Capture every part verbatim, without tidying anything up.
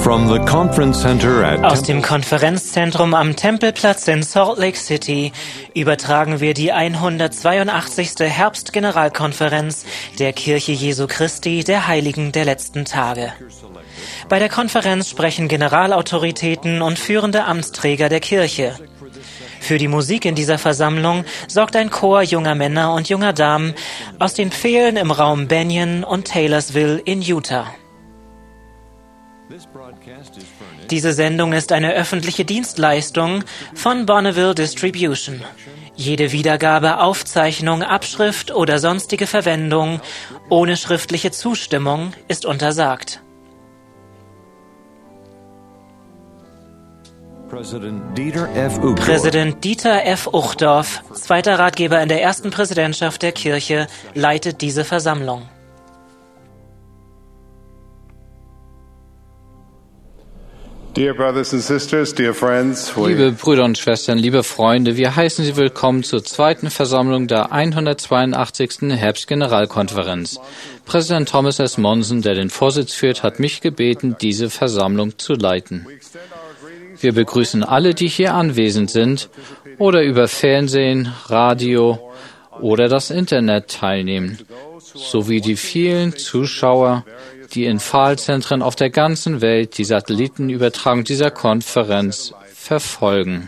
From the conference center at Aus dem Konferenzzentrum am Tempelplatz in Salt Lake City übertragen wir die hundertzweiundachtzigste Herbstgeneralkonferenz der Kirche Jesu Christi der Heiligen der letzten Tage. Bei der Konferenz sprechen Generalautoritäten und führende Amtsträger der Kirche. Für die Musik in dieser Versammlung sorgt ein Chor junger Männer und junger Damen aus den Pfählen im Raum Banyan und Taylorsville in Utah. Diese Sendung ist eine öffentliche Dienstleistung von Bonneville Distribution. Jede Wiedergabe, Aufzeichnung, Abschrift oder sonstige Verwendung ohne schriftliche Zustimmung ist untersagt. Präsident Dieter F. Uchtdorf. Präsident Dieter F. Uchtdorf, zweiter Ratgeber in der ersten Präsidentschaft der Kirche, leitet diese Versammlung. Dear brothers and sisters, dear friends, Liebe Brüder und Schwestern, liebe Freunde, wir heißen Sie willkommen zur zweiten Versammlung der hundertzweiundachtzigsten Herbstgeneralkonferenz. Präsident Thomas S. Monson, der den Vorsitz führt, hat mich gebeten, diese Versammlung zu leiten. Wir begrüßen alle, die hier anwesend sind oder über Fernsehen, Radio oder das Internet teilnehmen, sowie die vielen Zuschauer, die in Pfahlzentren auf der ganzen Welt die Satellitenübertragung dieser Konferenz verfolgen.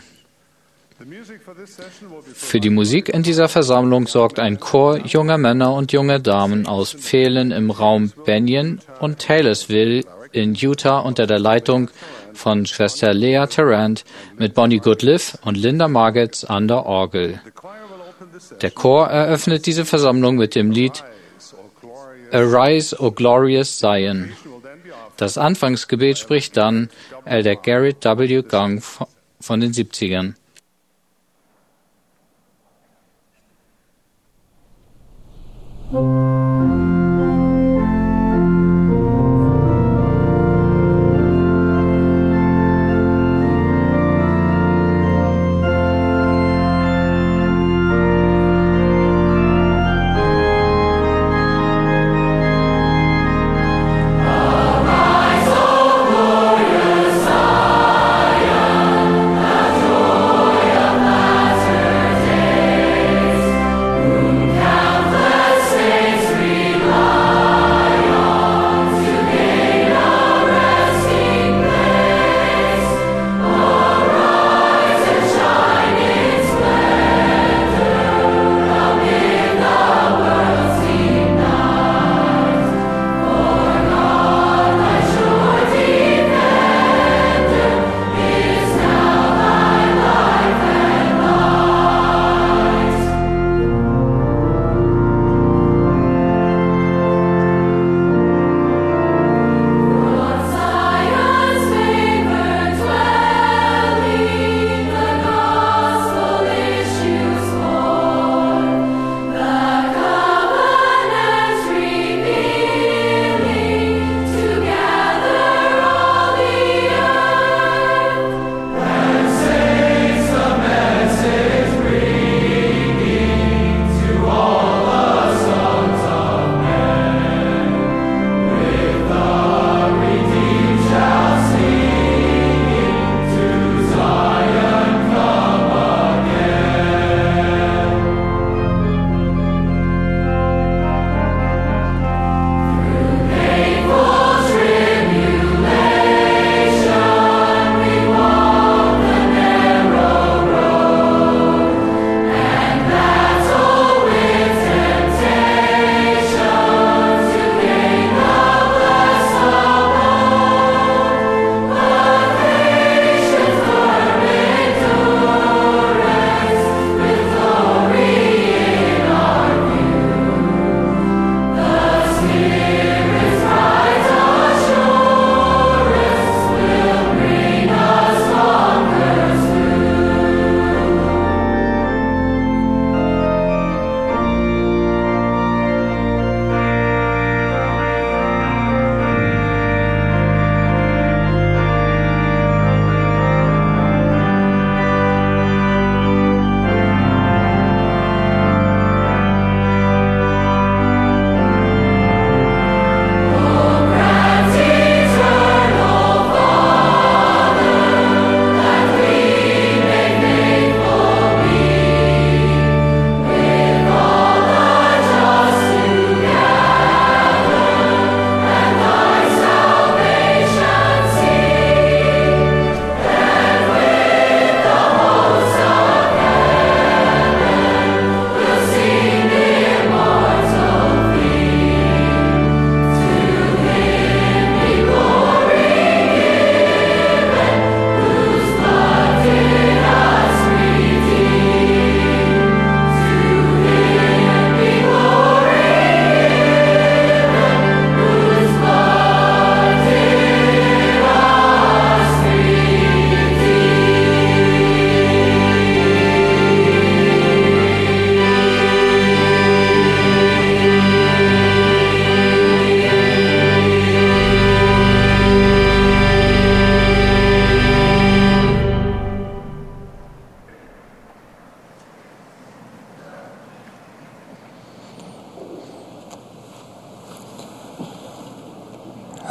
Für die Musik in dieser Versammlung sorgt ein Chor junger Männer und junger Damen aus Pfählen im Raum Banyan und Taylorsville in Utah unter der Leitung von Schwester Lea Tarrant mit Bonnie Goodliff und Linda Margetts an der Orgel. Der Chor eröffnet diese Versammlung mit dem Lied Arise, O Glorious Zion. Das Anfangsgebet spricht dann Elder Garrett W. Gang von den siebzigern. Saints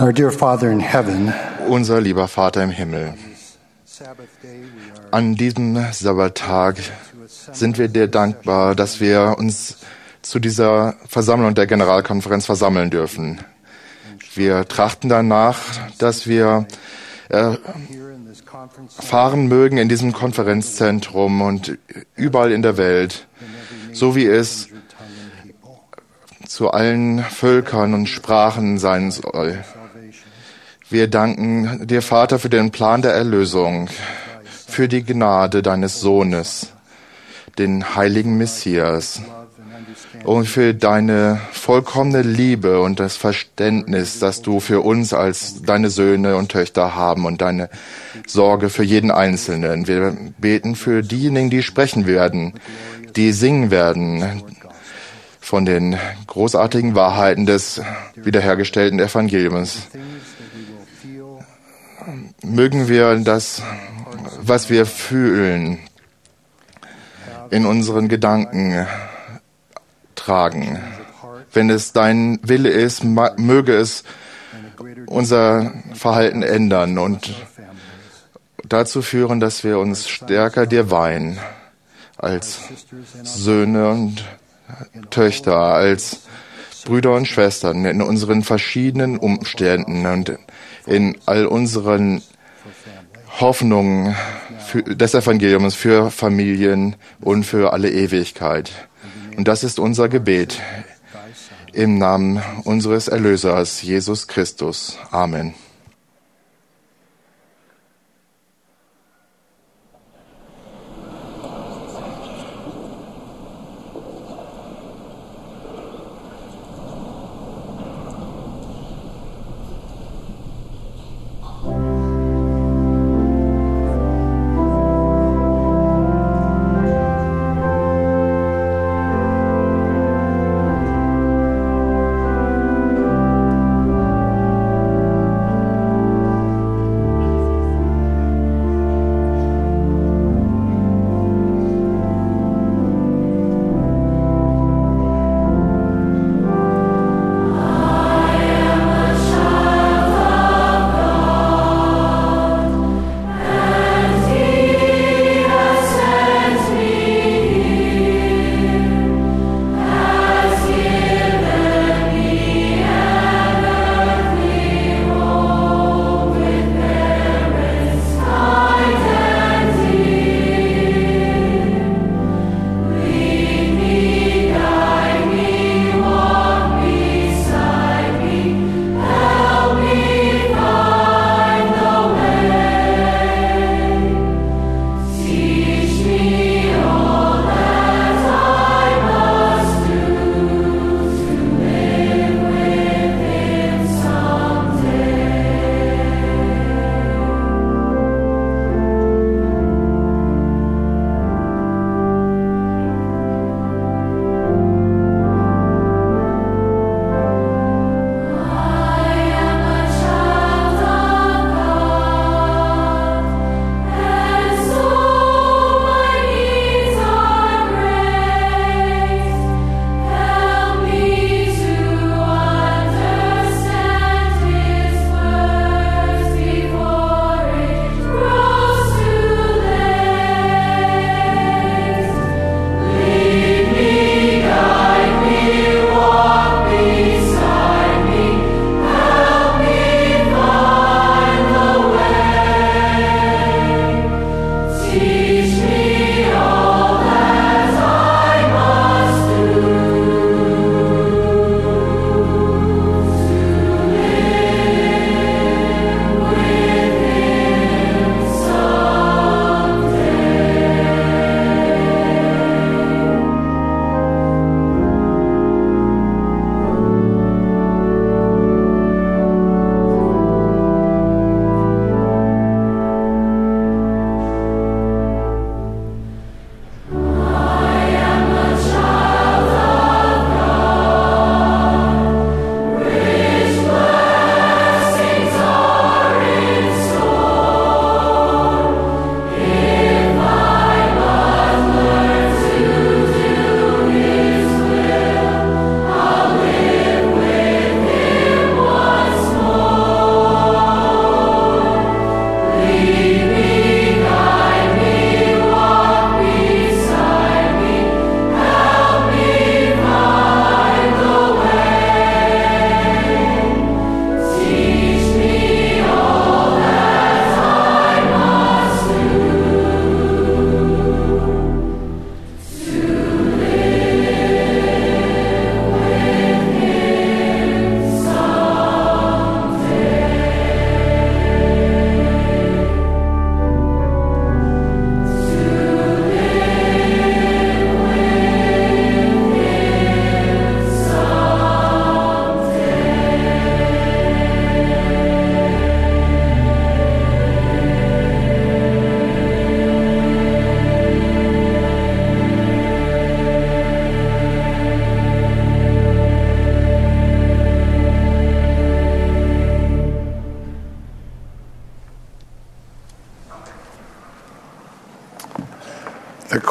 Our dear Father in heaven, Unser lieber Vater im Himmel, an diesem Sabbattag sind wir dir dankbar, dass wir uns zu dieser Versammlung der Generalkonferenz versammeln dürfen. Wir trachten danach, dass wir äh, fahren mögen in diesem Konferenzzentrum und überall in der Welt, so wie es zu allen Völkern und Sprachen sein soll. Wir danken dir, Vater, für den Plan der Erlösung, für die Gnade deines Sohnes, den heiligen Messias, und für deine vollkommene Liebe und das Verständnis, das du für uns als deine Söhne und Töchter haben und deine Sorge für jeden Einzelnen. Wir beten für diejenigen, die sprechen werden, die singen werden von den großartigen Wahrheiten des wiederhergestellten Evangeliums. Mögen wir das, was wir fühlen, in unseren Gedanken tragen. Wenn es dein Wille ist, möge es unser Verhalten ändern und dazu führen, dass wir uns stärker dir weihen als Söhne und Töchter, als Brüder und Schwestern in unseren verschiedenen Umständen und in all unseren Hoffnungen für des Evangeliums für Familien und für alle Ewigkeit. Und das ist unser Gebet im Namen unseres Erlösers, Jesus Christus. Amen.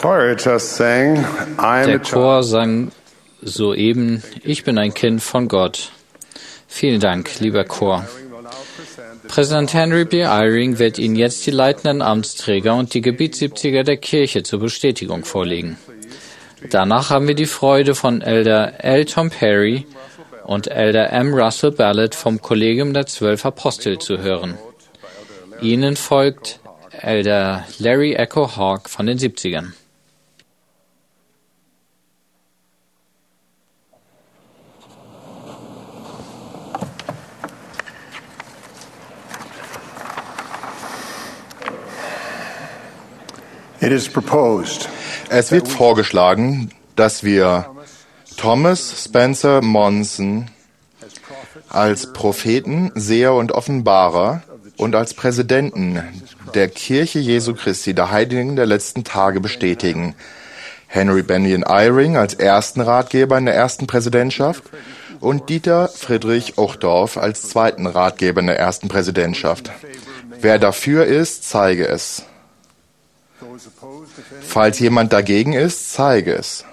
choir just sang, I am Der a child. Chor sang soeben, ich bin ein Kind von Gott. Vielen Dank, lieber Chor. Präsident Henry B. Eyring wird Ihnen jetzt die leitenden Amtsträger und die Gebietssiebziger der Kirche zur Bestätigung vorlegen. Danach haben wir die Freude, von Elder L. Tom Perry und Elder M. Russell Ballard vom Kollegium der Zwölf Apostel zu hören. Ihnen folgt Elder Larry Echo Hawk von den siebzigern. It is proposed Es wird vorgeschlagen, dass wir Thomas Spencer Monson als Propheten, Seher und Offenbarer und als Präsidenten der Kirche Jesu Christi, der Heiligen der letzten Tage, bestätigen. Henry Benyon Eyring als ersten Ratgeber in der ersten Präsidentschaft und Dieter Friedrich Uchtdorf als zweiten Ratgeber in der ersten Präsidentschaft. Wer dafür ist, zeige es. Falls jemand dagegen ist, zeige es.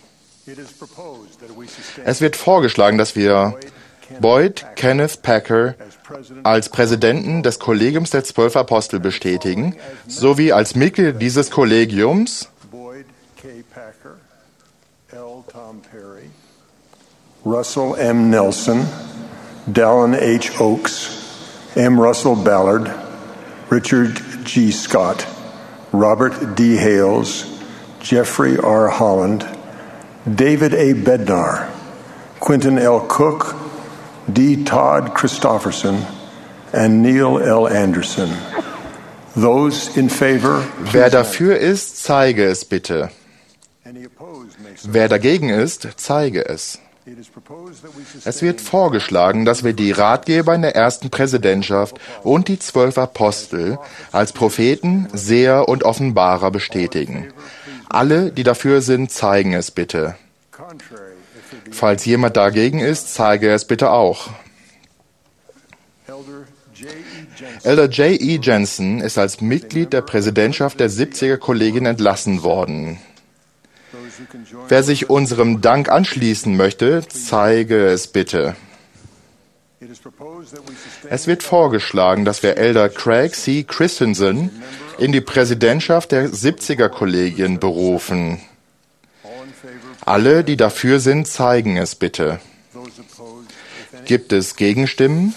Es wird vorgeschlagen, dass wir Boyd Kenneth Packer als Präsidenten des Kollegiums der Zwölf Apostel bestätigen, sowie als Mitglied dieses Kollegiums Boyd K. Packer, L. Tom Perry, Russell M. Nelson, Dallin H. Oakes, M. Russell Ballard, Richard G. Scott, Robert D. Hales, Jeffrey R. Holland, David A. Bednar, Quentin L. Cook, D. Todd Christofferson, and Neil L. Anderson. Those in favor, Wer dafür ist, zeige es bitte. Wer dagegen ist, zeige es. Es wird vorgeschlagen, dass wir die Ratgeber in der ersten Präsidentschaft und die zwölf Apostel als Propheten, Seher und Offenbarer bestätigen. Alle, die dafür sind, zeigen es bitte. Falls jemand dagegen ist, zeige es bitte auch. Elder J E Jensen ist als Mitglied der Präsidentschaft der siebziger Kollegien entlassen worden. Wer sich unserem Dank anschließen möchte, zeige es bitte. Es wird vorgeschlagen, dass wir Elder Craig C. Christensen in die Präsidentschaft der siebziger Kollegien berufen. Alle, die dafür sind, zeigen es bitte. Gibt es Gegenstimmen?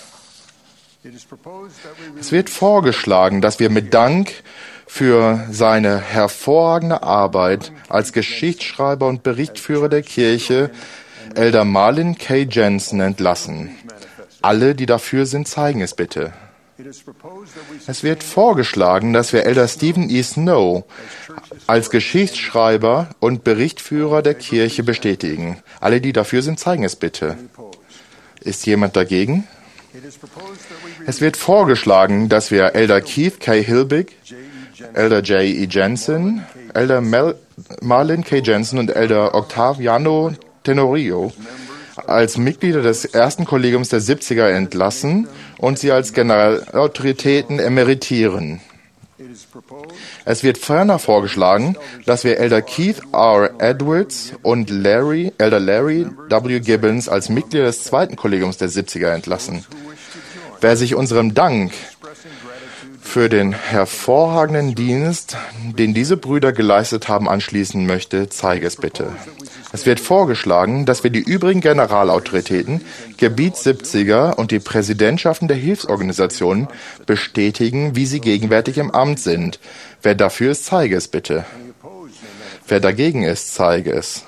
Es wird vorgeschlagen, dass wir mit Dank für seine hervorragende Arbeit als Geschichtsschreiber und Berichtführer der Kirche Elder Marlin K. Jensen entlassen. Alle, die dafür sind, zeigen es bitte. Es wird vorgeschlagen, dass wir Elder Stephen E. Snow als Geschichtsschreiber und Berichtführer der Kirche bestätigen. Alle, die dafür sind, zeigen es bitte. Ist jemand dagegen? Es wird vorgeschlagen, dass wir Elder Keith K. Hilbig, Elder J E Jensen, Elder Mel Marlin K. Jensen und Elder Octaviano Tenorio als Mitglieder des ersten Kollegiums der siebziger entlassen und sie als Generalautoritäten emeritieren. Es wird ferner vorgeschlagen, dass wir Elder Keith R. Edwards und Larry, Elder Larry W. Gibbons als Mitglieder des zweiten Kollegiums der siebziger entlassen. Wer sich unserem Dank für den hervorragenden Dienst, den diese Brüder geleistet haben, anschließen möchte, zeige es bitte. Es wird vorgeschlagen, dass wir die übrigen Generalautoritäten, Gebietssiebziger und die Präsidentschaften der Hilfsorganisationen bestätigen, wie sie gegenwärtig im Amt sind. Wer dafür ist, zeige es bitte. Wer dagegen ist, zeige es.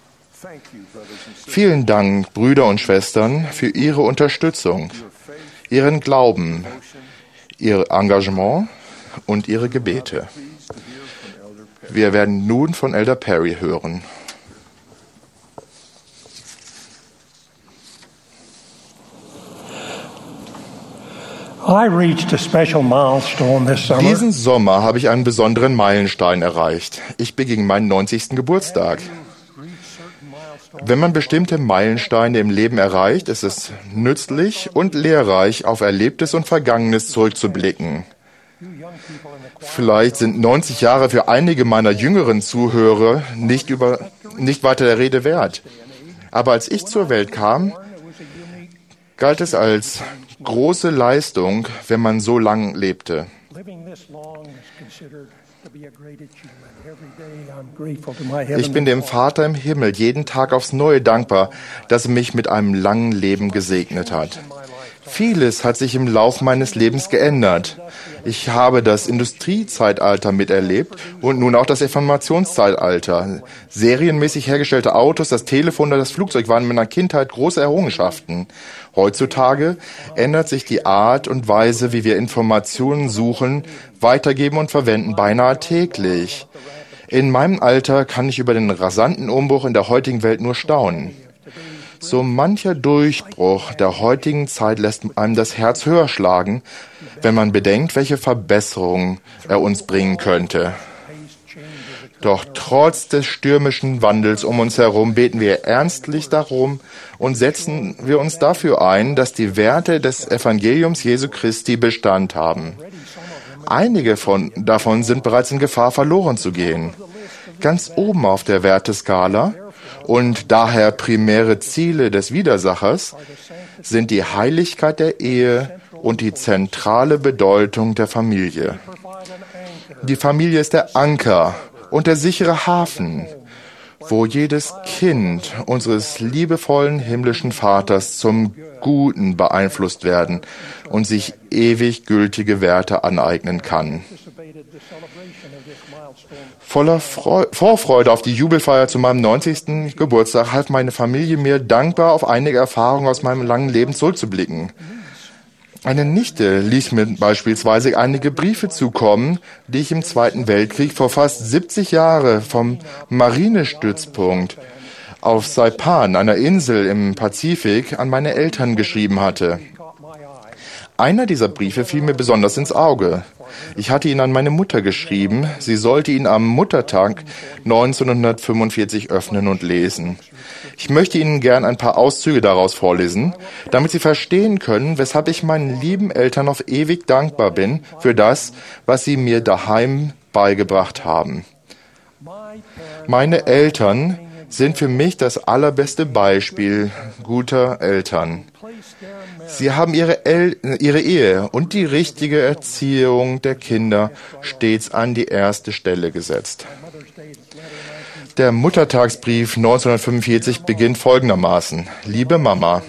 Vielen Dank, Brüder und Schwestern, für Ihre Unterstützung, Ihren Glauben, Ihr Engagement und Ihre Gebete. Wir werden nun von Elder Perry hören. Diesen Sommer habe ich einen besonderen Meilenstein erreicht. Ich beging meinen neunzigsten Geburtstag. Wenn man bestimmte Meilensteine im Leben erreicht, ist es nützlich und lehrreich, auf Erlebtes und Vergangenes zurückzublicken. Vielleicht sind neunzig Jahre für einige meiner jüngeren Zuhörer nicht, über, nicht weiter der Rede wert. Aber als ich zur Welt kam, galt es als große Leistung, wenn man so lang lebte. Ich bin dem Vater im Himmel jeden Tag aufs Neue dankbar, dass er mich mit einem langen Leben gesegnet hat. Vieles hat sich im Lauf meines Lebens geändert. Ich habe das Industriezeitalter miterlebt und nun auch das Informationszeitalter. Serienmäßig hergestellte Autos, das Telefon oder das Flugzeug waren in meiner Kindheit große Errungenschaften. Heutzutage ändert sich die Art und Weise, wie wir Informationen suchen, weitergeben und verwenden, beinahe täglich. In meinem Alter kann ich über den rasanten Umbruch in der heutigen Welt nur staunen. So mancher Durchbruch der heutigen Zeit lässt einem das Herz höher schlagen, wenn man bedenkt, welche Verbesserungen er uns bringen könnte. Doch trotz des stürmischen Wandels um uns herum beten wir ernstlich darum und setzen wir uns dafür ein, dass die Werte des Evangeliums Jesu Christi Bestand haben. Einige von, davon sind bereits in Gefahr, verloren zu gehen. Ganz oben auf der Werteskala und daher primäre Ziele des Widersachers sind die Heiligkeit der Ehe und die zentrale Bedeutung der Familie. Die Familie ist der Anker und der sichere Hafen, wo jedes Kind unseres liebevollen himmlischen Vaters zum Guten beeinflusst werden und sich ewig gültige Werte aneignen kann. Voller Freu- Vorfreude auf die Jubelfeier zu meinem neunzigsten Geburtstag half meine Familie mir dankbar auf einige Erfahrungen aus meinem langen Leben zurückzublicken. Eine Nichte ließ mir beispielsweise einige Briefe zukommen, die ich im Zweiten Weltkrieg vor fast siebzig Jahren vom Marinestützpunkt auf Saipan, einer Insel im Pazifik, an meine Eltern geschrieben hatte. Einer dieser Briefe fiel mir besonders ins Auge. Ich hatte ihn an meine Mutter geschrieben. Sie sollte ihn am Muttertag neunzehnhundertfünfundvierzig öffnen und lesen. Ich möchte Ihnen gern ein paar Auszüge daraus vorlesen, damit Sie verstehen können, weshalb ich meinen lieben Eltern auf ewig dankbar bin für das, was sie mir daheim beigebracht haben. Meine Eltern sind für mich das allerbeste Beispiel guter Eltern. Sie haben ihre, El- ihre Ehe und die richtige Erziehung der Kinder stets an die erste Stelle gesetzt. Der Muttertagsbrief neunzehnhundertfünfundvierzig beginnt folgendermaßen. Liebe Mama,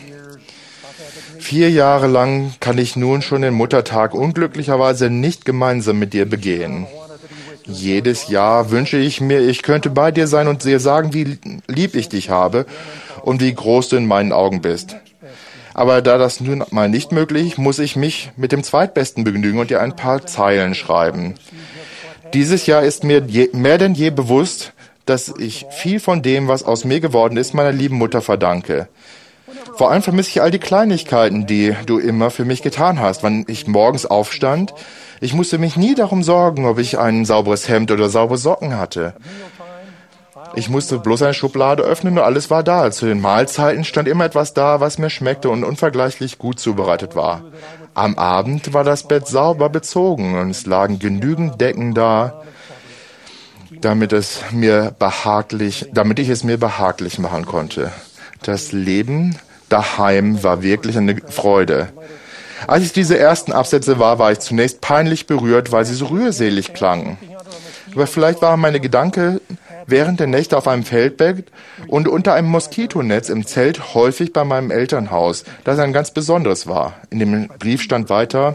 vier Jahre lang kann ich nun schon den Muttertag unglücklicherweise nicht gemeinsam mit dir begehen. Jedes Jahr wünsche ich mir, ich könnte bei dir sein und dir sagen, wie lieb ich dich habe und wie groß du in meinen Augen bist. Aber da das nun mal nicht möglich, muss ich mich mit dem Zweitbesten begnügen und dir ein paar Zeilen schreiben. Dieses Jahr ist mir je, mehr denn je bewusst, dass ich viel von dem, was aus mir geworden ist, meiner lieben Mutter verdanke. Vor allem vermisse ich all die Kleinigkeiten, die du immer für mich getan hast. Wenn ich morgens aufstand, ich musste mich nie darum sorgen, ob ich ein sauberes Hemd oder saubere Socken hatte. Ich musste bloß eine Schublade öffnen und alles war da. Zu den Mahlzeiten stand immer etwas da, was mir schmeckte und unvergleichlich gut zubereitet war. Am Abend war das Bett sauber bezogen und es lagen genügend Decken da, damit es mir behaglich, damit ich es mir behaglich machen konnte. Das Leben daheim war wirklich eine Freude. Als ich diese ersten Absätze war, war ich zunächst peinlich berührt, weil sie so rührselig klangen. Aber vielleicht waren meine Gedanken während der Nächte auf einem Feldbett und unter einem Moskitonetz im Zelt häufig bei meinem Elternhaus, das ein ganz besonderes war. In dem Brief stand weiter: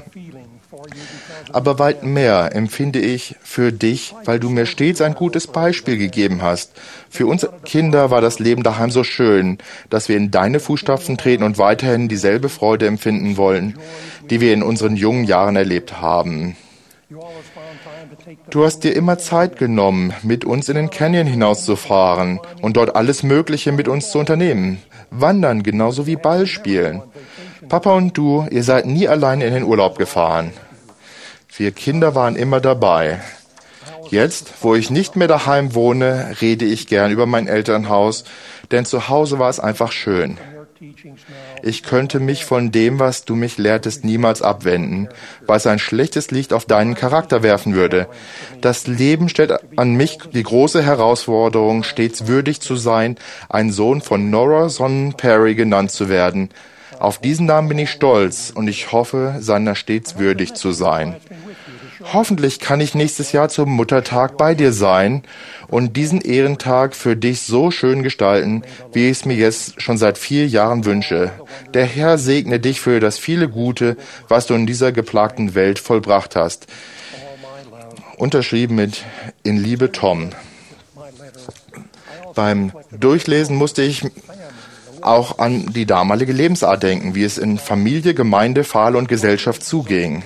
Aber weit mehr empfinde ich für dich, weil du mir stets ein gutes Beispiel gegeben hast. Für uns Kinder war das Leben daheim so schön, dass wir in deine Fußstapfen treten und weiterhin dieselbe Freude empfinden wollen, die wir in unseren jungen Jahren erlebt haben. Du hast dir immer Zeit genommen, mit uns in den Canyon hinauszufahren und dort alles Mögliche mit uns zu unternehmen. Wandern genauso wie Ball spielen. Papa und du, ihr seid nie alleine in den Urlaub gefahren. Wir Kinder waren immer dabei. Jetzt, wo ich nicht mehr daheim wohne, rede ich gern über mein Elternhaus, denn zu Hause war es einfach schön. Ich könnte mich von dem, was du mich lehrtest, niemals abwenden, weil es ein schlechtes Licht auf deinen Charakter werfen würde. Das Leben stellt an mich die große Herausforderung, stets würdig zu sein, ein Sohn von Nora Son Perry genannt zu werden. Auf diesen Namen bin ich stolz und ich hoffe, seiner stets würdig zu sein. Hoffentlich kann ich nächstes Jahr zum Muttertag bei dir sein und diesen Ehrentag für dich so schön gestalten, wie ich es mir jetzt schon seit vier Jahren wünsche. Der Herr segne dich für das viele Gute, was du in dieser geplagten Welt vollbracht hast. Unterschrieben mit In Liebe Tom. Beim Durchlesen musste ich auch an die damalige Lebensart denken, wie es in Familie, Gemeinde, Pfahl und Gesellschaft zuging.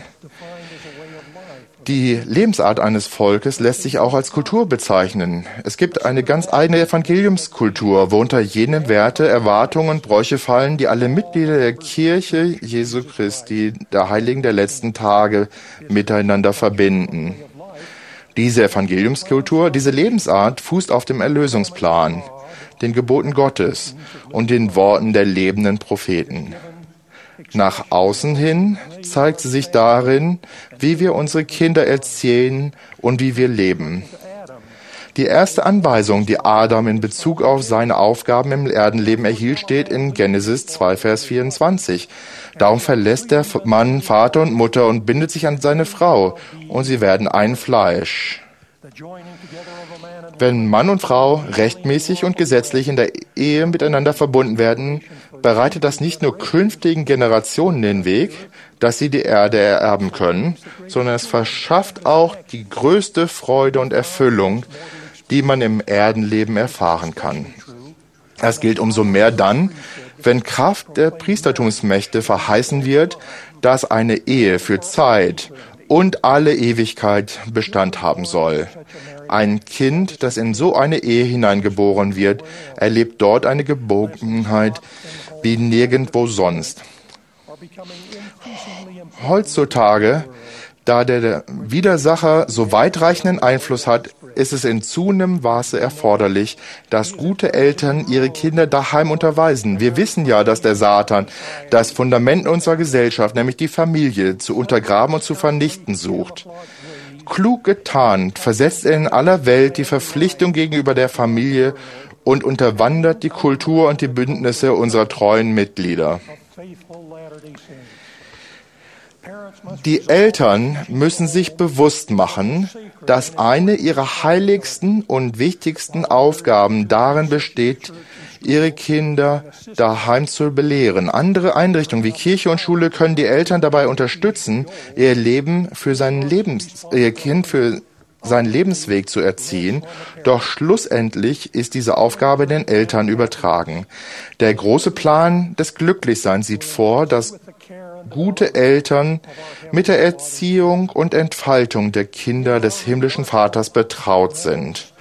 Die Lebensart eines Volkes lässt sich auch als Kultur bezeichnen. Es gibt eine ganz eigene Evangeliumskultur, wo unter jene Werte, Erwartungen und Bräuche fallen, die alle Mitglieder der Kirche Jesu Christi, der Heiligen der letzten Tage, miteinander verbinden. Diese Evangeliumskultur, diese Lebensart fußt auf dem Erlösungsplan, den Geboten Gottes und den Worten der lebenden Propheten. Nach außen hin zeigt sie sich darin, wie wir unsere Kinder erziehen und wie wir leben. Die erste Anweisung, die Adam in Bezug auf seine Aufgaben im Erdenleben erhielt, steht in Genesis zwei, Vers vierundzwanzig. Darum verlässt der Mann Vater und Mutter und bindet sich an seine Frau, und sie werden ein Fleisch. Wenn Mann und Frau rechtmäßig und gesetzlich in der Ehe miteinander verbunden werden, bereitet das nicht nur künftigen Generationen den Weg, dass sie die Erde ererben können, sondern es verschafft auch die größte Freude und Erfüllung, die man im Erdenleben erfahren kann. Das gilt umso mehr dann, wenn Kraft der Priestertumsmächte verheißen wird, dass eine Ehe für Zeit und alle Ewigkeit Bestand haben soll. Ein Kind, das in so eine Ehe hineingeboren wird, erlebt dort eine Geborgenheit wie nirgendwo sonst. Heutzutage, da der Widersacher so weitreichenden Einfluss hat, ist es in zunehmendem Maße erforderlich, dass gute Eltern ihre Kinder daheim unterweisen. Wir wissen ja, dass der Satan das Fundament unserer Gesellschaft, nämlich die Familie, zu untergraben und zu vernichten sucht. Klug getarnt versetzt er in aller Welt die Verpflichtung gegenüber der Familie und unterwandert die Kultur und die Bündnisse unserer treuen Mitglieder. Die Eltern müssen sich bewusst machen, dass eine ihrer heiligsten und wichtigsten Aufgaben darin besteht, ihre Kinder daheim zu belehren. Andere Einrichtungen wie Kirche und Schule können die Eltern dabei unterstützen, ihr Leben für seinen Lebens, ihr Kind für seinen Lebensweg zu erziehen. Doch schlussendlich ist diese Aufgabe den Eltern übertragen. Der große Plan des Glücklichseins sieht vor, dass gute Eltern mit der Erziehung und Entfaltung der Kinder des himmlischen Vaters betraut sind.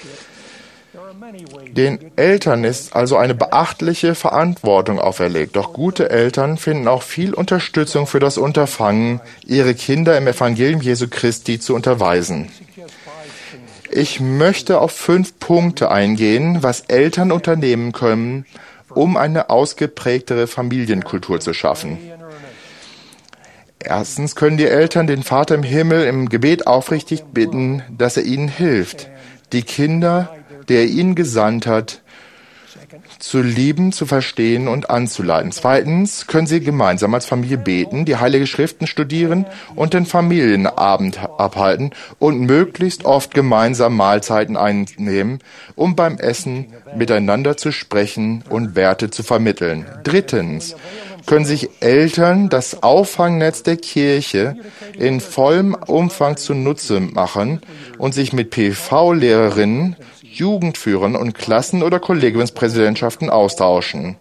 Den Eltern ist also eine beachtliche Verantwortung auferlegt. Doch gute Eltern finden auch viel Unterstützung für das Unterfangen, ihre Kinder im Evangelium Jesu Christi zu unterweisen. Ich möchte auf fünf Punkte eingehen, was Eltern unternehmen können, um eine ausgeprägtere Familienkultur zu schaffen. Erstens können die Eltern den Vater im Himmel im Gebet aufrichtig bitten, dass er ihnen hilft, die Kinder, die er ihnen gesandt hat, zu lieben, zu verstehen und anzuleiten. Zweitens können sie gemeinsam als Familie beten, die Heilige Schriften studieren und den Familienabend abhalten und möglichst oft gemeinsam Mahlzeiten einnehmen, um beim Essen miteinander zu sprechen und Werte zu vermitteln. Drittens können sich Eltern das Auffangnetz der Kirche in vollem Umfang zunutze machen und sich mit P V-Lehrerinnen, Jugendführern und Klassen- oder Kollegiumspräsidentschaften austauschen.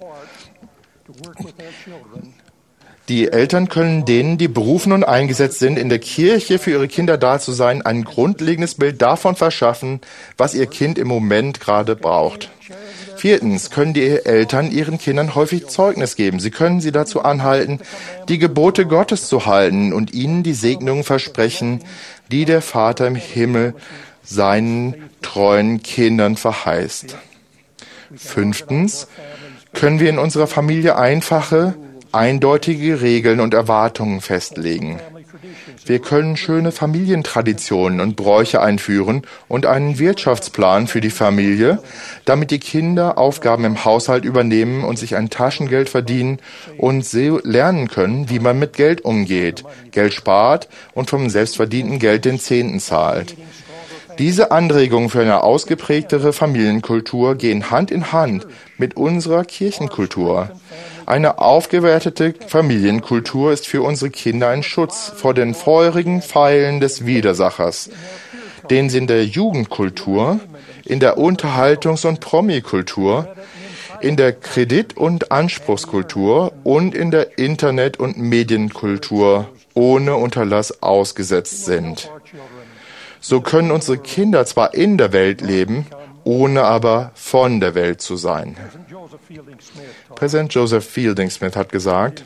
Die Eltern können denen, die berufen und eingesetzt sind, in der Kirche für ihre Kinder da zu sein, ein grundlegendes Bild davon verschaffen, was ihr Kind im Moment gerade braucht. Viertens können die Eltern ihren Kindern häufig Zeugnis geben. Sie können sie dazu anhalten, die Gebote Gottes zu halten und ihnen die Segnungen versprechen, die der Vater im Himmel seinen treuen Kindern verheißt. Fünftens können wir in unserer Familie einfache, eindeutige Regeln und Erwartungen festlegen. Wir können schöne Familientraditionen und Bräuche einführen und einen Wirtschaftsplan für die Familie, damit die Kinder Aufgaben im Haushalt übernehmen und sich ein Taschengeld verdienen und so lernen können, wie man mit Geld umgeht, Geld spart und vom selbstverdienten Geld den Zehnten zahlt. Diese Anregungen für eine ausgeprägtere Familienkultur gehen Hand in Hand mit unserer Kirchenkultur. Eine aufgewertete Familienkultur ist für unsere Kinder ein Schutz vor den feurigen Pfeilen des Widersachers, den sie in der Jugendkultur, in der Unterhaltungs- und Promikultur, in der Kredit- und Anspruchskultur und in der Internet- und Medienkultur ohne Unterlass ausgesetzt sind. So können unsere Kinder zwar in der Welt leben, ohne aber von der Welt zu sein. Präsident Joseph Fielding Smith hat gesagt,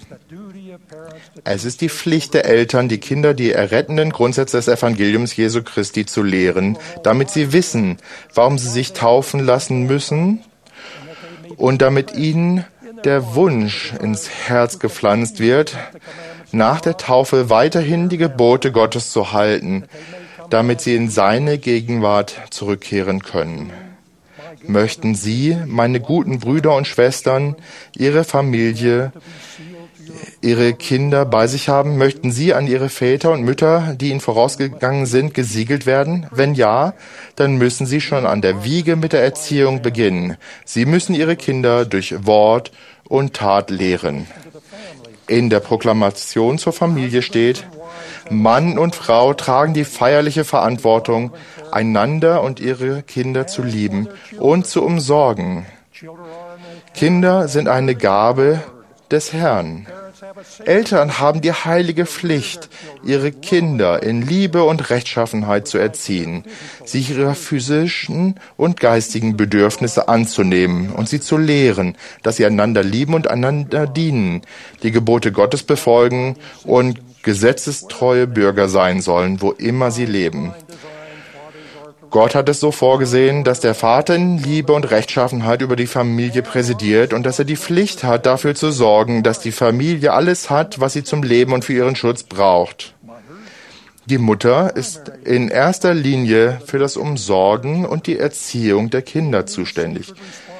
es ist die Pflicht der Eltern, die Kinder die errettenden Grundsätze des Evangeliums Jesu Christi zu lehren, damit sie wissen, warum sie sich taufen lassen müssen und damit ihnen der Wunsch ins Herz gepflanzt wird, nach der Taufe weiterhin die Gebote Gottes zu halten, damit sie in seine Gegenwart zurückkehren können. Möchten Sie, meine guten Brüder und Schwestern, Ihre Familie, Ihre Kinder bei sich haben? Möchten Sie an Ihre Väter und Mütter, die Ihnen vorausgegangen sind, gesiegelt werden? Wenn ja, dann müssen Sie schon an der Wiege mit der Erziehung beginnen. Sie müssen Ihre Kinder durch Wort und Tat lehren. In der Proklamation zur Familie steht: Mann und Frau tragen die feierliche Verantwortung, einander und ihre Kinder zu lieben und zu umsorgen. Kinder sind eine Gabe des Herrn. Eltern haben die heilige Pflicht, ihre Kinder in Liebe und Rechtschaffenheit zu erziehen, sich ihrer physischen und geistigen Bedürfnisse anzunehmen und sie zu lehren, dass sie einander lieben und einander dienen, die Gebote Gottes befolgen und gesetzestreue Bürger sein sollen, wo immer sie leben. Gott hat es so vorgesehen, dass der Vater in Liebe und Rechtschaffenheit über die Familie präsidiert und dass er die Pflicht hat, dafür zu sorgen, dass die Familie alles hat, was sie zum Leben und für ihren Schutz braucht. Die Mutter ist in erster Linie für das Umsorgen und die Erziehung der Kinder zuständig.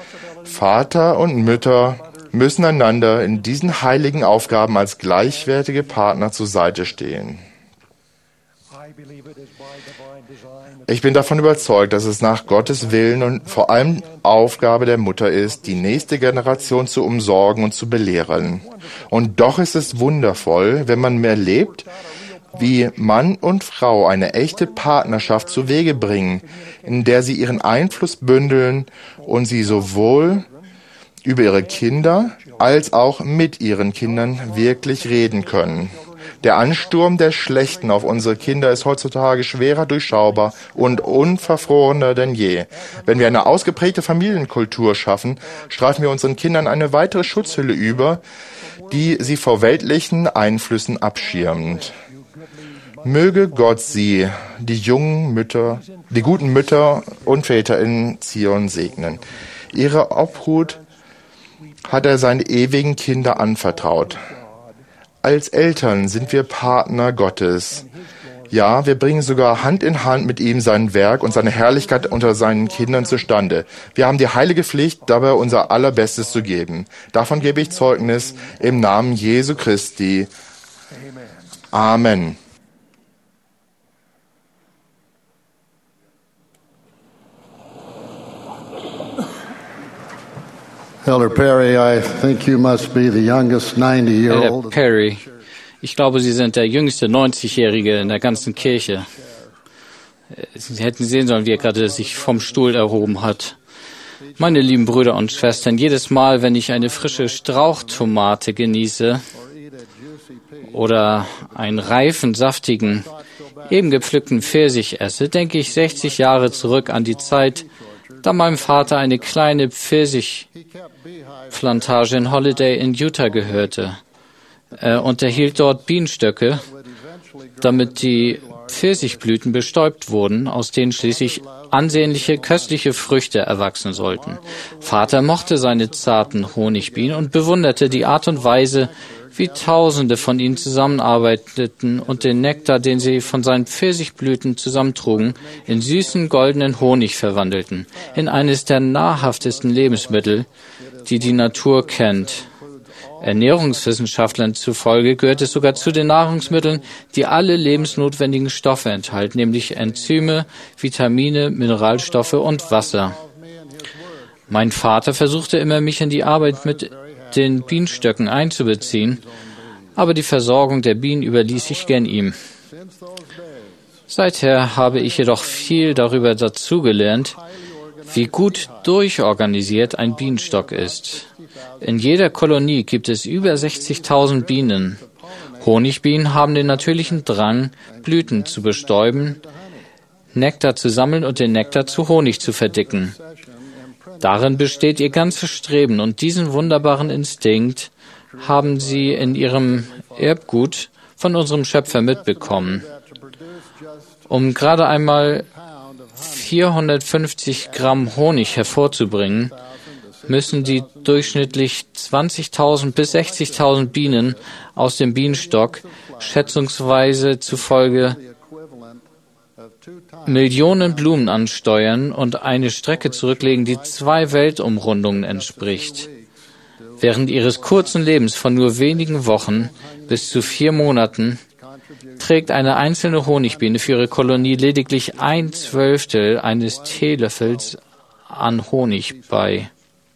Vater und Mütter müssen einander in diesen heiligen Aufgaben als gleichwertige Partner zur Seite stehen. Ich bin davon überzeugt, dass es nach Gottes Willen und vor allem Aufgabe der Mutter ist, die nächste Generation zu umsorgen und zu belehren. Und doch ist es wundervoll, wenn man erlebt, wie Mann und Frau eine echte Partnerschaft zu Wege bringen, in der sie ihren Einfluss bündeln und sie sowohl über ihre Kinder als auch mit ihren Kindern wirklich reden können. Der Ansturm der Schlechten auf unsere Kinder ist heutzutage schwerer durchschaubar und unverfrorener denn je. Wenn wir eine ausgeprägte Familienkultur schaffen, streifen wir unseren Kindern eine weitere Schutzhülle über, die sie vor weltlichen Einflüssen abschirmt. Möge Gott sie, die jungen Mütter, die guten Mütter und Väter in Zion segnen. Ihre Obhut hat er seine ewigen Kinder anvertraut. Als Eltern sind wir Partner Gottes. Ja, wir bringen sogar Hand in Hand mit ihm sein Werk und seine Herrlichkeit unter seinen Kindern zustande. Wir haben die heilige Pflicht, dabei unser Allerbestes zu geben. Davon gebe ich Zeugnis im Namen Jesu Christi. Amen. Elder Perry, I think you must be the youngest ninety-year-old. Elder Perry, ich glaube, Sie sind der jüngste neunzigjährige in der ganzen Kirche. Sie hätten sehen sollen, wie er gerade sich vom Stuhl erhoben hat. Meine lieben Brüder und Schwestern, jedes Mal, wenn ich eine frische Strauchtomate genieße oder einen reifen, saftigen, eben gepflückten Pfirsich esse, denke ich sechzig Jahre zurück an die Zeit, da meinem Vater eine kleine Pfirsichplantage in Holiday in Utah gehörte. Er unterhielt dort Bienenstöcke, damit die Pfirsichblüten bestäubt wurden, aus denen schließlich ansehnliche, köstliche Früchte erwachsen sollten. Vater mochte seine zarten Honigbienen und bewunderte die Art und Weise, wie Tausende von ihnen zusammenarbeiteten und den Nektar, den sie von seinen Pfirsichblüten zusammentrugen, in süßen goldenen Honig verwandelten, in eines der nahrhaftesten Lebensmittel, die die Natur kennt. Ernährungswissenschaftlern zufolge gehört es sogar zu den Nahrungsmitteln, die alle lebensnotwendigen Stoffe enthalten, nämlich Enzyme, Vitamine, Mineralstoffe und Wasser. Mein Vater versuchte immer, mich in die Arbeit mit den Bienenstöcken einzubeziehen, aber die Versorgung der Bienen überließ ich gern ihm. Seither habe ich jedoch viel darüber dazugelernt, wie gut durchorganisiert ein Bienenstock ist. In jeder Kolonie gibt es über sechzigtausend Bienen. Honigbienen haben den natürlichen Drang, Blüten zu bestäuben, Nektar zu sammeln und den Nektar zu Honig zu verdicken. Darin besteht ihr ganzes Streben, und diesen wunderbaren Instinkt haben sie in ihrem Erbgut von unserem Schöpfer mitbekommen. Um gerade einmal vierhundertfünfzig Gramm Honig hervorzubringen, müssen die durchschnittlich zwanzigtausend bis sechzigtausend Bienen aus dem Bienenstock schätzungsweise zufolge Millionen Blumen ansteuern und eine Strecke zurücklegen, die zwei Weltumrundungen entspricht. Während ihres kurzen Lebens von nur wenigen Wochen bis zu vier Monaten trägt eine einzelne Honigbiene für ihre Kolonie lediglich ein Zwölftel eines Teelöffels an Honig bei.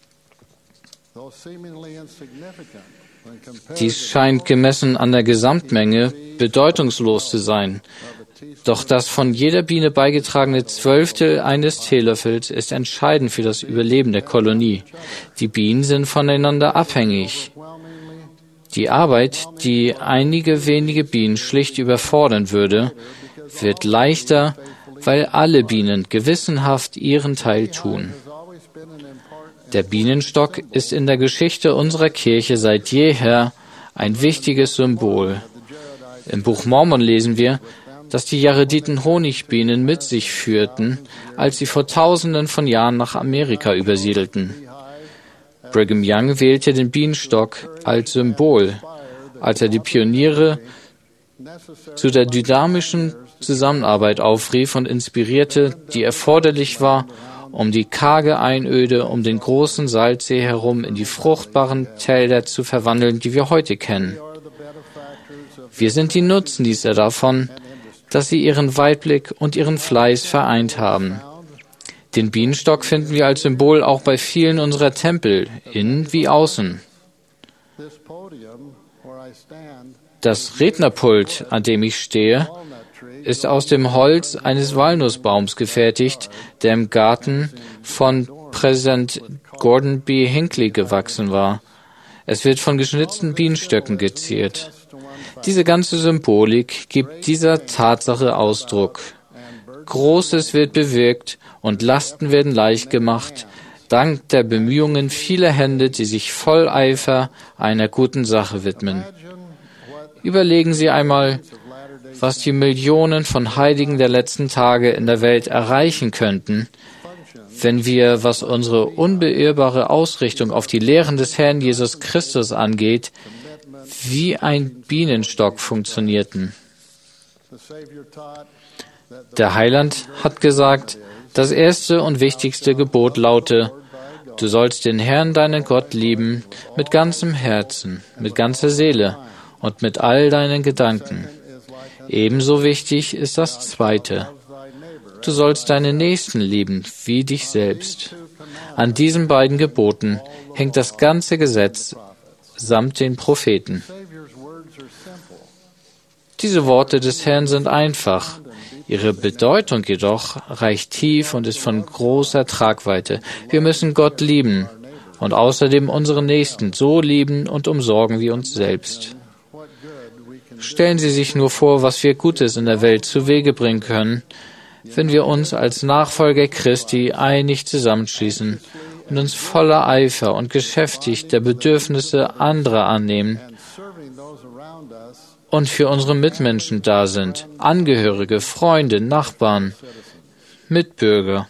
Dies scheint gemessen an der Gesamtmenge bedeutungslos zu sein. Doch das von jeder Biene beigetragene Zwölftel eines Teelöffels ist entscheidend für das Überleben der Kolonie. Die Bienen sind voneinander abhängig. Die Arbeit, die einige wenige Bienen schlicht überfordern würde, wird leichter, weil alle Bienen gewissenhaft ihren Teil tun. Der Bienenstock ist in der Geschichte unserer Kirche seit jeher ein wichtiges Symbol. Im Buch Mormon lesen wir, dass die Jarediten Honigbienen mit sich führten, als sie vor Tausenden von Jahren nach Amerika übersiedelten. Brigham Young wählte den Bienenstock als Symbol, als er die Pioniere zu der dynamischen Zusammenarbeit aufrief und inspirierte, die erforderlich war, um die karge Einöde um den großen Salzsee herum in die fruchtbaren Täler zu verwandeln, die wir heute kennen. Wir sind die Nutznießer davon, dass sie ihren Weitblick und ihren Fleiß vereint haben. Den Bienenstock finden wir als Symbol auch bei vielen unserer Tempel, innen wie außen. Das Rednerpult, an dem ich stehe, ist aus dem Holz eines Walnussbaums gefertigt, der im Garten von Präsident Gordon B. Hinckley gewachsen war. Es wird von geschnitzten Bienenstöcken geziert. Diese ganze Symbolik gibt dieser Tatsache Ausdruck. Großes wird bewirkt und Lasten werden leicht gemacht, dank der Bemühungen vieler Hände, die sich voll Eifer einer guten Sache widmen. Überlegen Sie einmal, was die Millionen von Heiligen der letzten Tage in der Welt erreichen könnten, wenn wir, was unsere unbeirrbare Ausrichtung auf die Lehren des Herrn Jesus Christus angeht, wie ein Bienenstock funktionierten. Der Heiland hat gesagt, das erste und wichtigste Gebot laute, du sollst den Herrn, deinen Gott, lieben mit ganzem Herzen, mit ganzer Seele und mit all deinen Gedanken. Ebenso wichtig ist das zweite. Du sollst deinen Nächsten lieben, wie dich selbst. An diesen beiden Geboten hängt das ganze Gesetz samt den Propheten. Diese Worte des Herrn sind einfach. Ihre Bedeutung jedoch reicht tief und ist von großer Tragweite. Wir müssen Gott lieben und außerdem unseren Nächsten so lieben und umsorgen wie uns selbst. Stellen Sie sich nur vor, was wir Gutes in der Welt zu Wege bringen können, wenn wir uns als Nachfolger Christi einig zusammenschließen und uns voller Eifer und geschäftig der Bedürfnisse anderer annehmen und für unsere Mitmenschen da sind, Angehörige, Freunde, Nachbarn, Mitbürger.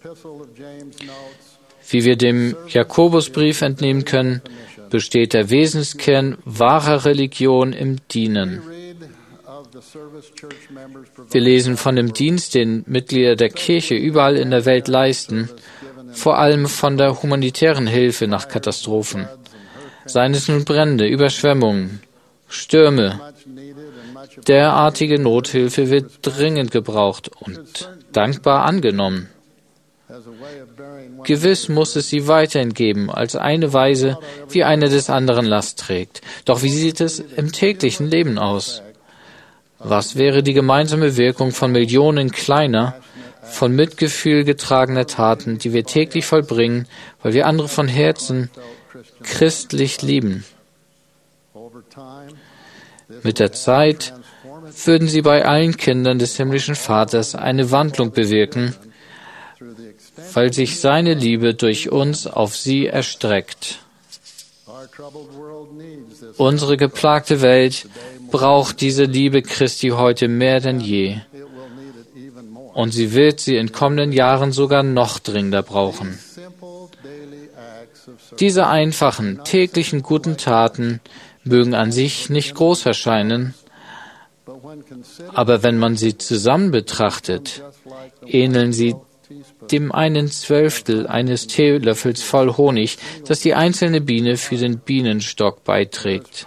Wie wir dem Jakobusbrief entnehmen können, besteht der Wesenskern wahrer Religion im Dienen. Wir lesen von dem Dienst, den Mitglieder der Kirche überall in der Welt leisten, vor allem von der humanitären Hilfe nach Katastrophen. Seien es nun Brände, Überschwemmungen, Stürme. Derartige Nothilfe wird dringend gebraucht und dankbar angenommen. Gewiss muss es sie weiterhin geben, als eine Weise, wie einer des anderen Last trägt. Doch wie sieht es im täglichen Leben aus? Was wäre die gemeinsame Wirkung von Millionen kleiner, von Mitgefühl getragener Taten, die wir täglich vollbringen, weil wir andere von Herzen christlich lieben? Mit der Zeit würden sie bei allen Kindern des himmlischen Vaters eine Wandlung bewirken, weil sich seine Liebe durch uns auf sie erstreckt. Unsere geplagte Welt braucht diese Liebe Christi heute mehr denn je. Und sie wird sie in kommenden Jahren sogar noch dringender brauchen. Diese einfachen, täglichen guten Taten mögen an sich nicht groß erscheinen, aber wenn man sie zusammen betrachtet, ähneln sie dem einen Zwölftel eines Teelöffels voll Honig, das die einzelne Biene für den Bienenstock beiträgt.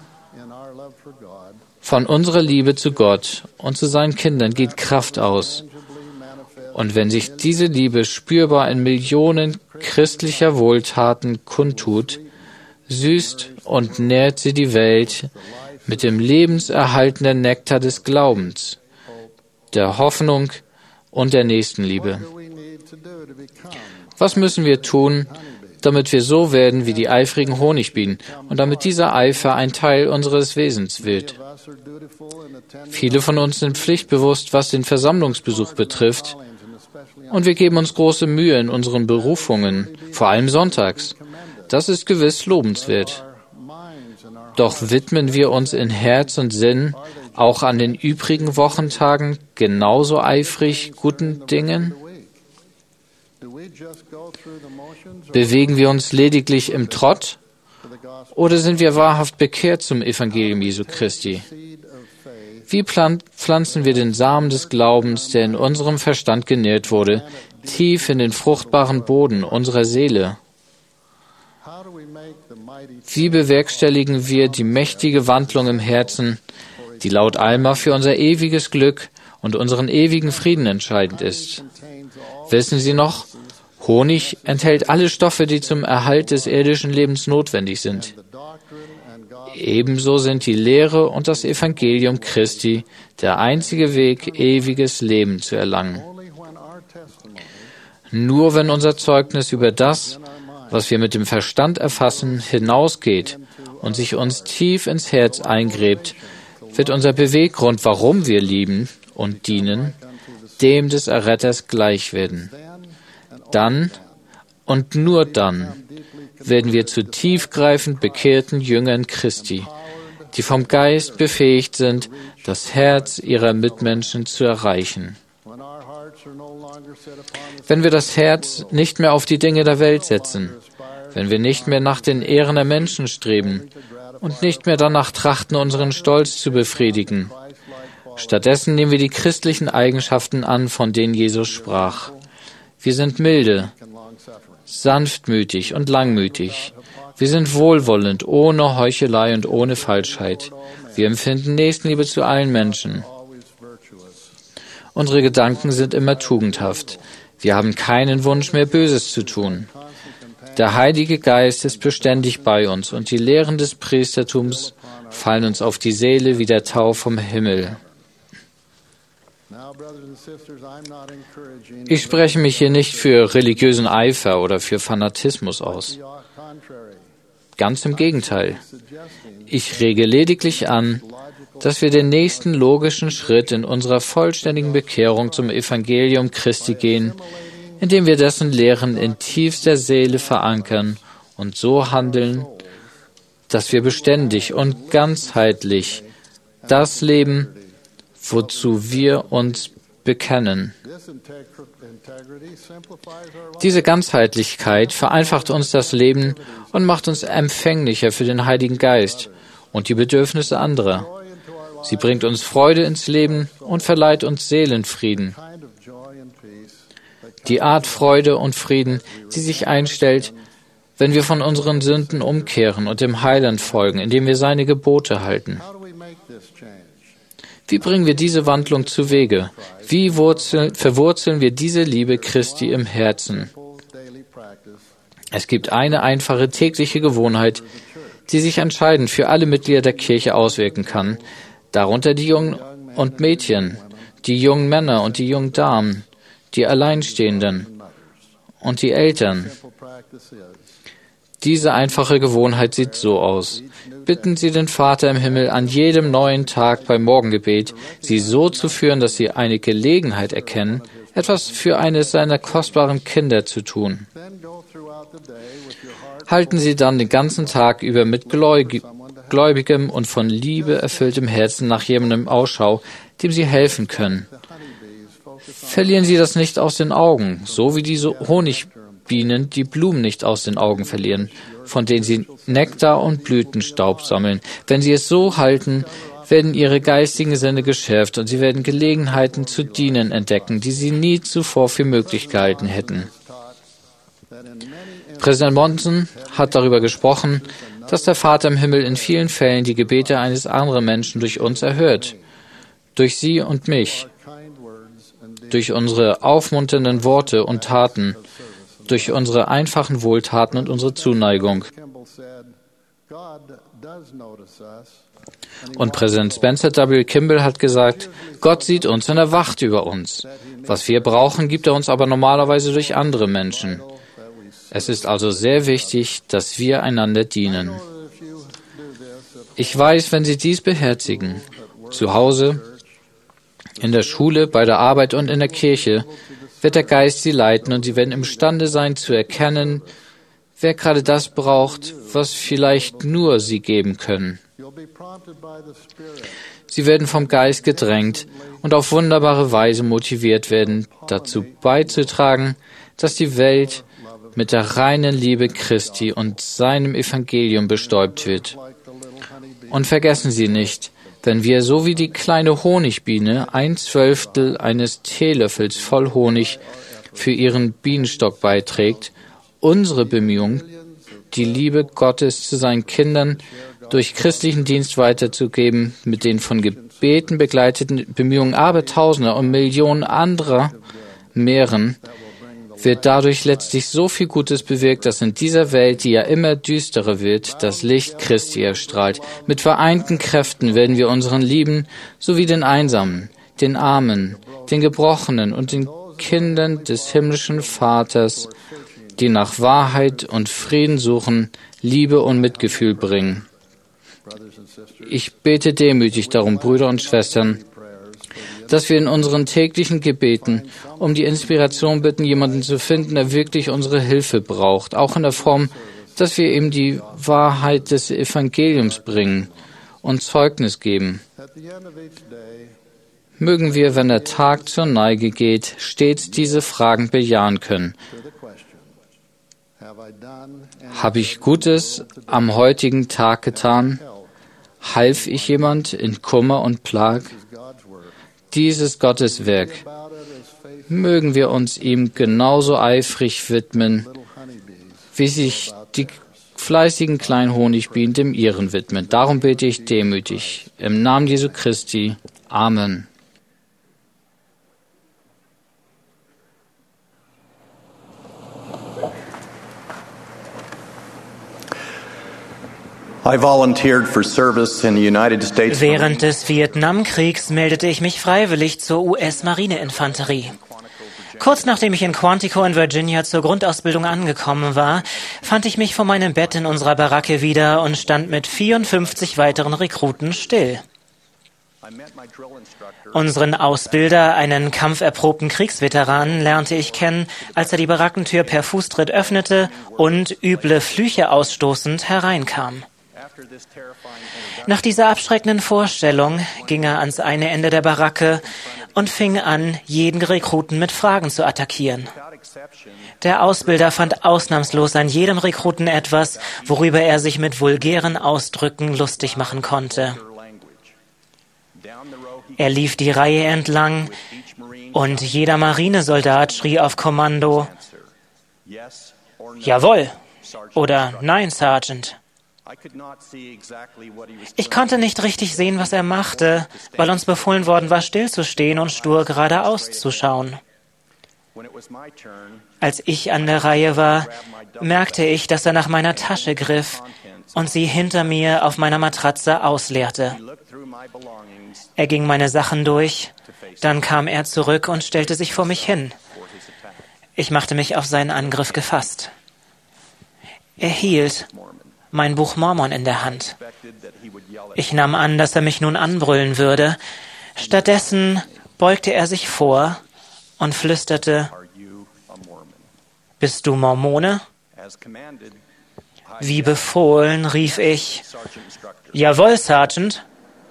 Von unserer Liebe zu Gott und zu seinen Kindern geht Kraft aus. Und wenn sich diese Liebe spürbar in Millionen christlicher Wohltaten kundtut, süßt und nährt sie die Welt mit dem lebenserhaltenden Nektar des Glaubens, der Hoffnung und der Nächstenliebe. Was müssen wir tun, damit wir so werden wie die eifrigen Honigbienen und damit dieser Eifer ein Teil unseres Wesens wird? Viele von uns sind pflichtbewusst, was den Versammlungsbesuch betrifft, und wir geben uns große Mühe in unseren Berufungen, vor allem sonntags. Das ist gewiss lobenswert. Doch widmen wir uns in Herz und Sinn auch an den übrigen Wochentagen genauso eifrig guten Dingen? Bewegen wir uns lediglich im Trott? Oder sind wir wahrhaft bekehrt zum Evangelium Jesu Christi? Wie pflanzen wir den Samen des Glaubens, der in unserem Verstand genährt wurde, tief in den fruchtbaren Boden unserer Seele? Wie bewerkstelligen wir die mächtige Wandlung im Herzen, die laut Alma für unser ewiges Glück und unseren ewigen Frieden entscheidend ist? Wissen Sie noch, Honig enthält alle Stoffe, die zum Erhalt des irdischen Lebens notwendig sind. Ebenso sind die Lehre und das Evangelium Christi der einzige Weg, ewiges Leben zu erlangen. Nur wenn unser Zeugnis über das, was wir mit dem Verstand erfassen, hinausgeht und sich uns tief ins Herz eingräbt, wird unser Beweggrund, warum wir lieben und dienen, dem des Erretters gleich werden. Dann und nur dann werden wir zu tiefgreifend bekehrten Jüngern Christi, die vom Geist befähigt sind, das Herz ihrer Mitmenschen zu erreichen. Wenn wir das Herz nicht mehr auf die Dinge der Welt setzen, wenn wir nicht mehr nach den Ehren der Menschen streben und nicht mehr danach trachten, unseren Stolz zu befriedigen, stattdessen nehmen wir die christlichen Eigenschaften an, von denen Jesus sprach. Wir sind milde, sanftmütig und langmütig. Wir sind wohlwollend, ohne Heuchelei und ohne Falschheit. Wir empfinden Nächstenliebe zu allen Menschen. Unsere Gedanken sind immer tugendhaft. Wir haben keinen Wunsch mehr, Böses zu tun. Der Heilige Geist ist beständig bei uns und die Lehren des Priestertums fallen uns auf die Seele wie der Tau vom Himmel. Ich spreche mich hier nicht für religiösen Eifer oder für Fanatismus aus. Ganz im Gegenteil. Ich rege lediglich an, dass wir den nächsten logischen Schritt in unserer vollständigen Bekehrung zum Evangelium Christi gehen, indem wir dessen Lehren in tiefster Seele verankern und so handeln, dass wir beständig und ganzheitlich das Leben, wozu wir uns bekennen. Diese Ganzheitlichkeit vereinfacht uns das Leben und macht uns empfänglicher für den Heiligen Geist und die Bedürfnisse anderer. Sie bringt uns Freude ins Leben und verleiht uns Seelenfrieden. Die Art Freude und Frieden, die sich einstellt, wenn wir von unseren Sünden umkehren und dem Heiland folgen, indem wir seine Gebote halten. Wie bringen wir diese Wandlung zu Wege? Wie wurzeln, verwurzeln wir diese Liebe Christi im Herzen? Es gibt eine einfache tägliche Gewohnheit, die sich entscheidend für alle Mitglieder der Kirche auswirken kann, darunter die Jungen und Mädchen, die jungen Männer und die jungen Damen, die Alleinstehenden und die Eltern. Diese einfache Gewohnheit sieht so aus. Bitten Sie den Vater im Himmel an jedem neuen Tag beim Morgengebet, Sie so zu führen, dass Sie eine Gelegenheit erkennen, etwas für eines seiner kostbaren Kinder zu tun. Halten Sie dann den ganzen Tag über mit gläubigem und von Liebe erfülltem Herzen nach jemandem Ausschau, dem Sie helfen können. Verlieren Sie das nicht aus den Augen, so wie diese Honigbienen die Blumen nicht aus den Augen verlieren, von denen sie Nektar und Blütenstaub sammeln. Wenn Sie es so halten, werden Ihre geistigen Sinne geschärft und Sie werden Gelegenheiten zu dienen entdecken, die Sie nie zuvor für möglich gehalten hätten. Präsident Monson hat darüber gesprochen, dass der Vater im Himmel in vielen Fällen die Gebete eines anderen Menschen durch uns erhört, durch Sie und mich, durch unsere aufmunternden Worte und Taten, durch unsere einfachen Wohltaten und unsere Zuneigung. Und Präsident Spencer W. Kimball hat gesagt, Gott sieht uns und er wacht über uns. Was wir brauchen, gibt er uns aber normalerweise durch andere Menschen. Es ist also sehr wichtig, dass wir einander dienen. Ich weiß, wenn Sie dies beherzigen, zu Hause, in der Schule, bei der Arbeit und in der Kirche, wird der Geist Sie leiten und Sie werden imstande sein zu erkennen, wer gerade das braucht, was vielleicht nur Sie geben können. Sie werden vom Geist gedrängt und auf wunderbare Weise motiviert werden, dazu beizutragen, dass die Welt mit der reinen Liebe Christi und seinem Evangelium bestäubt wird. Und vergessen Sie nicht, wenn wir so wie die kleine Honigbiene ein Zwölftel eines Teelöffels voll Honig für ihren Bienenstock beiträgt, unsere Bemühungen, die Liebe Gottes zu seinen Kindern durch christlichen Dienst weiterzugeben, mit den von Gebeten begleiteten Bemühungen Abertausender und Millionen anderer mehren, wird dadurch letztlich so viel Gutes bewirkt, dass in dieser Welt, die ja immer düsterer wird, das Licht Christi erstrahlt. Mit vereinten Kräften werden wir unseren Lieben sowie den Einsamen, den Armen, den Gebrochenen und den Kindern des himmlischen Vaters, die nach Wahrheit und Frieden suchen, Liebe und Mitgefühl bringen. Ich bete demütig darum, Brüder und Schwestern, dass wir in unseren täglichen Gebeten um die Inspiration bitten, jemanden zu finden, der wirklich unsere Hilfe braucht, auch in der Form, dass wir ihm die Wahrheit des Evangeliums bringen und Zeugnis geben. Mögen wir, wenn der Tag zur Neige geht, stets diese Fragen bejahen können. Habe ich Gutes am heutigen Tag getan? Half ich jemand in Kummer und Plag? Dies ist Gottes Werk. Mögen wir uns ihm genauso eifrig widmen, wie sich die fleißigen kleinen Honigbienen dem ihren widmen. Darum bete ich demütig. Im Namen Jesu Christi. Amen. Während des Vietnamkriegs meldete ich mich freiwillig zur U S-Marineinfanterie. Kurz nachdem ich in Quantico in Virginia zur Grundausbildung angekommen war, fand ich mich vor meinem Bett in unserer Baracke wieder und stand mit vierundfünfzig weiteren Rekruten still. Unseren Ausbilder, einen kampferprobten Kriegsveteranen, lernte ich kennen, als er die Barackentür per Fußtritt öffnete und üble Flüche ausstoßend hereinkam. Nach dieser abschreckenden Vorstellung ging er ans eine Ende der Baracke und fing an, jeden Rekruten mit Fragen zu attackieren. Der Ausbilder fand ausnahmslos an jedem Rekruten etwas, worüber er sich mit vulgären Ausdrücken lustig machen konnte. Er lief die Reihe entlang und jeder Marinesoldat schrie auf Kommando: Jawohl oder Nein, Sergeant. Ich konnte nicht richtig sehen, was er machte, weil uns befohlen worden war, stillzustehen und stur geradeaus zu schauen. Als ich an der Reihe war, merkte ich, dass er nach meiner Tasche griff und sie hinter mir auf meiner Matratze ausleerte. Er ging meine Sachen durch, dann kam er zurück und stellte sich vor mich hin. Ich machte mich auf seinen Angriff gefasst. Er hielt mein Buch Mormon in der Hand. Ich nahm an, dass er mich nun anbrüllen würde. Stattdessen beugte er sich vor und flüsterte: Bist du Mormone? Wie befohlen, rief ich: Jawohl, Sergeant.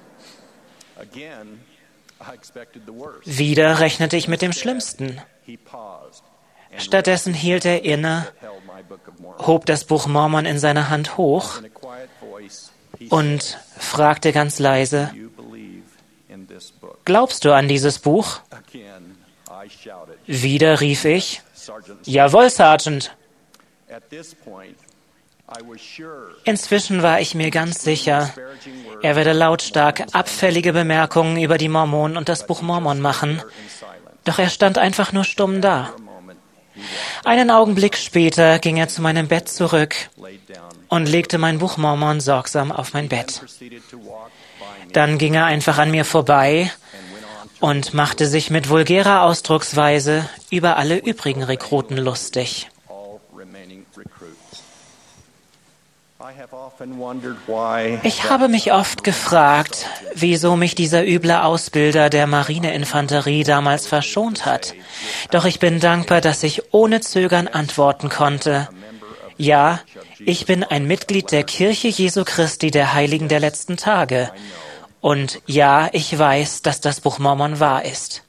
Wieder rechnete ich mit dem Schlimmsten. Stattdessen hielt er inne, hob das Buch Mormon in seiner Hand hoch und fragte ganz leise: Glaubst du an dieses Buch? Wieder rief ich: Jawohl, Sergeant. Inzwischen war ich mir ganz sicher, er werde lautstark abfällige Bemerkungen über die Mormonen und das Buch Mormon machen, doch er stand einfach nur stumm da. Einen Augenblick später ging er zu meinem Bett zurück und legte mein Buch Mormon sorgsam auf mein Bett. Dann ging er einfach an mir vorbei und machte sich mit vulgärer Ausdrucksweise über alle übrigen Rekruten lustig. Ich habe mich oft gefragt, wieso mich dieser üble Ausbilder der Marineinfanterie damals verschont hat. Doch ich bin dankbar, dass ich ohne Zögern antworten konnte: Ja, ich bin ein Mitglied der Kirche Jesu Christi, der Heiligen der letzten Tage. Und ja, ich weiß, dass das Buch Mormon wahr ist.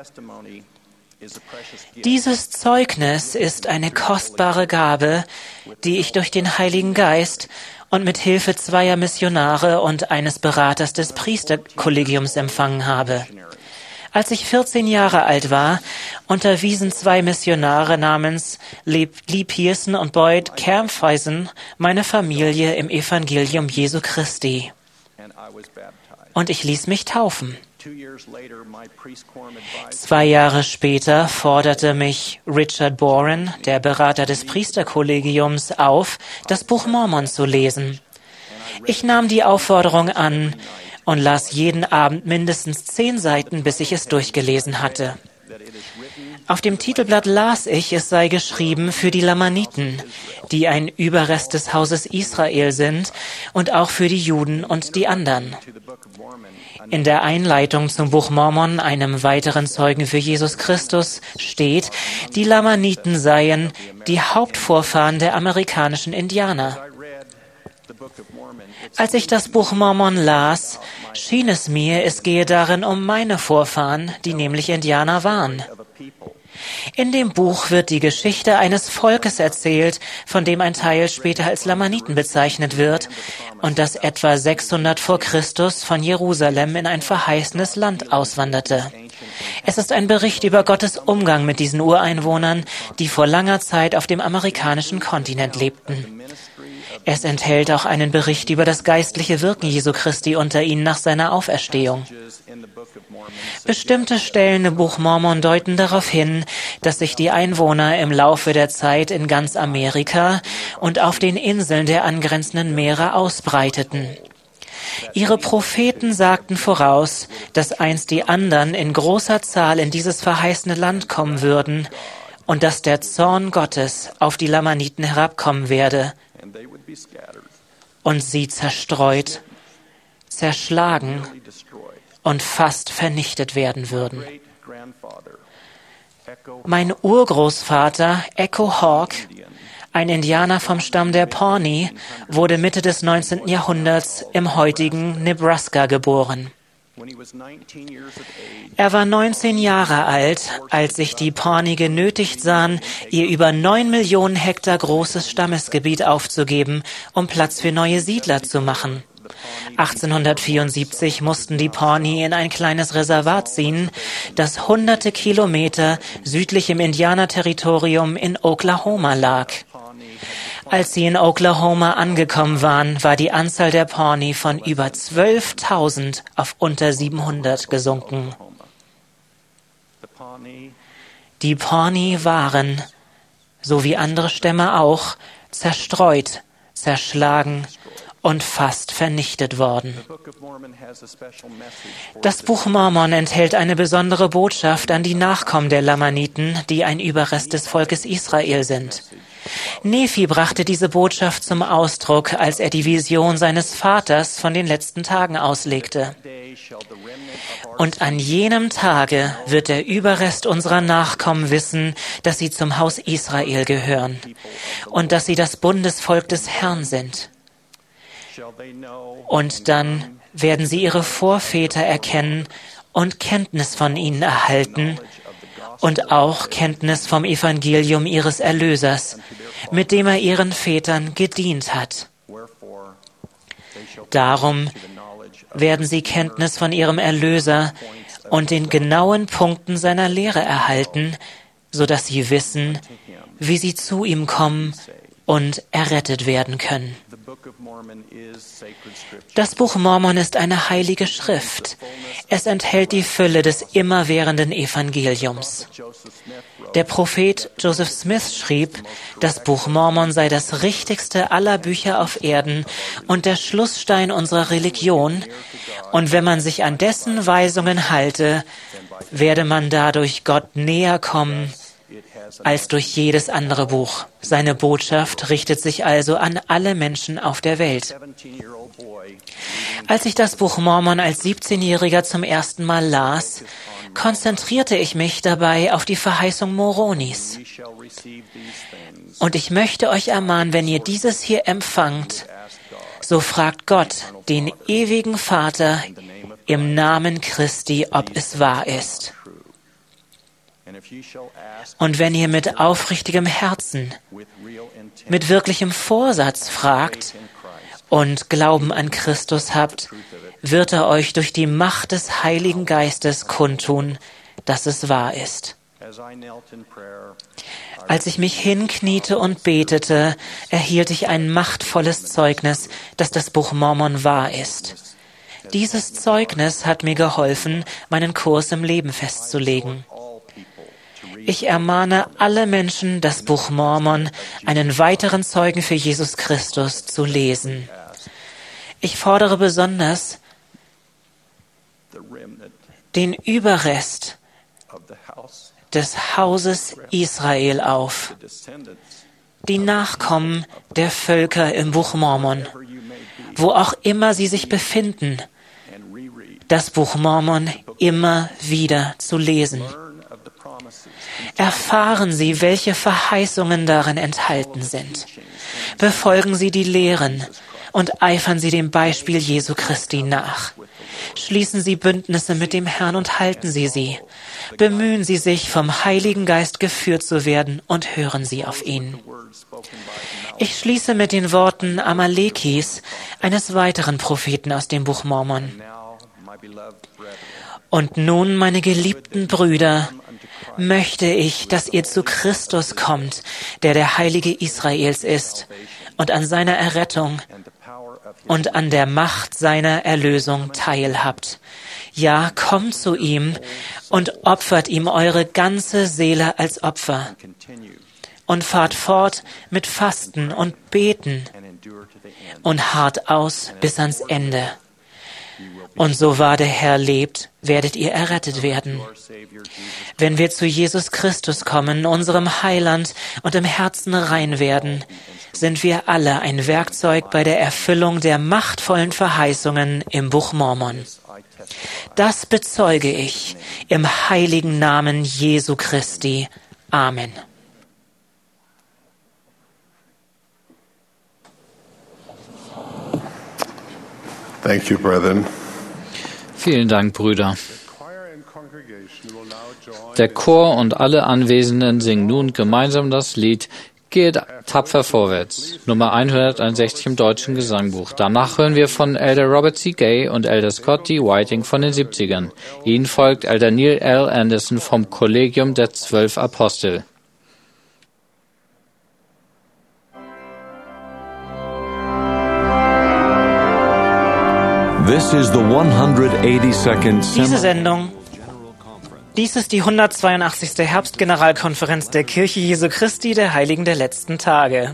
Dieses Zeugnis ist eine kostbare Gabe, die ich durch den Heiligen Geist und mit Hilfe zweier Missionare und eines Beraters des Priesterkollegiums empfangen habe. Als ich vierzehn Jahre alt war, unterwiesen zwei Missionare namens Lee Pearson und Boyd Camphuisen meine Familie im Evangelium Jesu Christi. Und ich ließ mich taufen. Zwei Jahre später forderte mich Richard Boren, der Berater des Priesterkollegiums, auf, das Buch Mormon zu lesen. Ich nahm die Aufforderung an und las jeden Abend mindestens zehn Seiten, bis ich es durchgelesen hatte. Auf dem Titelblatt las ich, es sei geschrieben für die Lamaniten, die ein Überrest des Hauses Israel sind, und auch für die Juden und die anderen. In der Einleitung zum Buch Mormon, einem weiteren Zeugen für Jesus Christus, steht, die Lamaniten seien die Hauptvorfahren der amerikanischen Indianer. Als ich das Buch Mormon las, schien es mir, es gehe darin um meine Vorfahren, die nämlich Indianer waren. In dem Buch wird die Geschichte eines Volkes erzählt, von dem ein Teil später als Lamaniten bezeichnet wird und das etwa sechshundert vor Christus von Jerusalem in ein verheißenes Land auswanderte. Es ist ein Bericht über Gottes Umgang mit diesen Ureinwohnern, die vor langer Zeit auf dem amerikanischen Kontinent lebten. Es enthält auch einen Bericht über das geistliche Wirken Jesu Christi unter ihnen nach seiner Auferstehung. Bestimmte Stellen im Buch Mormon deuten darauf hin, dass sich die Einwohner im Laufe der Zeit in ganz Amerika und auf den Inseln der angrenzenden Meere ausbreiteten. Ihre Propheten sagten voraus, dass einst die anderen in großer Zahl in dieses verheißene Land kommen würden und dass der Zorn Gottes auf die Lamaniten herabkommen werde und sie zerstreut, zerschlagen und fast vernichtet werden würden. Mein Urgroßvater, Echo Hawk, Ein Indianer vom Stamm der Pawnee wurde Mitte des neunzehnten Jahrhunderts im heutigen Nebraska geboren. Er war neunzehn Jahre alt, als sich die Pawnee genötigt sahen, ihr über neun Millionen Hektar großes Stammesgebiet aufzugeben, um Platz für neue Siedler zu machen. achtzehnhundertvierundsiebzig mussten die Pawnee in ein kleines Reservat ziehen, das hunderte Kilometer südlich im Indianerterritorium in Oklahoma lag. Als sie in Oklahoma angekommen waren, war die Anzahl der Pawnee von über zwölftausend auf unter siebenhundert gesunken. Die Pawnee waren, so wie andere Stämme auch, zerstreut, zerschlagen und fast vernichtet worden. Das Buch Mormon enthält eine besondere Botschaft an die Nachkommen der Lamaniten, die ein Überrest des Volkes Israel sind. Nephi brachte diese Botschaft zum Ausdruck, als er die Vision seines Vaters von den letzten Tagen auslegte. Und an jenem Tage wird der Überrest unserer Nachkommen wissen, dass sie zum Haus Israel gehören und dass sie das Bundesvolk des Herrn sind. Und dann werden sie ihre Vorväter erkennen und Kenntnis von ihnen erhalten und auch Kenntnis vom Evangelium ihres Erlösers, mit dem er ihren Vätern gedient hat. Darum werden sie Kenntnis von ihrem Erlöser und den genauen Punkten seiner Lehre erhalten, so dass sie wissen, wie sie zu ihm kommen und errettet werden können. Das Buch Mormon ist eine heilige Schrift. Es enthält die Fülle des immerwährenden Evangeliums. Der Prophet Joseph Smith schrieb, das Buch Mormon sei das richtigste aller Bücher auf Erden und der Schlussstein unserer Religion, und wenn man sich an dessen Weisungen halte, werde man dadurch Gott näher kommen als durch jedes andere Buch. Seine Botschaft richtet sich also an alle Menschen auf der Welt. Als ich das Buch Mormon als siebzehnjähriger zum ersten Mal las, konzentrierte ich mich dabei auf die Verheißung Moronis. Und ich möchte euch ermahnen, wenn ihr dieses hier empfangt, so fragt Gott, den ewigen Vater, im Namen Christi, ob es wahr ist. Und wenn ihr mit aufrichtigem Herzen, mit wirklichem Vorsatz fragt und Glauben an Christus habt, wird er euch durch die Macht des Heiligen Geistes kundtun, dass es wahr ist. Als ich mich hinkniete und betete, erhielt ich ein machtvolles Zeugnis, dass das Buch Mormon wahr ist. Dieses Zeugnis hat mir geholfen, meinen Kurs im Leben festzulegen. Ich ermahne alle Menschen, das Buch Mormon, einen weiteren Zeugen für Jesus Christus, zu lesen. Ich fordere besonders den Überrest des Hauses Israel auf, die Nachkommen der Völker im Buch Mormon, wo auch immer sie sich befinden, das Buch Mormon immer wieder zu lesen. Erfahren Sie, welche Verheißungen darin enthalten sind. Befolgen Sie die Lehren und eifern Sie dem Beispiel Jesu Christi nach. Schließen Sie Bündnisse mit dem Herrn und halten Sie sie. Bemühen Sie sich, vom Heiligen Geist geführt zu werden und hören Sie auf ihn. Ich schließe mit den Worten Amalekis, eines weiteren Propheten aus dem Buch Mormon. Und nun, meine geliebten Brüder, möchte ich, dass ihr zu Christus kommt, der der Heilige Israels ist, und an seiner Errettung und an der Macht seiner Erlösung teilhabt. Ja, kommt zu ihm und opfert ihm eure ganze Seele als Opfer. Und fahrt fort mit Fasten und Beten und harrt aus bis ans Ende. Und so wahr der Herr lebt, werdet ihr errettet werden. Wenn wir zu Jesus Christus kommen, unserem Heiland, und im Herzen rein werden, sind wir alle ein Werkzeug bei der Erfüllung der machtvollen Verheißungen im Buch Mormon. Das bezeuge ich im heiligen Namen Jesu Christi. Amen. Thank you, brethren. Vielen Dank, Brüder. Der Chor und alle Anwesenden singen nun gemeinsam das Lied Geht tapfer vorwärts, Nummer hunderteinundsechzig im Deutschen Gesangbuch. Danach hören wir von Elder Robert C. Gay und Elder Scott D. Whiting von den siebzigern. Ihnen folgt Elder Neil L. Anderson vom Kollegium der Zwölf Apostel. This is the one hundred eighty-second Diese Sendung, dies ist die hundertzweiundachtzigste Herbstgeneralkonferenz der Kirche Jesu Christi der Heiligen der letzten Tage.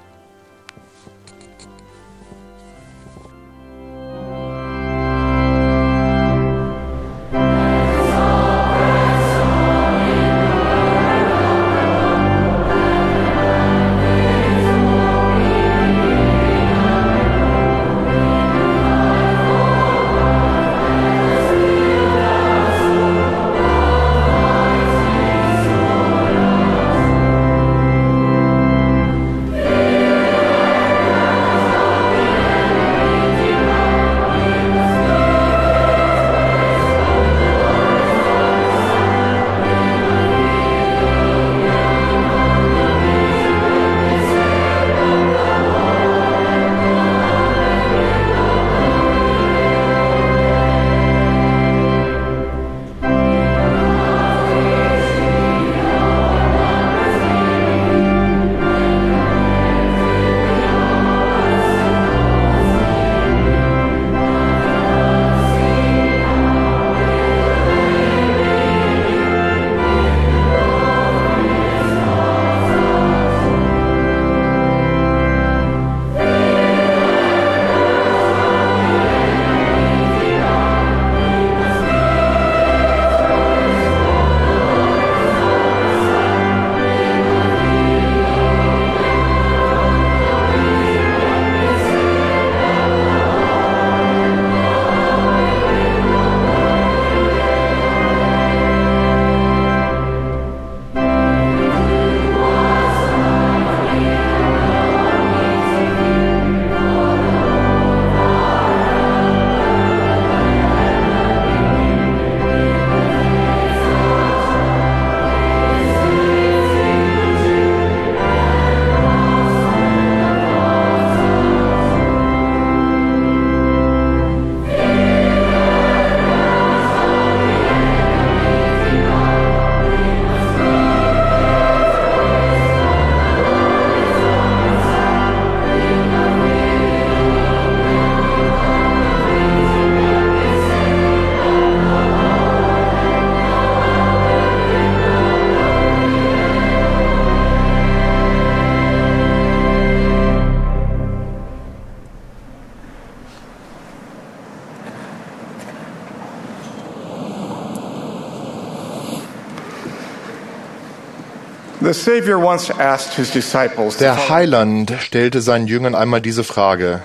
Der Heiland stellte seinen Jüngern einmal diese Frage: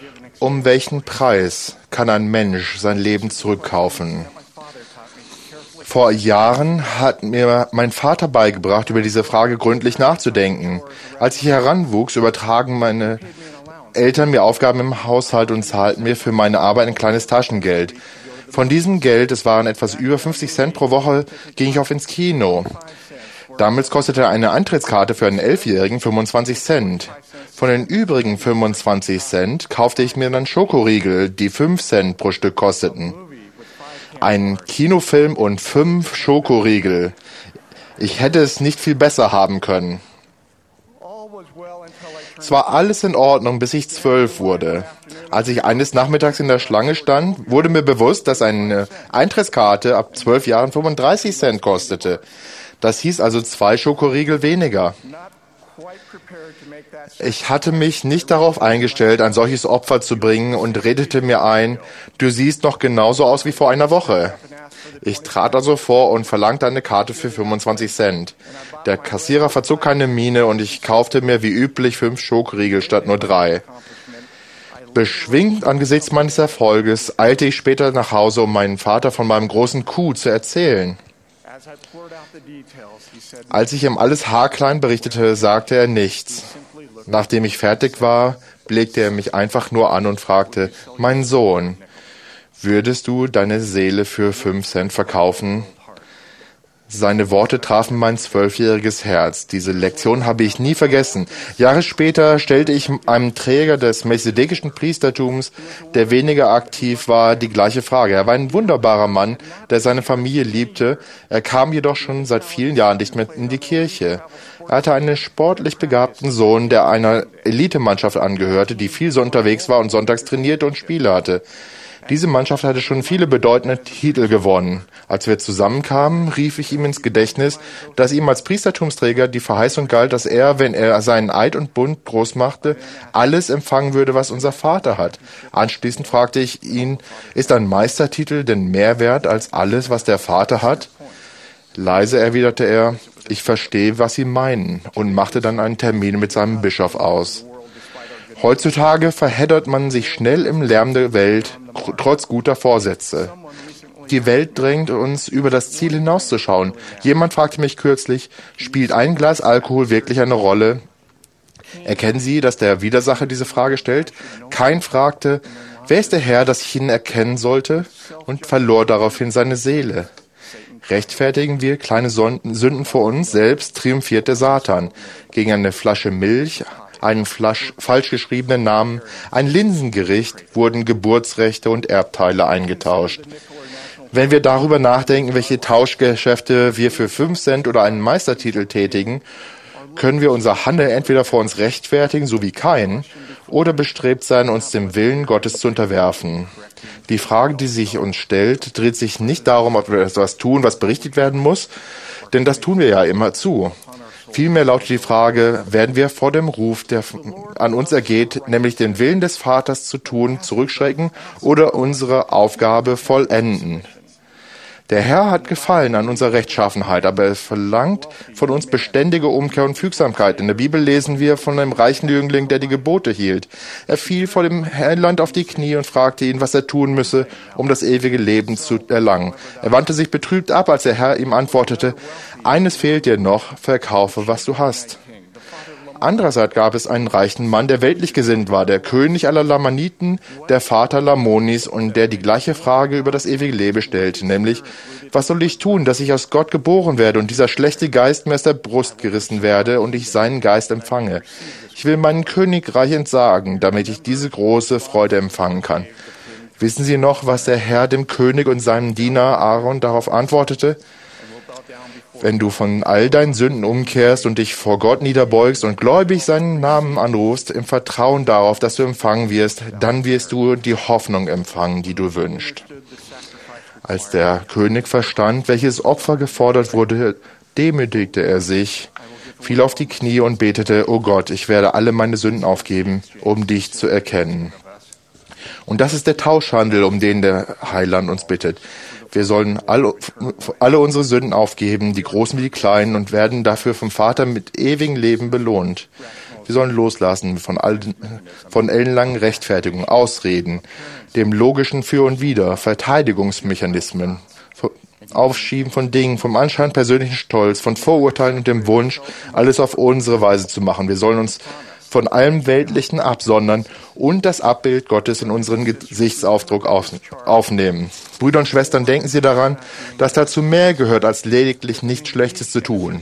Um welchen Preis kann ein Mensch sein Leben zurückkaufen? Vor Jahren hat mir mein Vater beigebracht, über diese Frage gründlich nachzudenken. Als ich heranwuchs, übertragen meine Eltern mir Aufgaben im Haushalt und zahlten mir für meine Arbeit ein kleines Taschengeld. Von diesem Geld, es waren etwas über fünfzig Cent pro Woche, ging ich oft ins Kino. Damals kostete eine Eintrittskarte für einen Elfjährigen fünfundzwanzig Cent. Von den übrigen fünfundzwanzig Cent kaufte ich mir dann Schokoriegel, die fünf Cent pro Stück kosteten. Ein Kinofilm und fünf Schokoriegel. Ich hätte es nicht viel besser haben können. Es war alles in Ordnung, bis ich zwölf wurde. Als ich eines Nachmittags in der Schlange stand, wurde mir bewusst, dass eine Eintrittskarte ab zwölf Jahren fünfunddreißig Cent kostete. Das hieß also zwei Schokoriegel weniger. Ich hatte mich nicht darauf eingestellt, ein solches Opfer zu bringen und redete mir ein, du siehst noch genauso aus wie vor einer Woche. Ich trat also vor und verlangte eine Karte für fünfundzwanzig Cent. Der Kassierer verzog keine Miene und ich kaufte mir wie üblich fünf Schokoriegel statt nur drei. Beschwingt angesichts meines Erfolges eilte ich später nach Hause, um meinem Vater von meinem großen Coup zu erzählen. Als ich ihm alles haarklein berichtete, sagte er nichts. Nachdem ich fertig war, blickte er mich einfach nur an und fragte, mein Sohn, würdest du deine Seele für fünf Cent verkaufen? Seine Worte trafen mein zwölfjähriges Herz. Diese Lektion habe ich nie vergessen. Jahre später stellte ich einem Träger des melchizedekischen Priestertums, der weniger aktiv war, die gleiche Frage. Er war ein wunderbarer Mann, der seine Familie liebte. Er kam jedoch schon seit vielen Jahren nicht mehr in die Kirche. Er hatte einen sportlich begabten Sohn, der einer Elitemannschaft angehörte, die viel so unterwegs war und sonntags trainierte und Spiele hatte. Diese Mannschaft hatte schon viele bedeutende Titel gewonnen. Als wir zusammenkamen, rief ich ihm ins Gedächtnis, dass ihm als Priestertumsträger die Verheißung galt, dass er, wenn er seinen Eid und Bund groß machte, alles empfangen würde, was unser Vater hat. Anschließend fragte ich ihn, ist ein Meistertitel denn mehr wert als alles, was der Vater hat? Leise erwiderte er, ich verstehe, was Sie meinen, und machte dann einen Termin mit seinem Bischof aus. Heutzutage verheddert man sich schnell im Lärm der Welt, trotz guter Vorsätze. Die Welt drängt uns, über das Ziel hinauszuschauen. Jemand fragte mich kürzlich, spielt ein Glas Alkohol wirklich eine Rolle? Erkennen Sie, dass der Widersacher diese Frage stellt? Kain fragte, wer ist der Herr, dass ich ihn erkennen sollte? Und verlor daraufhin seine Seele. Rechtfertigen wir kleine Sünden vor uns selbst, triumphiert der Satan. Gegen eine Flasche Milch, einen Flasch, falsch geschriebenen Namen, ein Linsengericht wurden Geburtsrechte und Erbteile eingetauscht. Wenn wir darüber nachdenken, welche Tauschgeschäfte wir für fünf Cent oder einen Meistertitel tätigen, können wir unser Handeln entweder vor uns rechtfertigen, so wie Kain, oder bestrebt sein, uns dem Willen Gottes zu unterwerfen. Die Frage, die sich uns stellt, dreht sich nicht darum, ob wir etwas tun, was berichtet werden muss, denn das tun wir ja immer zu. Vielmehr lautet die Frage, werden wir vor dem Ruf, der an uns ergeht, nämlich den Willen des Vaters zu tun, zurückschrecken oder unsere Aufgabe vollenden? Der Herr hat Gefallen an unserer Rechtschaffenheit, aber er verlangt von uns beständige Umkehr und Fügsamkeit. In der Bibel lesen wir von einem reichen Jüngling, der die Gebote hielt. Er fiel vor dem Heiland auf die Knie und fragte ihn, was er tun müsse, um das ewige Leben zu erlangen. Er wandte sich betrübt ab, als der Herr ihm antwortete, eines fehlt dir noch, verkaufe, was du hast. Andererseits gab es einen reichen Mann, der weltlich gesinnt war, der König aller Lamaniten, der Vater Lamonis, und der die gleiche Frage über das ewige Leben stellte, nämlich, was soll ich tun, dass ich aus Gott geboren werde und dieser schlechte Geist mir aus der Brust gerissen werde und ich seinen Geist empfange? Ich will meinem Königreich entsagen, damit ich diese große Freude empfangen kann. Wissen Sie noch, was der Herr dem König und seinem Diener Aaron darauf antwortete? Wenn du von all deinen Sünden umkehrst und dich vor Gott niederbeugst und gläubig seinen Namen anrufst, im Vertrauen darauf, dass du empfangen wirst, dann wirst du die Hoffnung empfangen, die du wünschst. Als der König verstand, welches Opfer gefordert wurde, demütigte er sich, fiel auf die Knie und betete, O Gott, ich werde alle meine Sünden aufgeben, um dich zu erkennen. Und das ist der Tauschhandel, um den der Heiland uns bittet. Wir sollen alle, alle unsere Sünden aufgeben, die großen wie die kleinen, und werden dafür vom Vater mit ewigem Leben belohnt. Wir sollen loslassen von, all, von ellenlangen Rechtfertigungen, Ausreden, dem logischen Für und Wider, Verteidigungsmechanismen, Aufschieben von Dingen, vom anscheinend persönlichen Stolz, von Vorurteilen und dem Wunsch, alles auf unsere Weise zu machen. Wir sollen uns von allem Weltlichen absondern und das Abbild Gottes in unseren Gesichtsaufdruck auf, aufnehmen. Brüder und Schwestern, denken Sie daran, dass dazu mehr gehört, als lediglich nichts Schlechtes zu tun.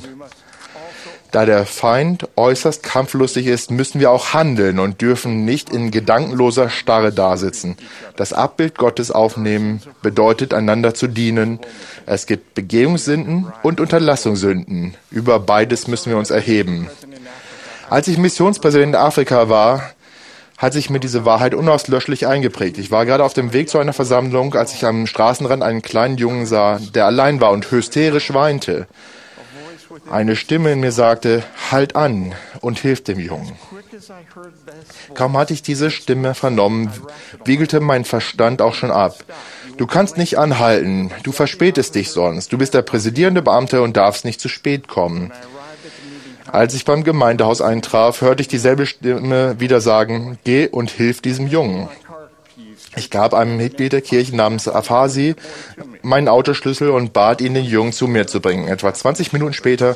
Da der Feind äußerst kampflustig ist, müssen wir auch handeln und dürfen nicht in gedankenloser Starre dasitzen. Das Abbild Gottes aufnehmen bedeutet, einander zu dienen. Es gibt Begehungssünden und Unterlassungssünden. Über beides müssen wir uns erheben. Als ich Missionspräsident in Afrika war, hat sich mir diese Wahrheit unauslöschlich eingeprägt. Ich war gerade auf dem Weg zu einer Versammlung, als ich am Straßenrand einen kleinen Jungen sah, der allein war und hysterisch weinte. Eine Stimme in mir sagte, halt an und hilf dem Jungen. Kaum hatte ich diese Stimme vernommen, wiegelte mein Verstand auch schon ab. Du kannst nicht anhalten, du verspätest dich sonst. Du bist der präsidierende Beamte und darfst nicht zu spät kommen. Als ich beim Gemeindehaus eintraf, hörte ich dieselbe Stimme wieder sagen, geh und hilf diesem Jungen. Ich gab einem Mitglied der Kirche namens Afasi meinen Autoschlüssel und bat ihn, den Jungen zu mir zu bringen. Etwa zwanzig Minuten später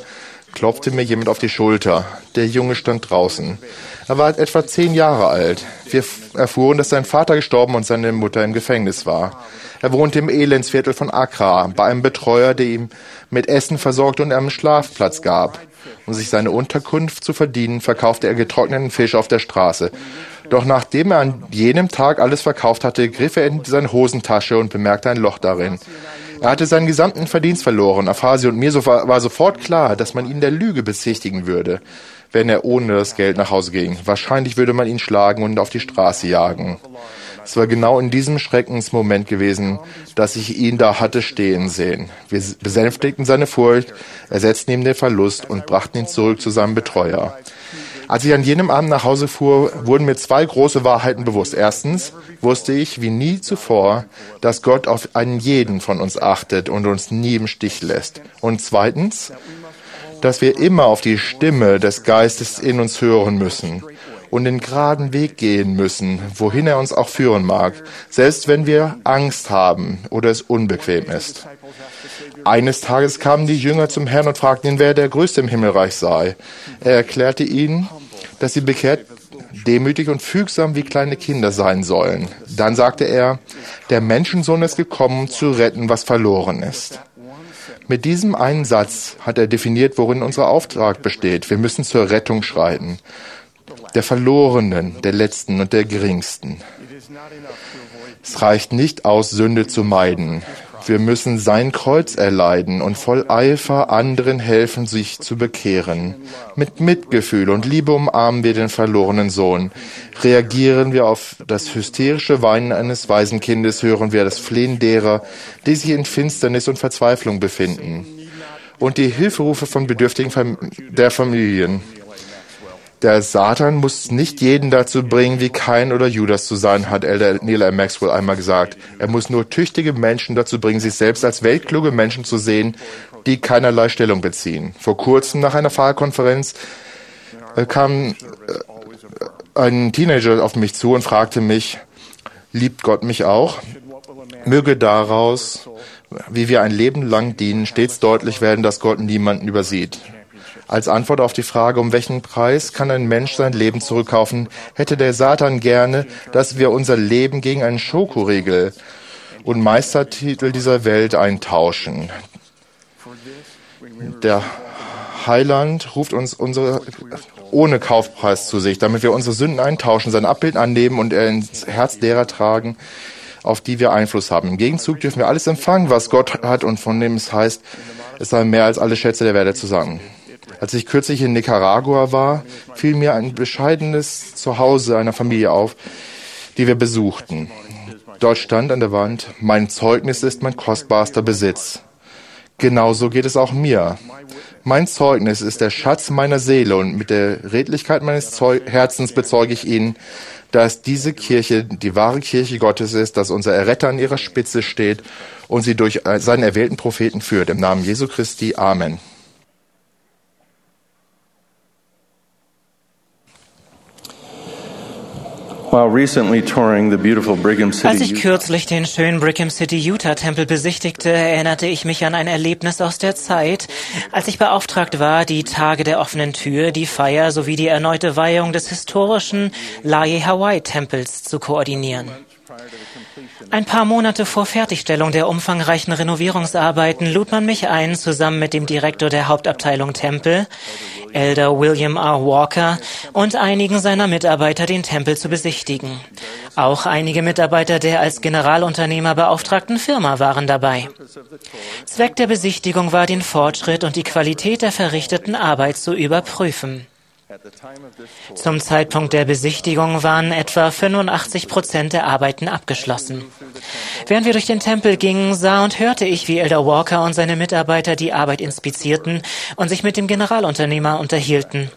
klopfte mir jemand auf die Schulter. Der Junge stand draußen. Er war etwa zehn Jahre alt. Wir erfuhren, dass sein Vater gestorben und seine Mutter im Gefängnis war. Er wohnte im Elendsviertel von Accra, bei einem Betreuer, der ihm mit Essen versorgte und einem Schlafplatz gab. Um sich seine Unterkunft zu verdienen, verkaufte er getrockneten Fisch auf der Straße. Doch nachdem er an jenem Tag alles verkauft hatte, griff er in seine Hosentasche und bemerkte ein Loch darin. Er hatte seinen gesamten Verdienst verloren. Aphasi und mir war sofort klar, dass man ihn der Lüge bezichtigen würde, wenn er ohne das Geld nach Hause ging. Wahrscheinlich würde man ihn schlagen und auf die Straße jagen. Es war genau in diesem Schreckensmoment gewesen, dass ich ihn da hatte stehen sehen. Wir besänftigten seine Furcht, ersetzten ihm den Verlust und brachten ihn zurück zu seinem Betreuer. Als ich an jenem Abend nach Hause fuhr, wurden mir zwei große Wahrheiten bewusst. Erstens wusste ich wie nie zuvor, dass Gott auf einen jeden von uns achtet und uns nie im Stich lässt. Und zweitens, dass wir immer auf die Stimme des Geistes in uns hören müssen und den geraden Weg gehen müssen, wohin er uns auch führen mag, selbst wenn wir Angst haben oder es unbequem ist. Eines Tages kamen die Jünger zum Herrn und fragten ihn, wer der Größte im Himmelreich sei. Er erklärte ihnen, dass sie bekehrt, demütig und fügsam wie kleine Kinder sein sollen. Dann sagte er, der Menschensohn ist gekommen, zu retten, was verloren ist. Mit diesem einen Satz hat er definiert, worin unser Auftrag besteht. Wir müssen zur Rettung schreiten. Der Verlorenen, der Letzten und der Geringsten. Es reicht nicht aus, Sünde zu meiden. Wir müssen sein Kreuz erleiden und voll Eifer anderen helfen, sich zu bekehren. Mit Mitgefühl und Liebe umarmen wir den verlorenen Sohn. Reagieren wir auf das hysterische Weinen eines Waisenkindes, hören wir das Flehen derer, die sich in Finsternis und Verzweiflung befinden. Und die Hilferufe von Bedürftigen Fam- der Familien. Der Satan muss nicht jeden dazu bringen, wie Kain oder Judas zu sein, hat Elder Neil A. Maxwell einmal gesagt. Er muss nur tüchtige Menschen dazu bringen, sich selbst als weltkluge Menschen zu sehen, die keinerlei Stellung beziehen. Vor kurzem nach einer Pfarrkonferenz äh, kam äh, ein Teenager auf mich zu und fragte mich, liebt Gott mich auch? Möge daraus, wie wir ein Leben lang dienen, stets deutlich werden, dass Gott niemanden übersieht. Als Antwort auf die Frage, um welchen Preis kann ein Mensch sein Leben zurückkaufen, hätte der Satan gerne, dass wir unser Leben gegen einen Schokoriegel und Meistertitel dieser Welt eintauschen. Der Heiland ruft uns unsere ohne Kaufpreis zu sich, damit wir unsere Sünden eintauschen, sein Abbild annehmen und er ins Herz derer tragen, auf die wir Einfluss haben. Im Gegenzug dürfen wir alles empfangen, was Gott hat und von dem es heißt, es sei mehr als alle Schätze der Welt zusammen. Als ich kürzlich in Nicaragua war, fiel mir ein bescheidenes Zuhause einer Familie auf, die wir besuchten. Dort stand an der Wand, mein Zeugnis ist mein kostbarster Besitz. Genauso geht es auch mir. Mein Zeugnis ist der Schatz meiner Seele und mit der Redlichkeit meines Zeu- Herzens bezeuge ich Ihnen, dass diese Kirche die wahre Kirche Gottes ist, dass unser Erretter an ihrer Spitze steht und sie durch seinen erwählten Propheten führt. Im Namen Jesu Christi. Amen. Als ich kürzlich den schönen Brigham City, Utah-Tempel besichtigte, erinnerte ich mich an ein Erlebnis aus der Zeit, als ich beauftragt war, die Tage der offenen Tür, die Feier sowie die erneute Weihung des historischen Laie Hawaii-Tempels zu koordinieren. Ein paar Monate vor Fertigstellung der umfangreichen Renovierungsarbeiten lud man mich ein, zusammen mit dem Direktor der Hauptabteilung Tempel, Elder William R. Walker, und einigen seiner Mitarbeiter den Tempel zu besichtigen. Auch einige Mitarbeiter der als Generalunternehmer beauftragten Firma waren dabei. Zweck der Besichtigung war, den Fortschritt und die Qualität der verrichteten Arbeit zu überprüfen. Zum Zeitpunkt der Besichtigung waren etwa fünfundachtzig Prozent der Arbeiten abgeschlossen. Während wir durch den Tempel gingen, sah und hörte ich, wie Elder Walker und seine Mitarbeiter die Arbeit inspizierten und sich mit dem Generalunternehmer unterhielten.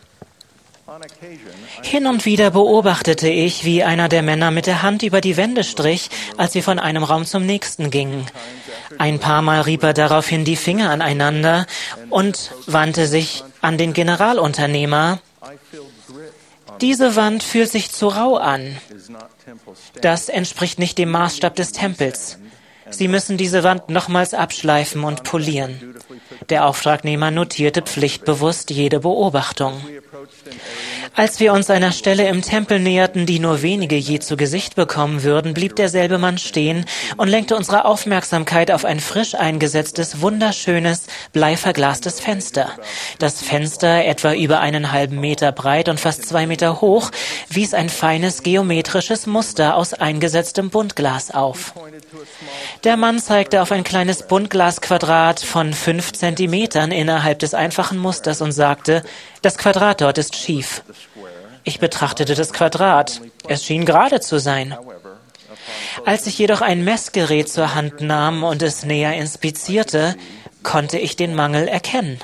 Hin und wieder beobachtete ich, wie einer der Männer mit der Hand über die Wände strich, als wir von einem Raum zum nächsten gingen. Ein paar Mal rieb er daraufhin die Finger aneinander und wandte sich an den Generalunternehmer. Diese Wand fühlt sich zu rau an. Das entspricht nicht dem Maßstab des Tempels. Sie müssen diese Wand nochmals abschleifen und polieren. Der Auftragnehmer notierte pflichtbewusst jede Beobachtung. Als wir uns einer Stelle im Tempel näherten, die nur wenige je zu Gesicht bekommen würden, blieb derselbe Mann stehen und lenkte unsere Aufmerksamkeit auf ein frisch eingesetztes, wunderschönes, bleiverglastes Fenster. Das Fenster, etwa über einen halben Meter breit und fast zwei Meter hoch, wies ein feines geometrisches Muster aus eingesetztem Buntglas auf. Der Mann zeigte auf ein kleines Buntglasquadrat von fünf Zentimetern innerhalb des einfachen Musters und sagte, das Quadrat dort ist schief. Ich betrachtete das Quadrat. Es schien gerade zu sein. Als ich jedoch ein Messgerät zur Hand nahm und es näher inspizierte, konnte ich den Mangel erkennen.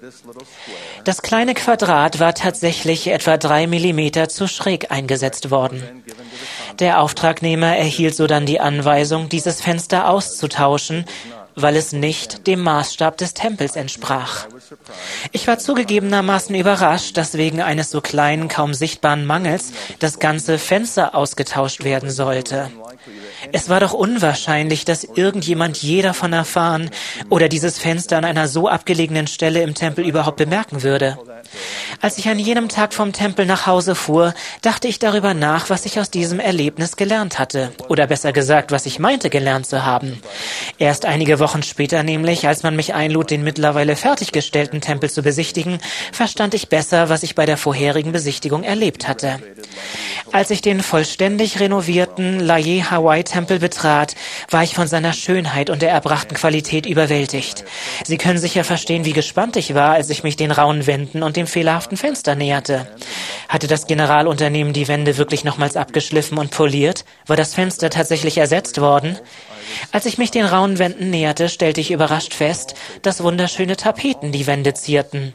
Das kleine Quadrat war tatsächlich etwa drei Millimeter zu schräg eingesetzt worden. Der Auftragnehmer erhielt sodann die Anweisung, dieses Fenster auszutauschen, weil es nicht dem Maßstab des Tempels entsprach. Ich war zugegebenermaßen überrascht, dass wegen eines so kleinen, kaum sichtbaren Mangels das ganze Fenster ausgetauscht werden sollte. Es war doch unwahrscheinlich, dass irgendjemand je davon erfahren oder dieses Fenster an einer so abgelegenen Stelle im Tempel überhaupt bemerken würde. Als ich an jenem Tag vom Tempel nach Hause fuhr, dachte ich darüber nach, was ich aus diesem Erlebnis gelernt hatte. Oder besser gesagt, was ich meinte gelernt zu haben. Erst einige Wochen später nämlich, als man mich einlud, den mittlerweile fertiggestellten Tempel zu besichtigen, verstand ich besser, was ich bei der vorherigen Besichtigung erlebt hatte. Als ich den vollständig renovierten Laie Hawaii-Tempel betrat, war ich von seiner Schönheit und der erbrachten Qualität überwältigt. Sie können sicher verstehen, wie gespannt ich war, als ich mich den rauen Wänden und dem fehlerhaften Fenster näherte. Hatte das Generalunternehmen die Wände wirklich nochmals abgeschliffen und poliert? War das Fenster tatsächlich ersetzt worden? Als ich mich den rauen Wänden näherte, stellte ich überrascht fest, dass wunderschöne Tapeten die Wände zierten.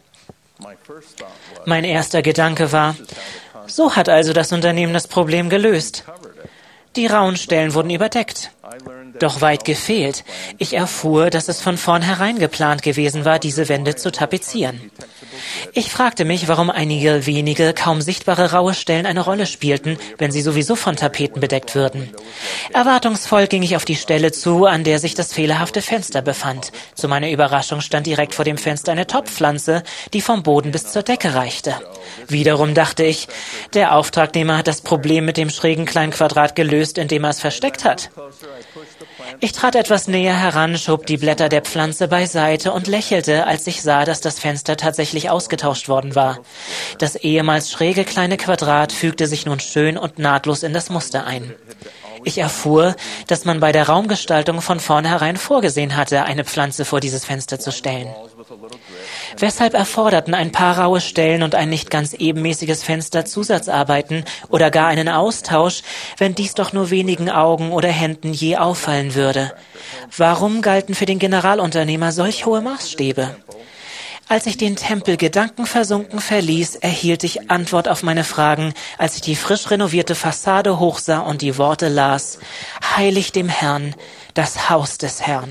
Mein erster Gedanke war, so hat also das Unternehmen das Problem gelöst. Die rauen Stellen wurden überdeckt. Doch weit gefehlt. Ich erfuhr, dass es von vornherein geplant gewesen war, diese Wände zu tapezieren. Ich fragte mich, warum einige wenige, kaum sichtbare raue Stellen eine Rolle spielten, wenn sie sowieso von Tapeten bedeckt würden. Erwartungsvoll ging ich auf die Stelle zu, an der sich das fehlerhafte Fenster befand. Zu meiner Überraschung stand direkt vor dem Fenster eine Topfpflanze, die vom Boden bis zur Decke reichte. Wiederum dachte ich, der Auftragnehmer hat das Problem mit dem schrägen kleinen Quadrat gelöst, indem er es versteckt hat. Ich trat etwas näher heran, schob die Blätter der Pflanze beiseite und lächelte, als ich sah, dass das Fenster tatsächlich ausgetauscht worden war. Das ehemals schräge kleine Quadrat fügte sich nun schön und nahtlos in das Muster ein. Ich erfuhr, dass man bei der Raumgestaltung von vornherein vorgesehen hatte, eine Pflanze vor dieses Fenster zu stellen. Weshalb erforderten ein paar raue Stellen und ein nicht ganz ebenmäßiges Fenster Zusatzarbeiten oder gar einen Austausch, wenn dies doch nur wenigen Augen oder Händen je auffallen würde? Warum galten für den Generalunternehmer solch hohe Maßstäbe? Als ich den Tempel gedankenversunken verließ, erhielt ich Antwort auf meine Fragen, als ich die frisch renovierte Fassade hochsah und die Worte las: Heilig dem Herrn, das Haus des Herrn.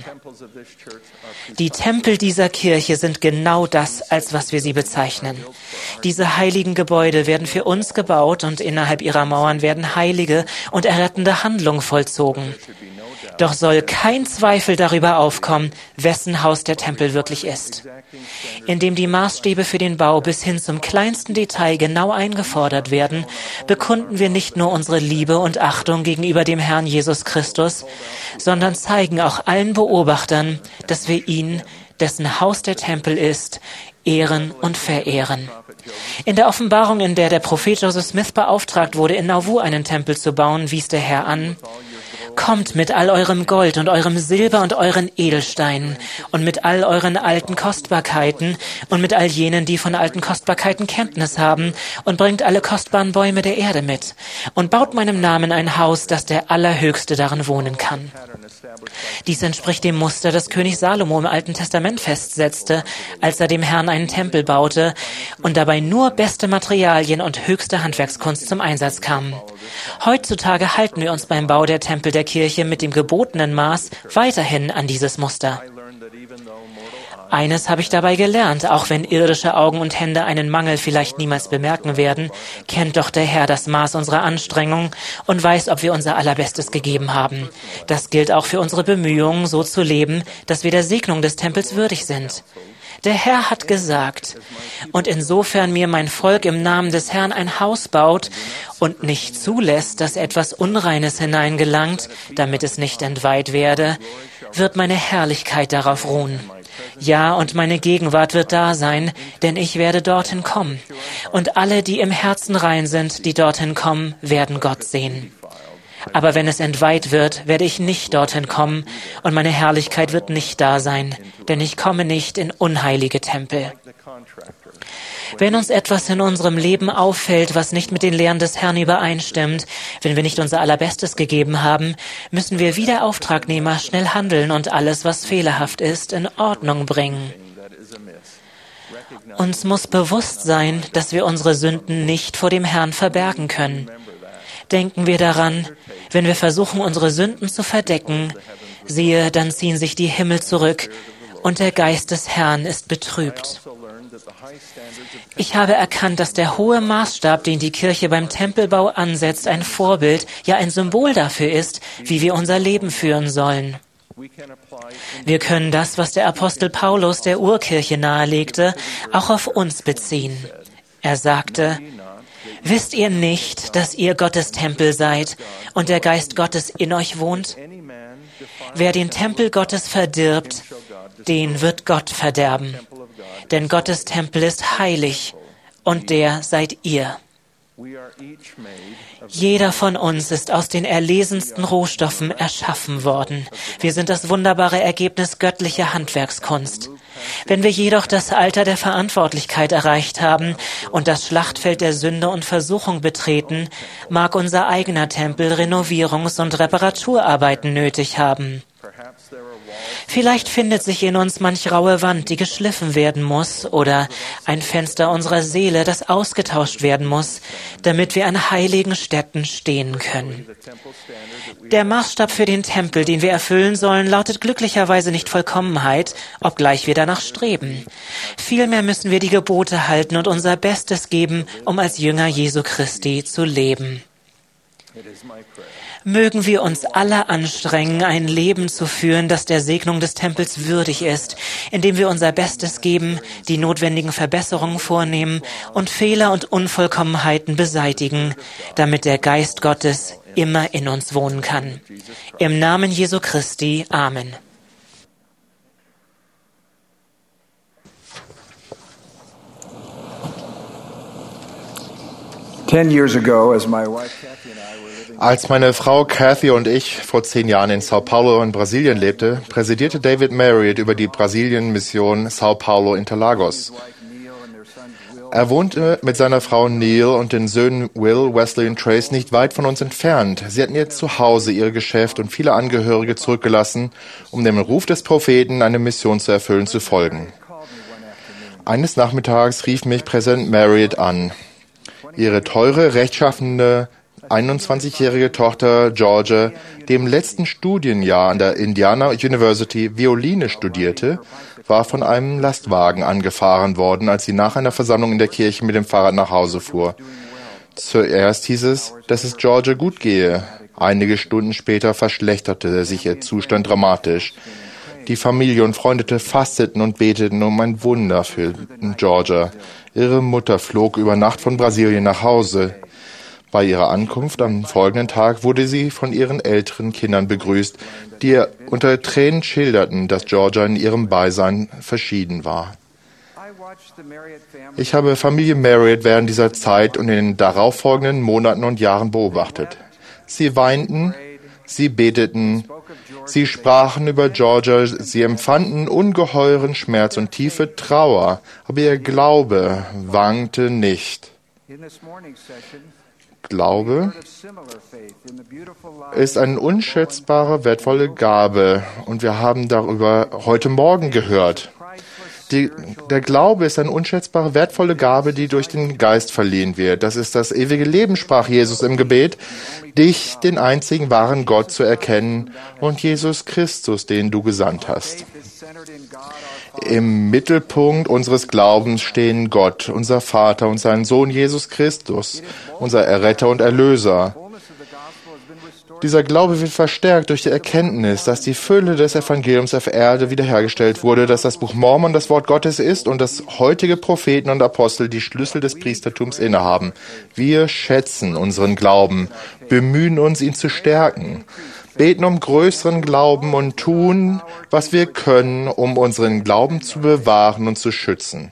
Die Tempel dieser Kirche sind genau das, als was wir sie bezeichnen. Diese heiligen Gebäude werden für uns gebaut und innerhalb ihrer Mauern werden heilige und errettende Handlungen vollzogen. Doch soll kein Zweifel darüber aufkommen, wessen Haus der Tempel wirklich ist. Indem die Maßstäbe für den Bau bis hin zum kleinsten Detail genau eingefordert werden, bekunden wir nicht nur unsere Liebe und Achtung gegenüber dem Herrn Jesus Christus, sondern zeigen auch allen Beobachtern, dass wir ihn, dessen Haus der Tempel ist, ehren und verehren. In der Offenbarung, in der der Prophet Joseph Smith beauftragt wurde, in Nauvoo einen Tempel zu bauen, wies der Herr an: Kommt mit all eurem Gold und eurem Silber und euren Edelsteinen und mit all euren alten Kostbarkeiten und mit all jenen, die von alten Kostbarkeiten Kenntnis haben, und bringt alle kostbaren Bäume der Erde mit und baut meinem Namen ein Haus, dass der Allerhöchste darin wohnen kann. Dies entspricht dem Muster, das König Salomo im Alten Testament festsetzte, als er dem Herrn einen Tempel baute und dabei nur beste Materialien und höchste Handwerkskunst zum Einsatz kamen. Heutzutage halten wir uns beim Bau der Tempel der Kirche mit dem gebotenen Maß weiterhin an dieses Muster. Eines habe ich dabei gelernt, auch wenn irdische Augen und Hände einen Mangel vielleicht niemals bemerken werden, kennt doch der Herr das Maß unserer Anstrengung und weiß, ob wir unser Allerbestes gegeben haben. Das gilt auch für unsere Bemühungen, so zu leben, dass wir der Segnung des Tempels würdig sind. Der Herr hat gesagt, und insofern mir mein Volk im Namen des Herrn ein Haus baut und nicht zulässt, dass etwas Unreines hineingelangt, damit es nicht entweiht werde, wird meine Herrlichkeit darauf ruhen. Ja, und meine Gegenwart wird da sein, denn ich werde dorthin kommen. Und alle, die im Herzen rein sind, die dorthin kommen, werden Gott sehen. Aber wenn es entweiht wird, werde ich nicht dorthin kommen, und meine Herrlichkeit wird nicht da sein, denn ich komme nicht in unheilige Tempel. Wenn uns etwas in unserem Leben auffällt, was nicht mit den Lehren des Herrn übereinstimmt, wenn wir nicht unser Allerbestes gegeben haben, müssen wir wie der Auftragnehmer schnell handeln und alles, was fehlerhaft ist, in Ordnung bringen. Uns muss bewusst sein, dass wir unsere Sünden nicht vor dem Herrn verbergen können. Denken wir daran, wenn wir versuchen, unsere Sünden zu verdecken, siehe, dann ziehen sich die Himmel zurück und der Geist des Herrn ist betrübt. Ich habe erkannt, dass der hohe Maßstab, den die Kirche beim Tempelbau ansetzt, ein Vorbild, ja ein Symbol dafür ist, wie wir unser Leben führen sollen. Wir können das, was der Apostel Paulus der Urkirche nahelegte, auch auf uns beziehen. Er sagte, wisst ihr nicht, dass ihr Gottes Tempel seid und der Geist Gottes in euch wohnt? Wer den Tempel Gottes verdirbt, den wird Gott verderben. Denn Gottes Tempel ist heilig und der seid ihr. Jeder von uns ist aus den erlesensten Rohstoffen erschaffen worden. Wir sind das wunderbare Ergebnis göttlicher Handwerkskunst. Wenn wir jedoch das Alter der Verantwortlichkeit erreicht haben und das Schlachtfeld der Sünde und Versuchung betreten, mag unser eigener Tempel Renovierungs- und Reparaturarbeiten nötig haben. Vielleicht findet sich in uns manch raue Wand, die geschliffen werden muss, oder ein Fenster unserer Seele, das ausgetauscht werden muss, damit wir an heiligen Stätten stehen können. Der Maßstab für den Tempel, den wir erfüllen sollen, lautet glücklicherweise nicht Vollkommenheit, obgleich wir danach streben. Vielmehr müssen wir die Gebote halten und unser Bestes geben, um als Jünger Jesu Christi zu leben. Mögen wir uns alle anstrengen, ein Leben zu führen, das der Segnung des Tempels würdig ist, indem wir unser Bestes geben, die notwendigen Verbesserungen vornehmen und Fehler und Unvollkommenheiten beseitigen, damit der Geist Gottes immer in uns wohnen kann. Im Namen Jesu Christi. Amen. Ten years ago, as my wife Kathy and I were living Als meine Frau Kathy und ich vor zehn Jahren in Sao Paulo in Brasilien lebte, präsidierte David Marriott über die Brasilien-Mission Sao Paulo Interlagos. Er wohnte mit seiner Frau Neil und den Söhnen Will, Wesley und Trace nicht weit von uns entfernt. Sie hatten ihr Zuhause, ihr Geschäft und viele Angehörige zurückgelassen, um dem Ruf des Propheten, eine Mission zu erfüllen, zu folgen. Eines Nachmittags rief mich Präsident Marriott an. Ihre teure, rechtschaffende, einundzwanzigjährige Tochter Georgia, die im letzten Studienjahr an der Indiana University Violine studierte, war von einem Lastwagen angefahren worden, als sie nach einer Versammlung in der Kirche mit dem Fahrrad nach Hause fuhr. Zuerst hieß es, dass es Georgia gut gehe. Einige Stunden später verschlechterte sich ihr Zustand dramatisch. Die Familie und Freunde fasteten und beteten um ein Wunder für Georgia. Ihre Mutter flog über Nacht von Brasilien nach Hause. Bei ihrer Ankunft am folgenden Tag wurde sie von ihren älteren Kindern begrüßt, die ihr unter Tränen schilderten, dass Georgia in ihrem Beisein verschieden war. Ich habe Familie Marriott während dieser Zeit und in den darauffolgenden Monaten und Jahren beobachtet. Sie weinten, sie beteten, sie sprachen über Georgia, sie empfanden ungeheuren Schmerz und tiefe Trauer, aber ihr Glaube wankte nicht. Glaube ist eine unschätzbare, wertvolle Gabe und wir haben darüber heute Morgen gehört. Die, der Glaube ist eine unschätzbare, wertvolle Gabe, die durch den Geist verliehen wird. Das ist das ewige Leben, sprach Jesus im Gebet, dich, den einzigen wahren Gott, zu erkennen und Jesus Christus, den du gesandt hast. Im Mittelpunkt unseres Glaubens stehen Gott, unser Vater und sein Sohn Jesus Christus, unser Erretter und Erlöser. Dieser Glaube wird verstärkt durch die Erkenntnis, dass die Fülle des Evangeliums auf Erde wiederhergestellt wurde, dass das Buch Mormon das Wort Gottes ist und dass heutige Propheten und Apostel die Schlüssel des Priestertums innehaben. Wir schätzen unseren Glauben, bemühen uns, ihn zu stärken, beten um größeren Glauben und tun, was wir können, um unseren Glauben zu bewahren und zu schützen.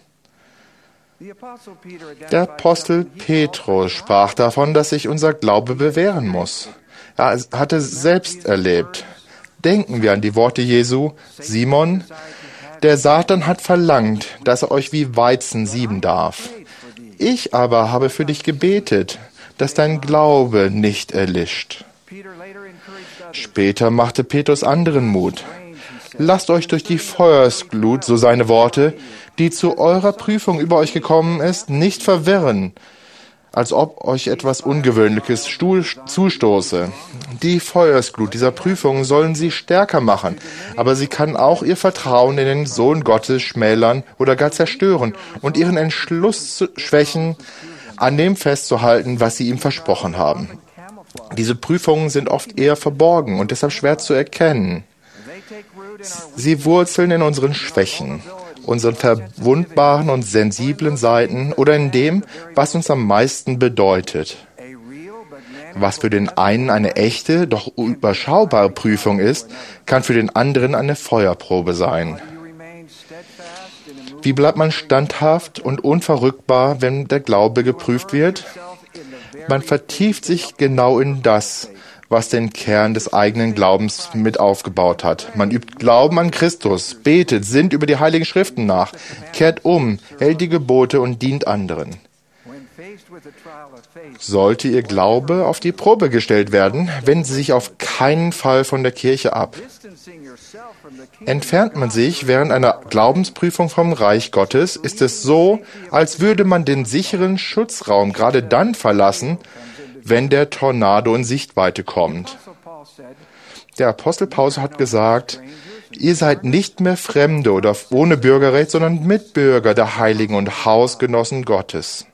Der Apostel Petrus sprach davon, dass sich unser Glaube bewähren muss. Er hatte selbst erlebt. Denken wir an die Worte Jesu: Simon, der Satan hat verlangt, dass er euch wie Weizen sieben darf. Ich aber habe für dich gebetet, dass dein Glaube nicht erlischt. Später machte Petrus anderen Mut. Lasst euch durch die Feuersglut, so seine Worte, die zu eurer Prüfung über euch gekommen ist, nicht verwirren, als ob euch etwas Ungewöhnliches zustoße. Die Feuersglut dieser Prüfung sollen sie stärker machen, aber sie kann auch ihr Vertrauen in den Sohn Gottes schmälern oder gar zerstören und ihren Entschluss schwächen, an dem festzuhalten, was sie ihm versprochen haben. Diese Prüfungen sind oft eher verborgen und deshalb schwer zu erkennen. Sie wurzeln in unseren Schwächen, unseren verwundbaren und sensiblen Seiten oder in dem, was uns am meisten bedeutet. Was für den einen eine echte, doch überschaubare Prüfung ist, kann für den anderen eine Feuerprobe sein. Wie bleibt man standhaft und unverrückbar, wenn der Glaube geprüft wird? Man vertieft sich genau in das, was den Kern des eigenen Glaubens mit aufgebaut hat. Man übt Glauben an Christus, betet, sinnt über die Heiligen Schriften nach, kehrt um, hält die Gebote und dient anderen. Sollte Ihr Glaube auf die Probe gestellt werden, wenden Sie sich auf keinen Fall von der Kirche ab. Entfernt man sich während einer Glaubensprüfung vom Reich Gottes, ist es so, als würde man den sicheren Schutzraum gerade dann verlassen, wenn der Tornado in Sichtweite kommt. Der Apostel Paulus hat gesagt, ihr seid nicht mehr Fremde oder ohne Bürgerrecht, sondern Mitbürger der Heiligen und Hausgenossen Gottes.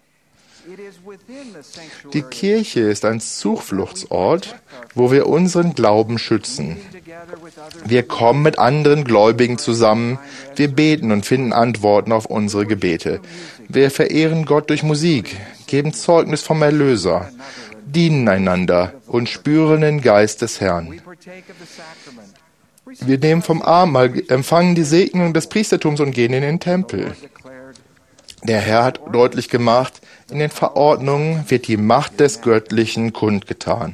Die Kirche ist ein Zufluchtsort, wo wir unseren Glauben schützen. Wir kommen mit anderen Gläubigen zusammen, wir beten und finden Antworten auf unsere Gebete. Wir verehren Gott durch Musik, geben Zeugnis vom Erlöser, dienen einander und spüren den Geist des Herrn. Wir nehmen vom Abendmahl, empfangen die Segnung des Priestertums und gehen in den Tempel. Der Herr hat deutlich gemacht, in den Verordnungen wird die Macht des Göttlichen kundgetan.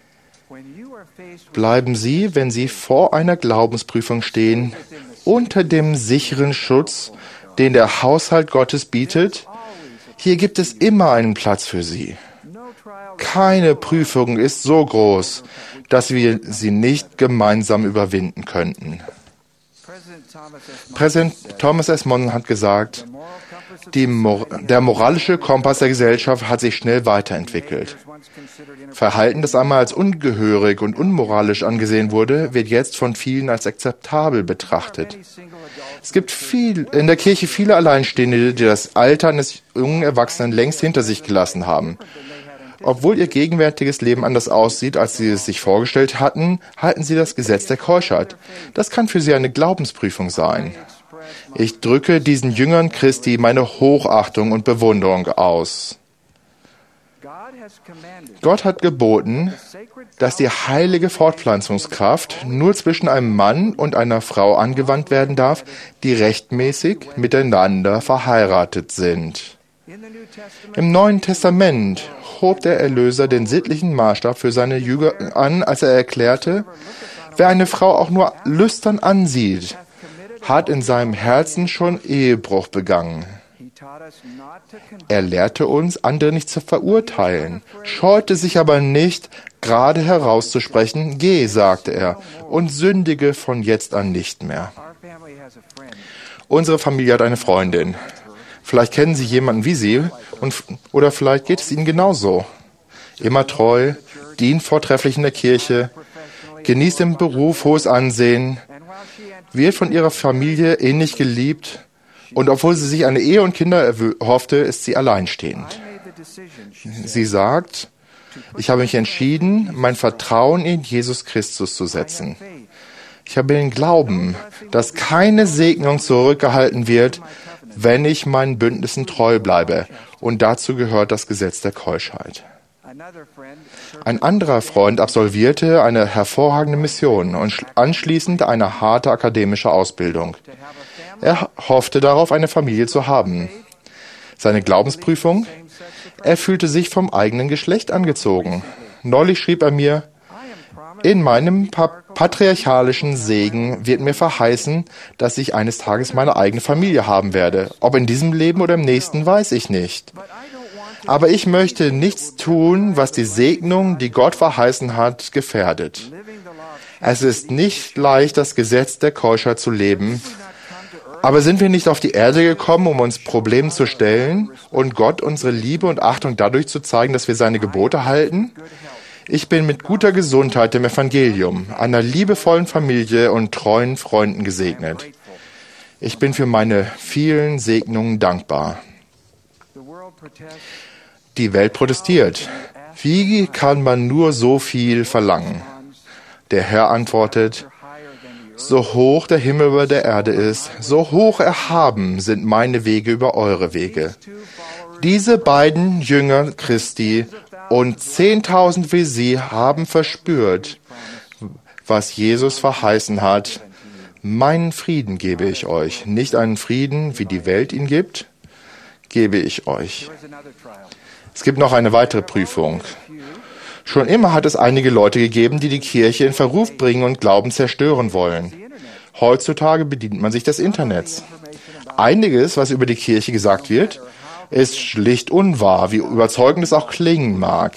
Bleiben Sie, wenn Sie vor einer Glaubensprüfung stehen, unter dem sicheren Schutz, den der Haushalt Gottes bietet. Hier gibt es immer einen Platz für Sie. Keine Prüfung ist so groß, dass wir sie nicht gemeinsam überwinden könnten. Präsident Thomas S. Monson hat gesagt, die Mor- der moralische Kompass der Gesellschaft hat sich schnell weiterentwickelt. Verhalten, das einmal als ungehörig und unmoralisch angesehen wurde, wird jetzt von vielen als akzeptabel betrachtet. Es gibt viel, in der Kirche viele Alleinstehende, die das Alter eines jungen Erwachsenen längst hinter sich gelassen haben. Obwohl ihr gegenwärtiges Leben anders aussieht, als sie es sich vorgestellt hatten, halten sie das Gesetz der Keuschheit. Das kann für sie eine Glaubensprüfung sein. Ich drücke diesen Jüngern Christi meine Hochachtung und Bewunderung aus. Gott hat geboten, dass die heilige Fortpflanzungskraft nur zwischen einem Mann und einer Frau angewandt werden darf, die rechtmäßig miteinander verheiratet sind. Im Neuen Testament hob der Erlöser den sittlichen Maßstab für seine Jünger an, als er erklärte, wer eine Frau auch nur lüstern ansieht, hat in seinem Herzen schon Ehebruch begangen. Er lehrte uns, andere nicht zu verurteilen, scheute sich aber nicht, gerade herauszusprechen, geh, sagte er, und sündige von jetzt an nicht mehr. Unsere Familie hat eine Freundin. Vielleicht kennen Sie jemanden wie sie, und, oder vielleicht geht es Ihnen genauso. Immer treu, dient vortrefflich in der Kirche, genießt im Beruf hohes Ansehen, wird von ihrer Familie innig geliebt und obwohl sie sich eine Ehe und Kinder erhoffte, ist sie alleinstehend. Sie sagt, ich habe mich entschieden, mein Vertrauen in Jesus Christus zu setzen. Ich habe den Glauben, dass keine Segnung zurückgehalten wird, wenn ich meinen Bündnissen treu bleibe. Und dazu gehört das Gesetz der Keuschheit. Ein anderer Freund absolvierte eine hervorragende Mission und anschließend eine harte akademische Ausbildung. Er hoffte darauf, eine Familie zu haben. Seine Glaubensprüfung? Er fühlte sich vom eigenen Geschlecht angezogen. Neulich schrieb er mir, in meinem patriarchalischen Segen wird mir verheißen, dass ich eines Tages meine eigene Familie haben werde. Ob in diesem Leben oder im nächsten, weiß ich nicht. Aber ich möchte nichts tun, was die Segnung, die Gott verheißen hat, gefährdet. Es ist nicht leicht, das Gesetz der Keuschheit zu leben. Aber sind wir nicht auf die Erde gekommen, um uns Problemen zu stellen und Gott unsere Liebe und Achtung dadurch zu zeigen, dass wir seine Gebote halten? Ich bin mit guter Gesundheit dem Evangelium, einer liebevollen Familie und treuen Freunden gesegnet. Ich bin für meine vielen Segnungen dankbar. Die Welt protestiert. Wie kann man nur so viel verlangen? Der Herr antwortet, so hoch der Himmel über der Erde ist, so hoch erhaben sind meine Wege über eure Wege. Diese beiden Jünger Christi und zehntausend wie sie haben verspürt, was Jesus verheißen hat. Meinen Frieden gebe ich euch, nicht einen Frieden, wie die Welt ihn gibt, gebe ich euch. Es gibt noch eine weitere Prüfung. Schon immer hat es einige Leute gegeben, die die Kirche in Verruf bringen und Glauben zerstören wollen. Heutzutage bedient man sich des Internets. Einiges, was über die Kirche gesagt wird, ist schlicht unwahr, wie überzeugend es auch klingen mag.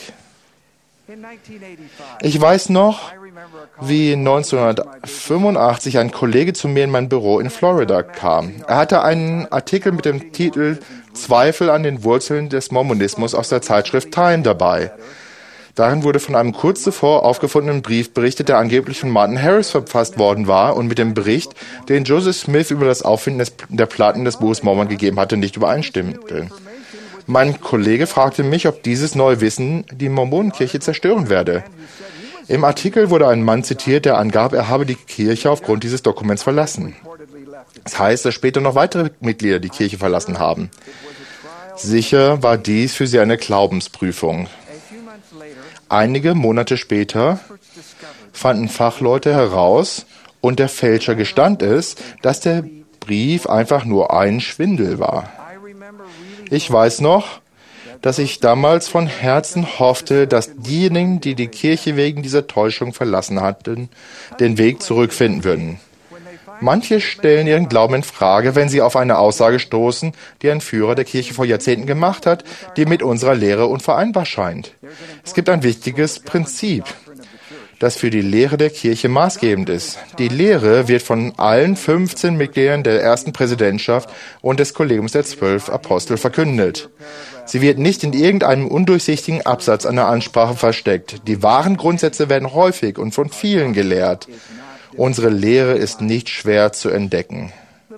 Ich weiß noch, wie neunzehnhundertfünfundachtzig ein Kollege zu mir in mein Büro in Florida kam. Er hatte einen Artikel mit dem Titel Zweifel an den Wurzeln des Mormonismus aus der Zeitschrift Time dabei. Darin wurde von einem kurz zuvor aufgefundenen Brief berichtet, der angeblich von Martin Harris verfasst worden war und mit dem Bericht, den Joseph Smith über das Auffinden des, der Platten des Buches Mormon gegeben hatte, nicht übereinstimmte. Mein Kollege fragte mich, ob dieses neue Wissen die Mormonenkirche zerstören werde. Im Artikel wurde ein Mann zitiert, der angab, er habe die Kirche aufgrund dieses Dokuments verlassen. Das heißt, dass später noch weitere Mitglieder die Kirche verlassen haben. Sicher war dies für sie eine Glaubensprüfung. Einige Monate später fanden Fachleute heraus und der Fälscher gestand es, dass der Brief einfach nur ein Schwindel war. Ich weiß noch, dass ich damals von Herzen hoffte, dass diejenigen, die die Kirche wegen dieser Täuschung verlassen hatten, den Weg zurückfinden würden. Manche stellen ihren Glauben in Frage, wenn sie auf eine Aussage stoßen, die ein Führer der Kirche vor Jahrzehnten gemacht hat, die mit unserer Lehre unvereinbar scheint. Es gibt ein wichtiges Prinzip, das für die Lehre der Kirche maßgebend ist. Die Lehre wird von allen fünfzehn Mitgliedern der ersten Präsidentschaft und des Kollegiums der zwölf Apostel verkündet. Sie wird nicht in irgendeinem undurchsichtigen Absatz einer Ansprache versteckt. Die wahren Grundsätze werden häufig und von vielen gelehrt. Unsere Lehre ist nicht schwer zu entdecken.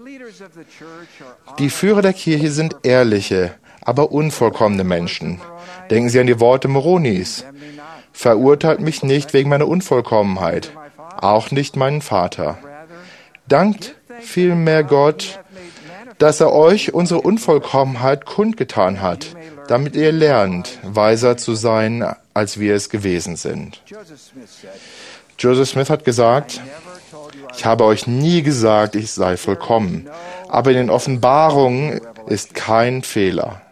Die Führer der Kirche sind ehrliche, aber unvollkommene Menschen. Denken Sie an die Worte Moronis. Verurteilt mich nicht wegen meiner Unvollkommenheit, auch nicht meinen Vater. Dankt vielmehr Gott, dass er euch unsere Unvollkommenheit kundgetan hat, damit ihr lernt, weiser zu sein, als wir es gewesen sind. Joseph Smith hat gesagt, ich habe euch nie gesagt, ich sei vollkommen, aber in den Offenbarungen ist kein Fehler.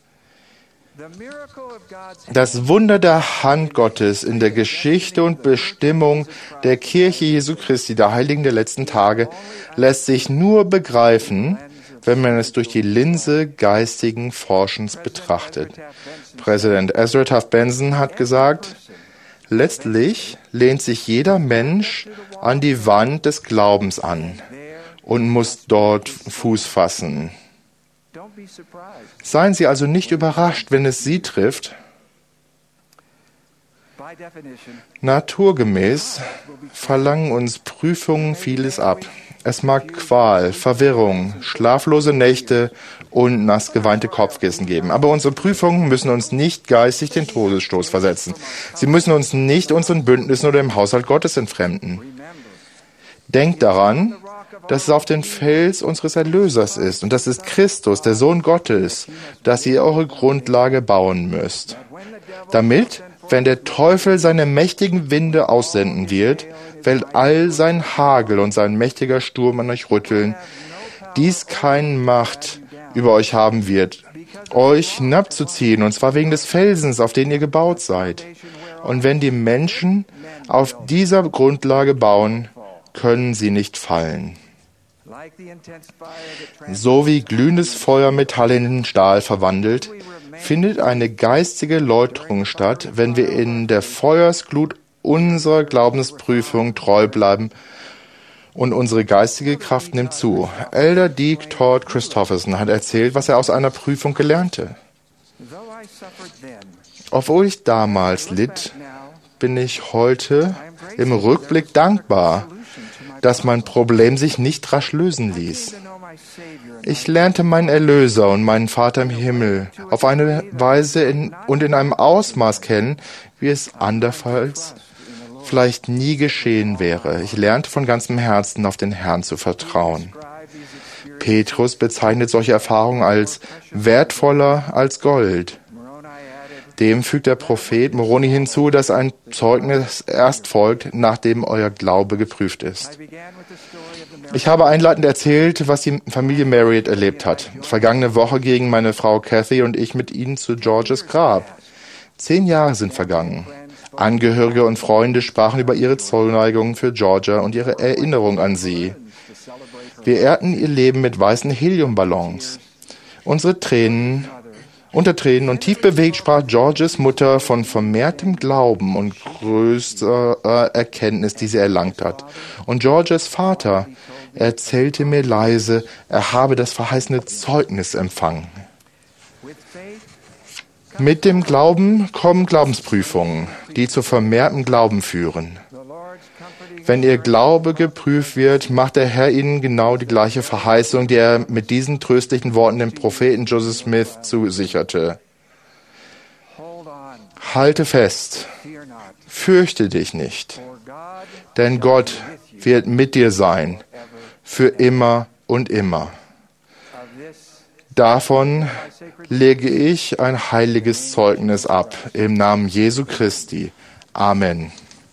Das Wunder der Hand Gottes in der Geschichte und Bestimmung der Kirche Jesu Christi, der Heiligen der letzten Tage, lässt sich nur begreifen, wenn man es durch die Linse geistigen Forschens betrachtet. Präsident Ezra Taft Benson hat gesagt, letztlich lehnt sich jeder Mensch an die Wand des Glaubens an und muss dort Fuß fassen. Seien Sie also nicht überrascht, wenn es Sie trifft. Naturgemäß verlangen uns Prüfungen vieles ab. Es mag Qual, Verwirrung, schlaflose Nächte und nass geweinte Kopfkissen geben. Aber unsere Prüfungen müssen uns nicht geistig den Todesstoß versetzen. Sie müssen uns nicht unseren Bündnissen oder dem Haushalt Gottes entfremden. Denkt daran, dass es auf den Fels unseres Erlösers ist. Und das ist Christus, der Sohn Gottes, dass ihr eure Grundlage bauen müsst. Damit, wenn der Teufel seine mächtigen Winde aussenden wird, wird all sein Hagel und sein mächtiger Sturm an euch rütteln, dies keine Macht über euch haben wird, euch hinabzuziehen, und zwar wegen des Felsens, auf den ihr gebaut seid. Und wenn die Menschen auf dieser Grundlage bauen, können sie nicht fallen. So wie glühendes Feuer Metall in Stahl verwandelt, findet eine geistige Läuterung statt, wenn wir in der Feuersglut unserer Glaubensprüfung treu bleiben und unsere geistige Kraft nimmt zu. Elder Deke Todd Christofferson hat erzählt, was er aus einer Prüfung gelernte. Obwohl ich damals litt, bin ich heute im Rückblick dankbar, dass mein Problem sich nicht rasch lösen ließ. Ich lernte meinen Erlöser und meinen Vater im Himmel auf eine Weise in, und in einem Ausmaß kennen, wie es andernfalls vielleicht nie geschehen wäre. Ich lernte von ganzem Herzen auf den Herrn zu vertrauen. Petrus bezeichnet solche Erfahrungen als wertvoller als Gold. Dem fügt der Prophet Moroni hinzu, dass ein Zeugnis erst folgt, nachdem euer Glaube geprüft ist. Ich habe einleitend erzählt, was die Familie Marriott erlebt hat. Vergangene Woche gingen meine Frau Kathy und ich mit ihnen zu Georges Grab. Zehn Jahre sind vergangen. Angehörige und Freunde sprachen über ihre Zuneigung für Georgia und ihre Erinnerung an sie. Wir ehrten ihr Leben mit weißen Heliumballons. Unsere Tränen, unter Tränen und tief bewegt sprach Georges Mutter von vermehrtem Glauben und größter äh, Erkenntnis, die sie erlangt hat. Und Georges Vater erzählte mir leise, er habe das verheißene Zeugnis empfangen. Mit dem Glauben kommen Glaubensprüfungen, die zu vermehrtem Glauben führen. Wenn ihr Glaube geprüft wird, macht der Herr ihnen genau die gleiche Verheißung, die er mit diesen tröstlichen Worten dem Propheten Joseph Smith zusicherte. Halte fest, fürchte dich nicht, denn Gott wird mit dir sein, für immer und immer. Davon lege ich ein heiliges Zeugnis ab, im Namen Jesu Christi. Amen.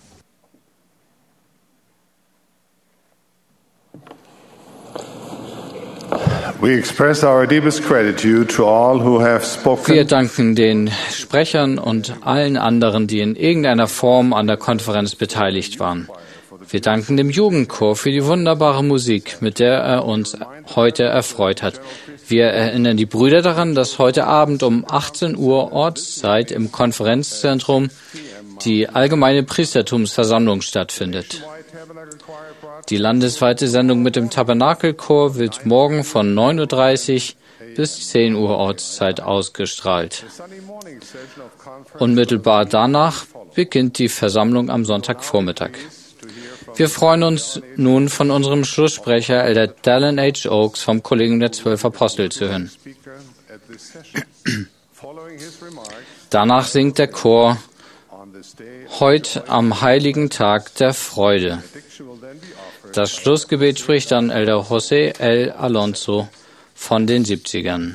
Wir danken den Sprechern und allen anderen, die in irgendeiner Form an der Konferenz beteiligt waren. Wir danken dem Jugendchor für die wunderbare Musik, mit der er uns heute erfreut hat. Wir erinnern die Brüder daran, dass heute Abend um achtzehn Uhr Ortszeit im Konferenzzentrum die allgemeine Priestertumsversammlung stattfindet. Die landesweite Sendung mit dem Tabernakelchor wird morgen von neun Uhr dreißig bis zehn Uhr Ortszeit ausgestrahlt. Unmittelbar danach beginnt die Versammlung am Sonntagvormittag. Wir freuen uns nun von unserem Schlusssprecher, Elder Dallin H. Oaks vom Kollegium der Zwölf Apostel zu hören. Danach singt der Chor Heut am heiligen Tag der Freude. Das Schlussgebet spricht dann Elder José L. Alonso von den siebzigern.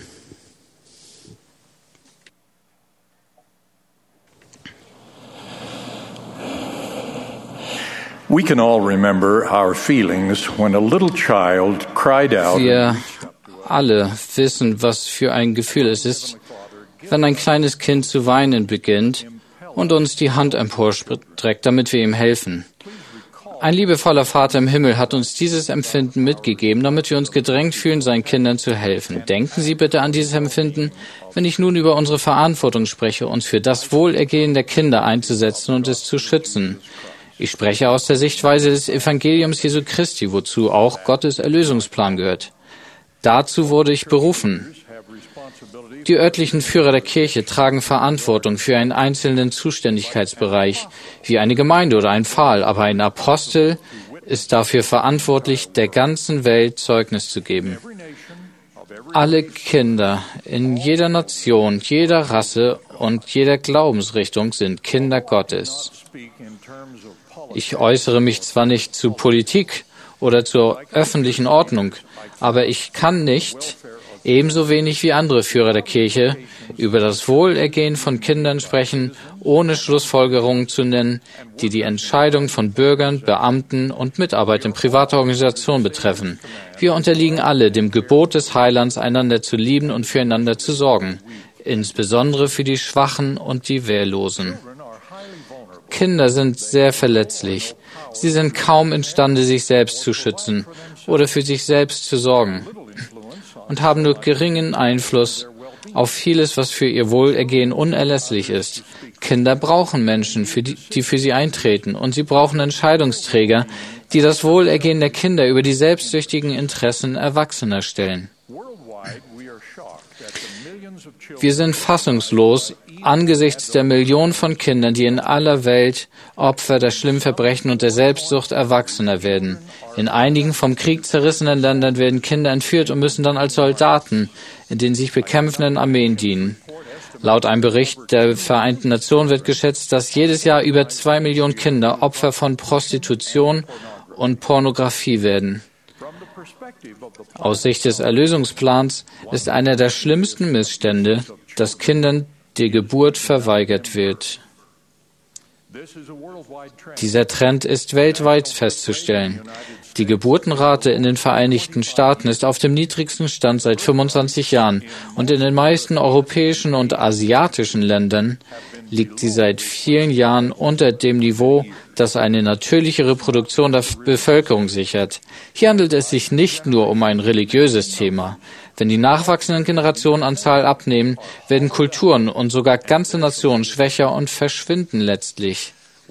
We can all remember our feelings when a little child cried out. Wir alle wissen, was für ein Gefühl es ist, wenn ein kleines Kind zu weinen beginnt und uns die Hand emporstreckt, damit wir ihm helfen. Ein liebevoller Vater im Himmel hat uns dieses Empfinden mitgegeben, damit wir uns gedrängt fühlen, seinen Kindern zu helfen. Denken Sie bitte an dieses Empfinden, wenn ich nun über unsere Verantwortung spreche, uns für das Wohlergehen der Kinder einzusetzen und es zu schützen. Ich spreche aus der Sichtweise des Evangeliums Jesu Christi, wozu auch Gottes Erlösungsplan gehört. Dazu wurde ich berufen. Die örtlichen Führer der Kirche tragen Verantwortung für einen einzelnen Zuständigkeitsbereich, wie eine Gemeinde oder ein Pfahl, aber ein Apostel ist dafür verantwortlich, der ganzen Welt Zeugnis zu geben. Alle Kinder in jeder Nation, jeder Rasse und jeder Glaubensrichtung sind Kinder Gottes. Ich äußere mich zwar nicht zu Politik oder zur öffentlichen Ordnung, aber ich kann nicht, ebenso wenig wie andere Führer der Kirche, über das Wohlergehen von Kindern sprechen, ohne Schlussfolgerungen zu nennen, die die Entscheidung von Bürgern, Beamten und Mitarbeitern privater Organisationen betreffen. Wir unterliegen alle dem Gebot des Heilands, einander zu lieben und füreinander zu sorgen, insbesondere für die Schwachen und die Wehrlosen. Kinder sind sehr verletzlich. Sie sind kaum imstande, sich selbst zu schützen oder für sich selbst zu sorgen und haben nur geringen Einfluss auf vieles, was für ihr Wohlergehen unerlässlich ist. Kinder brauchen Menschen, für die, die für sie eintreten, und sie brauchen Entscheidungsträger, die das Wohlergehen der Kinder über die selbstsüchtigen Interessen Erwachsener stellen. Wir sind fassungslos angesichts der Millionen von Kindern, die in aller Welt Opfer der schlimmen Verbrechen und der Selbstsucht Erwachsener werden. In einigen vom Krieg zerrissenen Ländern werden Kinder entführt und müssen dann als Soldaten in den sich bekämpfenden Armeen dienen. Laut einem Bericht der Vereinten Nationen wird geschätzt, dass jedes Jahr über zwei Millionen Kinder Opfer von Prostitution und Pornografie werden. Aus Sicht des Erlösungsplans ist einer der schlimmsten Missstände, dass Kindern die Geburt verweigert wird. Dieser Trend ist weltweit festzustellen. Die Geburtenrate in den Vereinigten Staaten ist auf dem niedrigsten Stand seit fünfundzwanzig Jahren und in den meisten europäischen und asiatischen Ländern liegt sie seit vielen Jahren unter dem Niveau, das eine natürliche Reproduktion der Bevölkerung sichert. Hier handelt es sich nicht nur um ein religiöses Thema. Wenn die nachwachsenden Generationen an Zahl abnehmen, werden Kulturen und sogar ganze Nationen schwächer und verschwinden letztlich.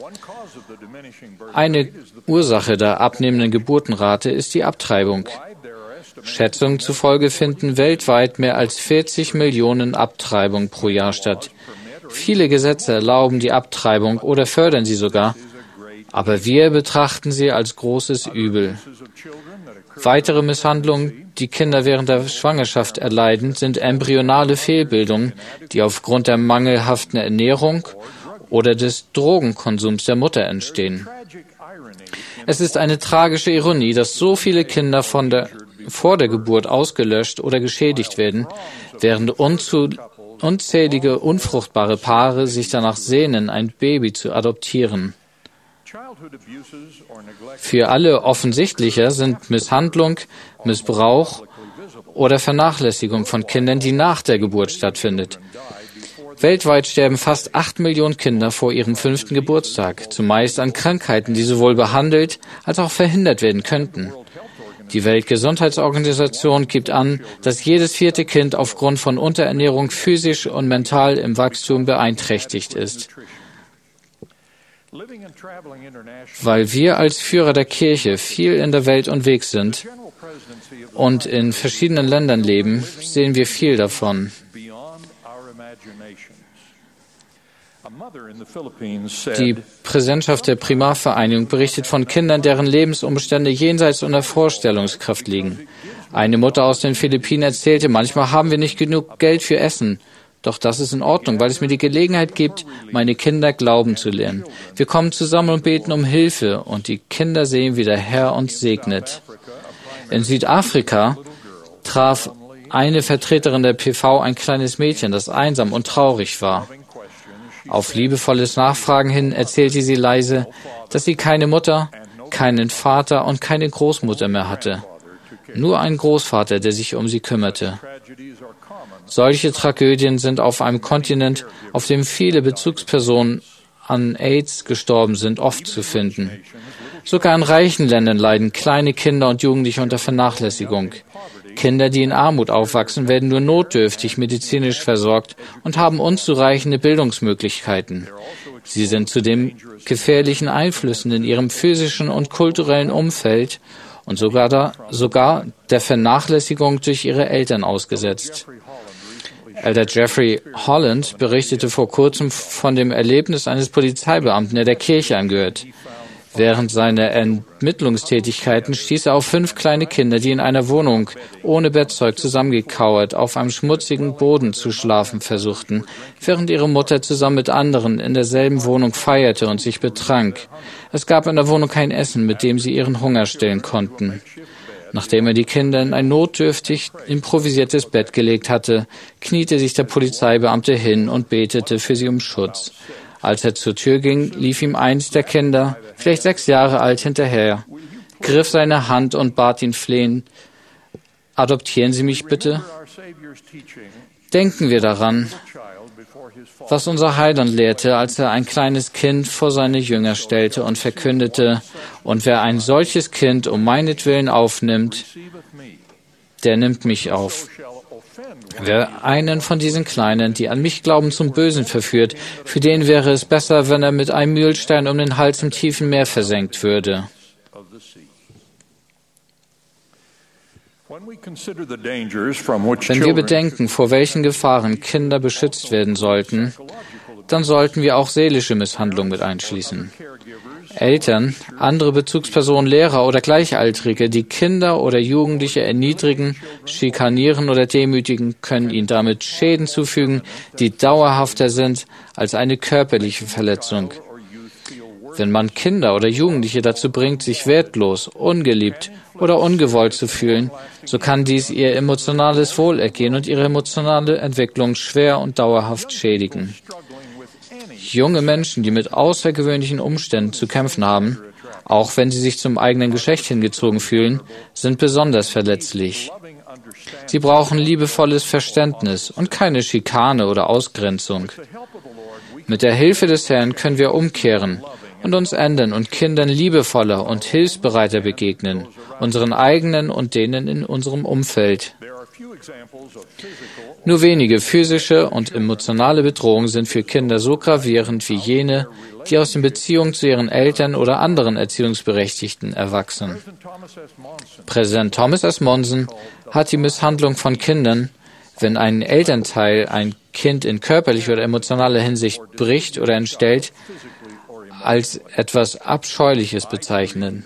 Eine Ursache der abnehmenden Geburtenrate ist die Abtreibung. Schätzungen zufolge finden weltweit mehr als vierzig Millionen Abtreibungen pro Jahr statt. Viele Gesetze erlauben die Abtreibung oder fördern sie sogar, aber wir betrachten sie als großes Übel. Weitere Misshandlungen, die Kinder während der Schwangerschaft erleiden, sind embryonale Fehlbildungen, die aufgrund der mangelhaften Ernährung oder des Drogenkonsums der Mutter entstehen. Es ist eine tragische Ironie, dass so viele Kinder von der, vor der Geburt ausgelöscht oder geschädigt werden, während unzu, unzählige unfruchtbare Paare sich danach sehnen, ein Baby zu adoptieren. Für alle offensichtlicher sind Misshandlung, Missbrauch oder Vernachlässigung von Kindern, die nach der Geburt stattfindet. Weltweit sterben fast acht Millionen Kinder vor ihrem fünften Geburtstag, zumeist an Krankheiten, die sowohl behandelt als auch verhindert werden könnten. Die Weltgesundheitsorganisation gibt an, dass jedes vierte Kind aufgrund von Unterernährung physisch und mental im Wachstum beeinträchtigt ist. Weil wir als Führer der Kirche viel in der Welt unterwegs sind und in verschiedenen Ländern leben, sehen wir viel davon. Die Präsidentschaft der Primarvereinigung berichtet von Kindern, deren Lebensumstände jenseits unserer Vorstellungskraft liegen. Eine Mutter aus den Philippinen erzählte, manchmal haben wir nicht genug Geld für Essen. Doch das ist in Ordnung, weil es mir die Gelegenheit gibt, meine Kinder glauben zu lernen. Wir kommen zusammen und beten um Hilfe, und die Kinder sehen, wie der Herr uns segnet. In Südafrika traf eine Vertreterin der P V ein kleines Mädchen, das einsam und traurig war. Auf liebevolles Nachfragen hin erzählte sie leise, dass sie keine Mutter, keinen Vater und keine Großmutter mehr hatte. Nur einen Großvater, der sich um sie kümmerte. Solche Tragödien sind auf einem Kontinent, auf dem viele Bezugspersonen an AIDS gestorben sind, oft zu finden. Sogar in reichen Ländern leiden kleine Kinder und Jugendliche unter Vernachlässigung. Kinder, die in Armut aufwachsen, werden nur notdürftig medizinisch versorgt und haben unzureichende Bildungsmöglichkeiten. Sie sind zudem gefährlichen Einflüssen in ihrem physischen und kulturellen Umfeld und sogar, da, sogar der Vernachlässigung durch ihre Eltern ausgesetzt. Elder Jeffrey Holland berichtete vor kurzem von dem Erlebnis eines Polizeibeamten, der der Kirche angehört. Während seiner Ermittlungstätigkeiten stieß er auf fünf kleine Kinder, die in einer Wohnung ohne Bettzeug zusammengekauert auf einem schmutzigen Boden zu schlafen versuchten, während ihre Mutter zusammen mit anderen in derselben Wohnung feierte und sich betrank. Es gab in der Wohnung kein Essen, mit dem sie ihren Hunger stillen konnten. Nachdem er die Kinder in ein notdürftig improvisiertes Bett gelegt hatte, kniete sich der Polizeibeamte hin und betete für sie um Schutz. Als er zur Tür ging, lief ihm eins der Kinder, vielleicht sechs Jahre alt, hinterher, griff seine Hand und bat ihn flehend: Adoptieren Sie mich bitte? Denken wir daran, was unser Heiland lehrte, als er ein kleines Kind vor seine Jünger stellte und verkündete: Und wer ein solches Kind um meinetwillen aufnimmt, der nimmt mich auf. Wer einen von diesen Kleinen, die an mich glauben, zum Bösen verführt, für den wäre es besser, wenn er mit einem Mühlstein um den Hals im tiefen Meer versenkt würde. Wenn wir bedenken, vor welchen Gefahren Kinder beschützt werden sollten, dann sollten wir auch seelische Misshandlung mit einschließen. Eltern, andere Bezugspersonen, Lehrer oder Gleichaltrige, die Kinder oder Jugendliche erniedrigen, schikanieren oder demütigen, können ihnen damit Schäden zufügen, die dauerhafter sind als eine körperliche Verletzung. Wenn man Kinder oder Jugendliche dazu bringt, sich wertlos, ungeliebt oder ungewollt zu fühlen, so kann dies ihr emotionales Wohlergehen und ihre emotionale Entwicklung schwer und dauerhaft schädigen. Junge Menschen, die mit außergewöhnlichen Umständen zu kämpfen haben, auch wenn sie sich zum eigenen Geschlecht hingezogen fühlen, sind besonders verletzlich. Sie brauchen liebevolles Verständnis und keine Schikane oder Ausgrenzung. Mit der Hilfe des Herrn können wir umkehren und uns ändern und Kindern liebevoller und hilfsbereiter begegnen, unseren eigenen und denen in unserem Umfeld. Nur wenige physische und emotionale Bedrohungen sind für Kinder so gravierend wie jene, die aus den Beziehungen zu ihren Eltern oder anderen Erziehungsberechtigten erwachsen. Präsident Thomas S. Monson hat die Misshandlung von Kindern, wenn ein Elternteil ein Kind in körperlicher oder emotionaler Hinsicht bricht oder entstellt, als etwas Abscheuliches bezeichnet.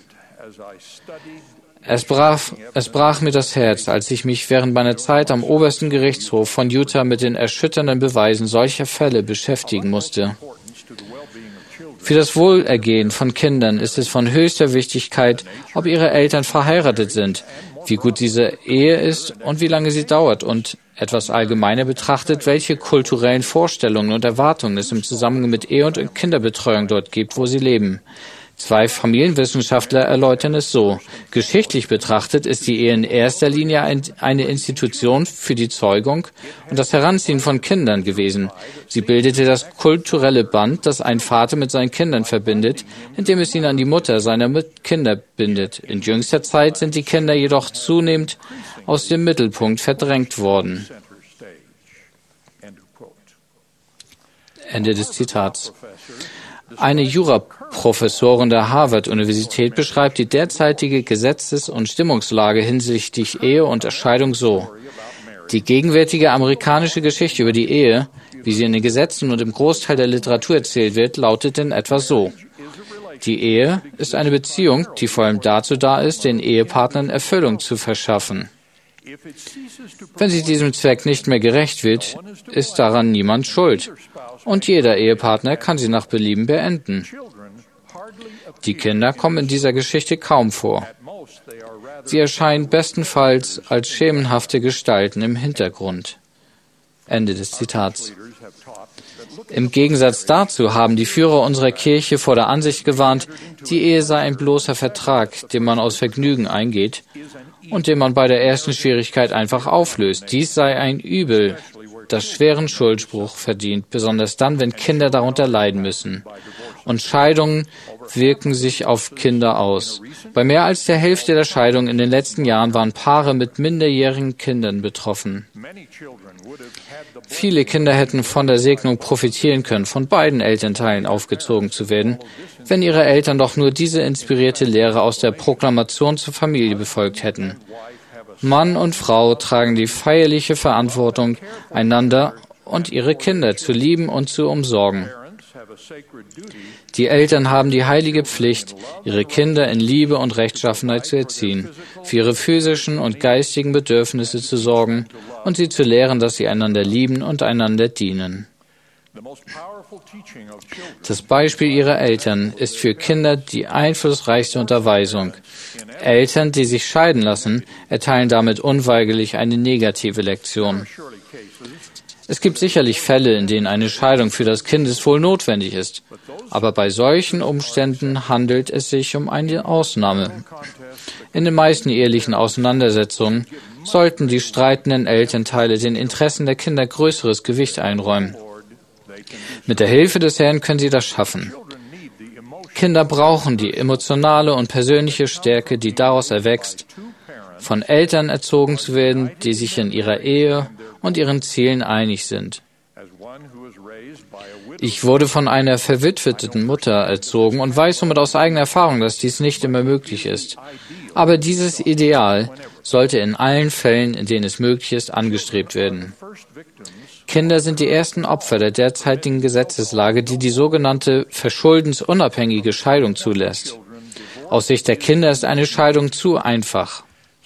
Es brach, es brach mir das Herz, als ich mich während meiner Zeit am obersten Gerichtshof von Utah mit den erschütternden Beweisen solcher Fälle beschäftigen musste. Für das Wohlergehen von Kindern ist es von höchster Wichtigkeit, ob ihre Eltern verheiratet sind, wie gut diese Ehe ist und wie lange sie dauert und, etwas allgemeiner betrachtet, welche kulturellen Vorstellungen und Erwartungen es im Zusammenhang mit Ehe und Kinderbetreuung dort gibt, wo sie leben. Zwei Familienwissenschaftler erläutern es so: Geschichtlich betrachtet ist die Ehe in erster Linie ein, eine Institution für die Zeugung und das Heranziehen von Kindern gewesen. Sie bildete das kulturelle Band, das ein Vater mit seinen Kindern verbindet, indem es ihn an die Mutter seiner Kinder bindet. In jüngster Zeit sind die Kinder jedoch zunehmend aus dem Mittelpunkt verdrängt worden. Ende des Zitats. Eine Juraprofessorin der Harvard-Universität beschreibt die derzeitige Gesetzes- und Stimmungslage hinsichtlich Ehe und Scheidung so: Die gegenwärtige amerikanische Geschichte über die Ehe, wie sie in den Gesetzen und im Großteil der Literatur erzählt wird, lautet in etwa so: Die Ehe ist eine Beziehung, die vor allem dazu da ist, den Ehepartnern Erfüllung zu verschaffen. Wenn sie diesem Zweck nicht mehr gerecht wird, ist daran niemand schuld. Und jeder Ehepartner kann sie nach Belieben beenden. Die Kinder kommen in dieser Geschichte kaum vor. Sie erscheinen bestenfalls als schemenhafte Gestalten im Hintergrund. Ende des Zitats. Im Gegensatz dazu haben die Führer unserer Kirche vor der Ansicht gewarnt, die Ehe sei ein bloßer Vertrag, den man aus Vergnügen eingeht und den man bei der ersten Schwierigkeit einfach auflöst. Dies sei ein Übel, das schweren Schuldspruch verdient, besonders dann, wenn Kinder darunter leiden müssen. Und Scheidungen wirken sich auf Kinder aus. Bei mehr als der Hälfte der Scheidungen in den letzten Jahren waren Paare mit minderjährigen Kindern betroffen. Viele Kinder hätten von der Segnung profitieren können, von beiden Elternteilen aufgezogen zu werden, wenn ihre Eltern doch nur diese inspirierte Lehre aus der Proklamation zur Familie befolgt hätten. Mann und Frau tragen die feierliche Verantwortung, einander und ihre Kinder zu lieben und zu umsorgen. Die Eltern haben die heilige Pflicht, ihre Kinder in Liebe und Rechtschaffenheit zu erziehen, für ihre physischen und geistigen Bedürfnisse zu sorgen und sie zu lehren, dass sie einander lieben und einander dienen. Das Beispiel ihrer Eltern ist für Kinder die einflussreichste Unterweisung. Eltern, die sich scheiden lassen, erteilen damit unweigerlich eine negative Lektion. Es gibt sicherlich Fälle, in denen eine Scheidung für das Kindeswohl notwendig ist, aber bei solchen Umständen handelt es sich um eine Ausnahme. In den meisten ehelichen Auseinandersetzungen sollten die streitenden Elternteile den Interessen der Kinder größeres Gewicht einräumen. Mit der Hilfe des Herrn können sie das schaffen. Kinder brauchen die emotionale und persönliche Stärke, die daraus erwächst, von Eltern erzogen zu werden, die sich in ihrer Ehe und ihren Zielen einig sind. Ich wurde von einer verwitweten Mutter erzogen und weiß somit aus eigener Erfahrung, dass dies nicht immer möglich ist. Aber dieses Ideal sollte in allen Fällen, in denen es möglich ist, angestrebt werden. Kinder sind die ersten Opfer der derzeitigen Gesetzeslage, die die sogenannte verschuldensunabhängige Scheidung zulässt. Aus Sicht der Kinder ist eine Scheidung zu einfach.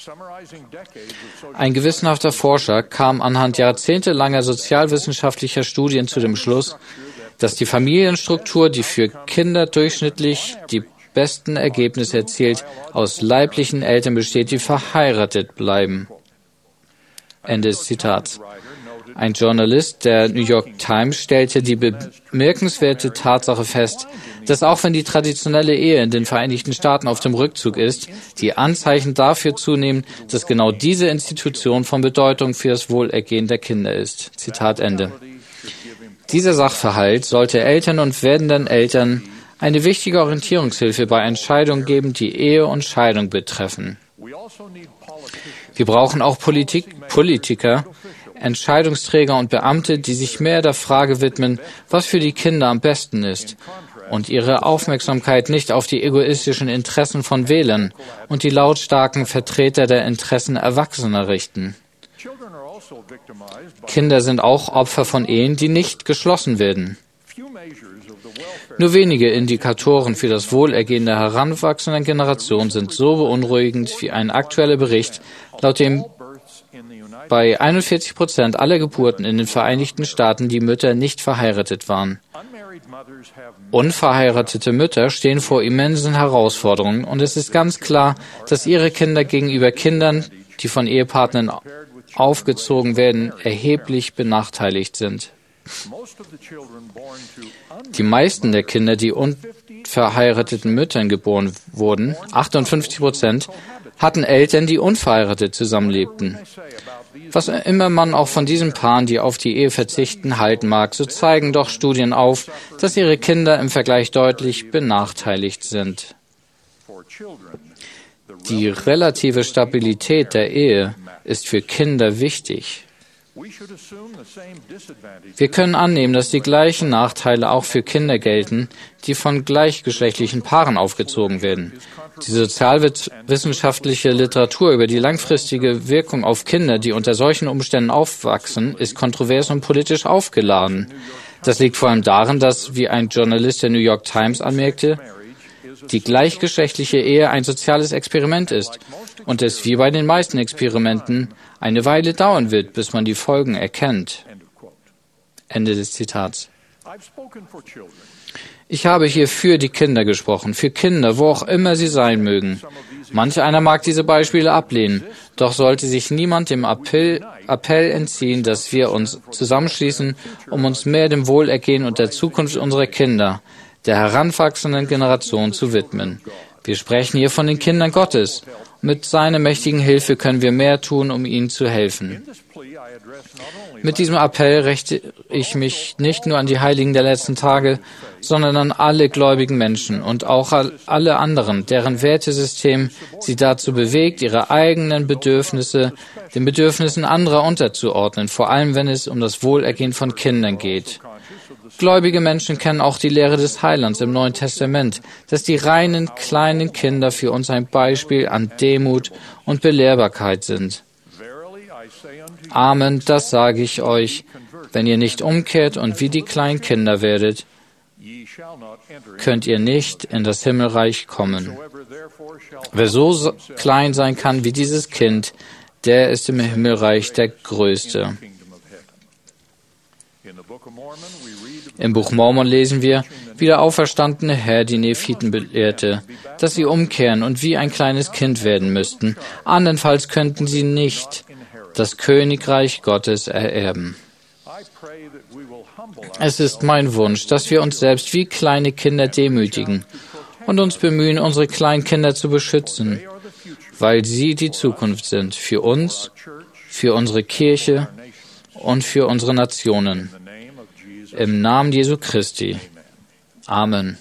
Ein gewissenhafter Forscher kam anhand jahrzehntelanger sozialwissenschaftlicher Studien zu dem Schluss, dass die Familienstruktur, die für Kinder durchschnittlich die besten Ergebnisse erzielt, aus leiblichen Eltern besteht, die verheiratet bleiben. Ende des Zitats. Ein Journalist der New York Times stellte die bemerkenswerte Tatsache fest, dass auch wenn die traditionelle Ehe in den Vereinigten Staaten auf dem Rückzug ist, die Anzeichen dafür zunehmen, dass genau diese Institution von Bedeutung für das Wohlergehen der Kinder ist. Zitat Ende. Dieser Sachverhalt sollte Eltern und werdenden Eltern eine wichtige Orientierungshilfe bei Entscheidungen geben, die Ehe und Scheidung betreffen. Wir brauchen auch Politik, Politiker, Entscheidungsträger und Beamte, die sich mehr der Frage widmen, was für die Kinder am besten ist, und ihre Aufmerksamkeit nicht auf die egoistischen Interessen von Wählern und die lautstarken Vertreter der Interessen Erwachsener richten. Kinder sind auch Opfer von Ehen, die nicht geschlossen werden. Nur wenige Indikatoren für das Wohlergehen der heranwachsenden Generation sind so beunruhigend wie ein aktueller Bericht, laut dem bei einundvierzig Prozent aller Geburten in den Vereinigten Staaten die Mütter nicht verheiratet waren. Unverheiratete Mütter stehen vor immensen Herausforderungen und es ist ganz klar, dass ihre Kinder gegenüber Kindern, die von Ehepartnern aufgezogen werden, erheblich benachteiligt sind. Die meisten der Kinder, die unverheirateten Müttern geboren wurden, achtundfünfzig Prozent, hatten Eltern, die unverheiratet zusammenlebten. Was immer man auch von diesen Paaren, die auf die Ehe verzichten, halten mag, so zeigen doch Studien auf, dass ihre Kinder im Vergleich deutlich benachteiligt sind. Die relative Stabilität der Ehe ist für Kinder wichtig. Wir können annehmen, dass die gleichen Nachteile auch für Kinder gelten, die von gleichgeschlechtlichen Paaren aufgezogen werden. Die sozialwissenschaftliche Literatur über die langfristige Wirkung auf Kinder, die unter solchen Umständen aufwachsen, ist kontrovers und politisch aufgeladen. Das liegt vor allem darin, dass, wie ein Journalist der New York Times anmerkte, die gleichgeschlechtliche Ehe ein soziales Experiment ist und es wie bei den meisten Experimenten eine Weile dauern wird, bis man die Folgen erkennt. Ende des Zitats. Ich habe hier für die Kinder gesprochen, für Kinder, wo auch immer sie sein mögen. Manch einer mag diese Beispiele ablehnen, doch sollte sich niemand dem Appell, Appell entziehen, dass wir uns zusammenschließen, um uns mehr dem Wohlergehen und der Zukunft unserer Kinder, der heranwachsenden Generation zu widmen. Wir sprechen hier von den Kindern Gottes. Mit seiner mächtigen Hilfe können wir mehr tun, um ihnen zu helfen. Mit diesem Appell richte ich mich nicht nur an die Heiligen der letzten Tage, sondern an alle gläubigen Menschen und auch alle anderen, deren Wertesystem sie dazu bewegt, ihre eigenen Bedürfnisse den Bedürfnissen anderer unterzuordnen, vor allem wenn es um das Wohlergehen von Kindern geht. Gläubige Menschen kennen auch die Lehre des Heilands im Neuen Testament, dass die reinen kleinen Kinder für uns ein Beispiel an Demut und Belehrbarkeit sind. Amen, das sage ich euch, wenn ihr nicht umkehrt und wie die kleinen Kinder werdet, könnt ihr nicht in das Himmelreich kommen. Wer so klein sein kann wie dieses Kind, der ist im Himmelreich der Größte. Im Buch Mormon lesen wir, wie der auferstandene Herr die Nephiten belehrte, dass sie umkehren und wie ein kleines Kind werden müssten. Andernfalls könnten sie nicht das Königreich Gottes ererben. Es ist mein Wunsch, dass wir uns selbst wie kleine Kinder demütigen und uns bemühen, unsere kleinen Kinder zu beschützen, weil sie die Zukunft sind, für uns, für unsere Kirche und für unsere Nationen. Im Namen Jesu Christi. Amen.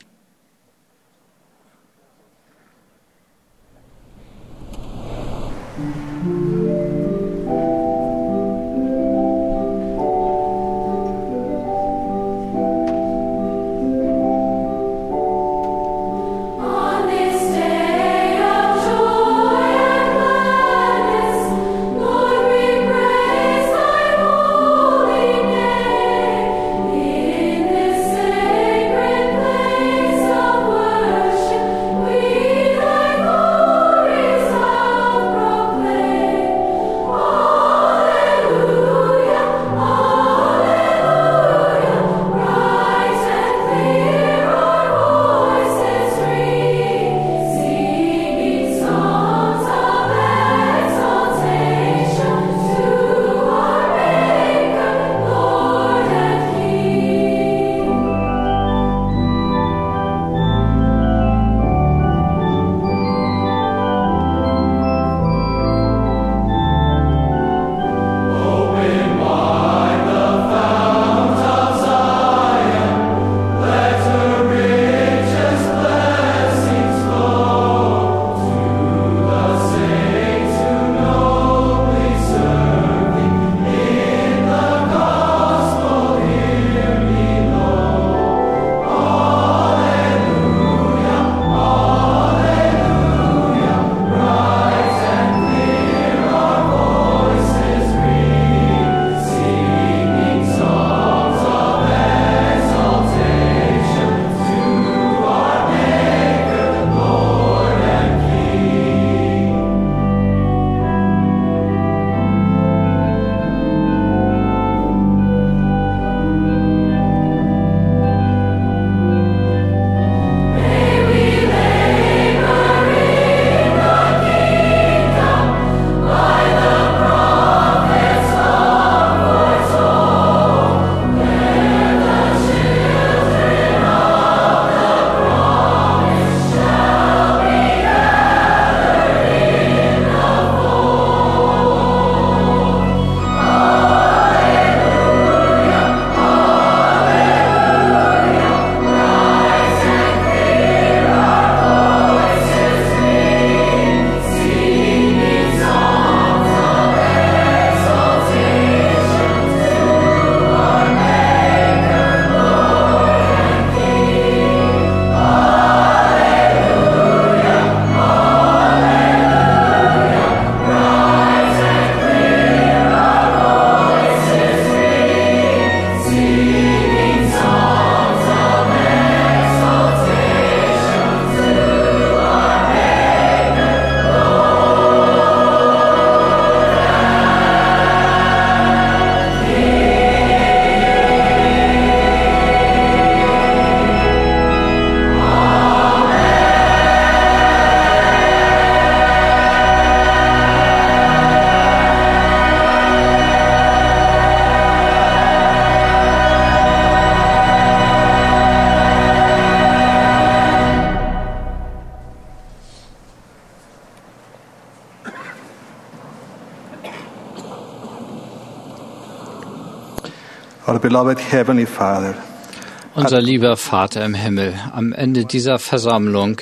Our beloved Heavenly Father, unser lieber Vater im Himmel, am Ende dieser Versammlung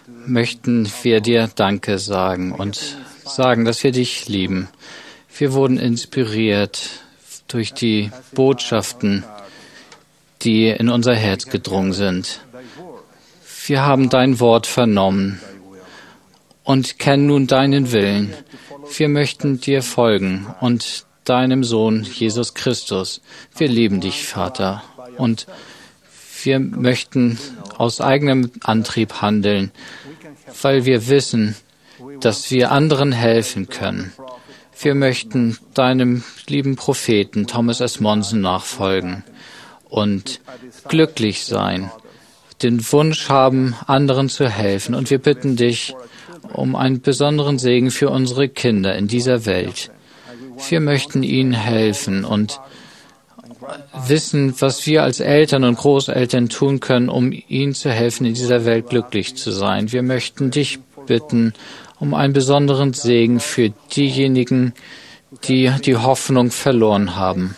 möchten wir dir Danke sagen und sagen, dass wir dich lieben. Wir wurden inspiriert durch die Botschaften, die in unser Herz gedrungen sind. Wir haben dein Wort vernommen und kennen nun deinen Willen. Wir möchten dir folgen und deinem Sohn Jesus Christus. Wir lieben dich, Vater, und wir möchten aus eigenem Antrieb handeln, weil wir wissen, dass wir anderen helfen können. Wir möchten deinem lieben Propheten Thomas S. Monson nachfolgen und glücklich sein, den Wunsch haben, anderen zu helfen. Und wir bitten dich um einen besonderen Segen für unsere Kinder in dieser Welt. Wir möchten ihnen helfen und wissen, was wir als Eltern und Großeltern tun können, um ihnen zu helfen, in dieser Welt glücklich zu sein. Wir möchten dich bitten um einen besonderen Segen für diejenigen, die die Hoffnung verloren haben.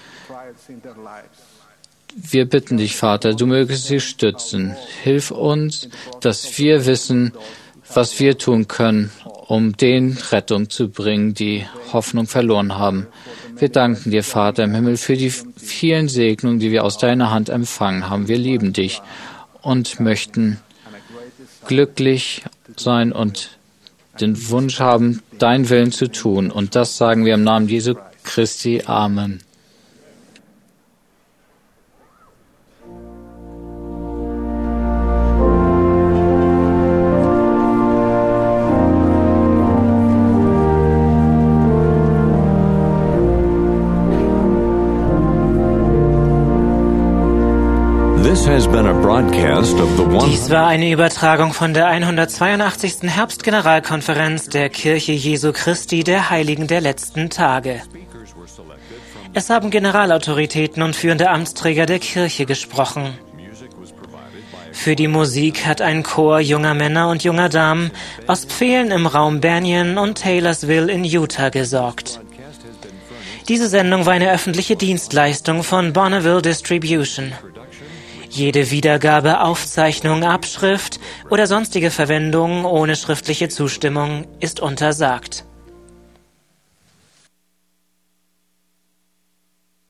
Wir bitten dich, Vater, du mögest sie stützen. Hilf uns, dass wir wissen, was wir tun können, um denen Rettung zu bringen, die Hoffnung verloren haben. Wir danken dir, Vater im Himmel, für die vielen Segnungen, die wir aus deiner Hand empfangen haben. Wir lieben dich und möchten glücklich sein und den Wunsch haben, deinen Willen zu tun. Und das sagen wir im Namen Jesu Christi. Amen. Dies war eine Übertragung von der hundertzweiundachtzigsten Herbstgeneralkonferenz der Kirche Jesu Christi der Heiligen der letzten Tage. Es haben Generalautoritäten und führende Amtsträger der Kirche gesprochen. Für die Musik hat ein Chor junger Männer und junger Damen aus Pfählen im Raum Banyan und Taylorsville in Utah gesorgt. Diese Sendung war eine öffentliche Dienstleistung von Bonneville Distribution. Jede Wiedergabe, Aufzeichnung, Abschrift oder sonstige Verwendung ohne schriftliche Zustimmung ist untersagt.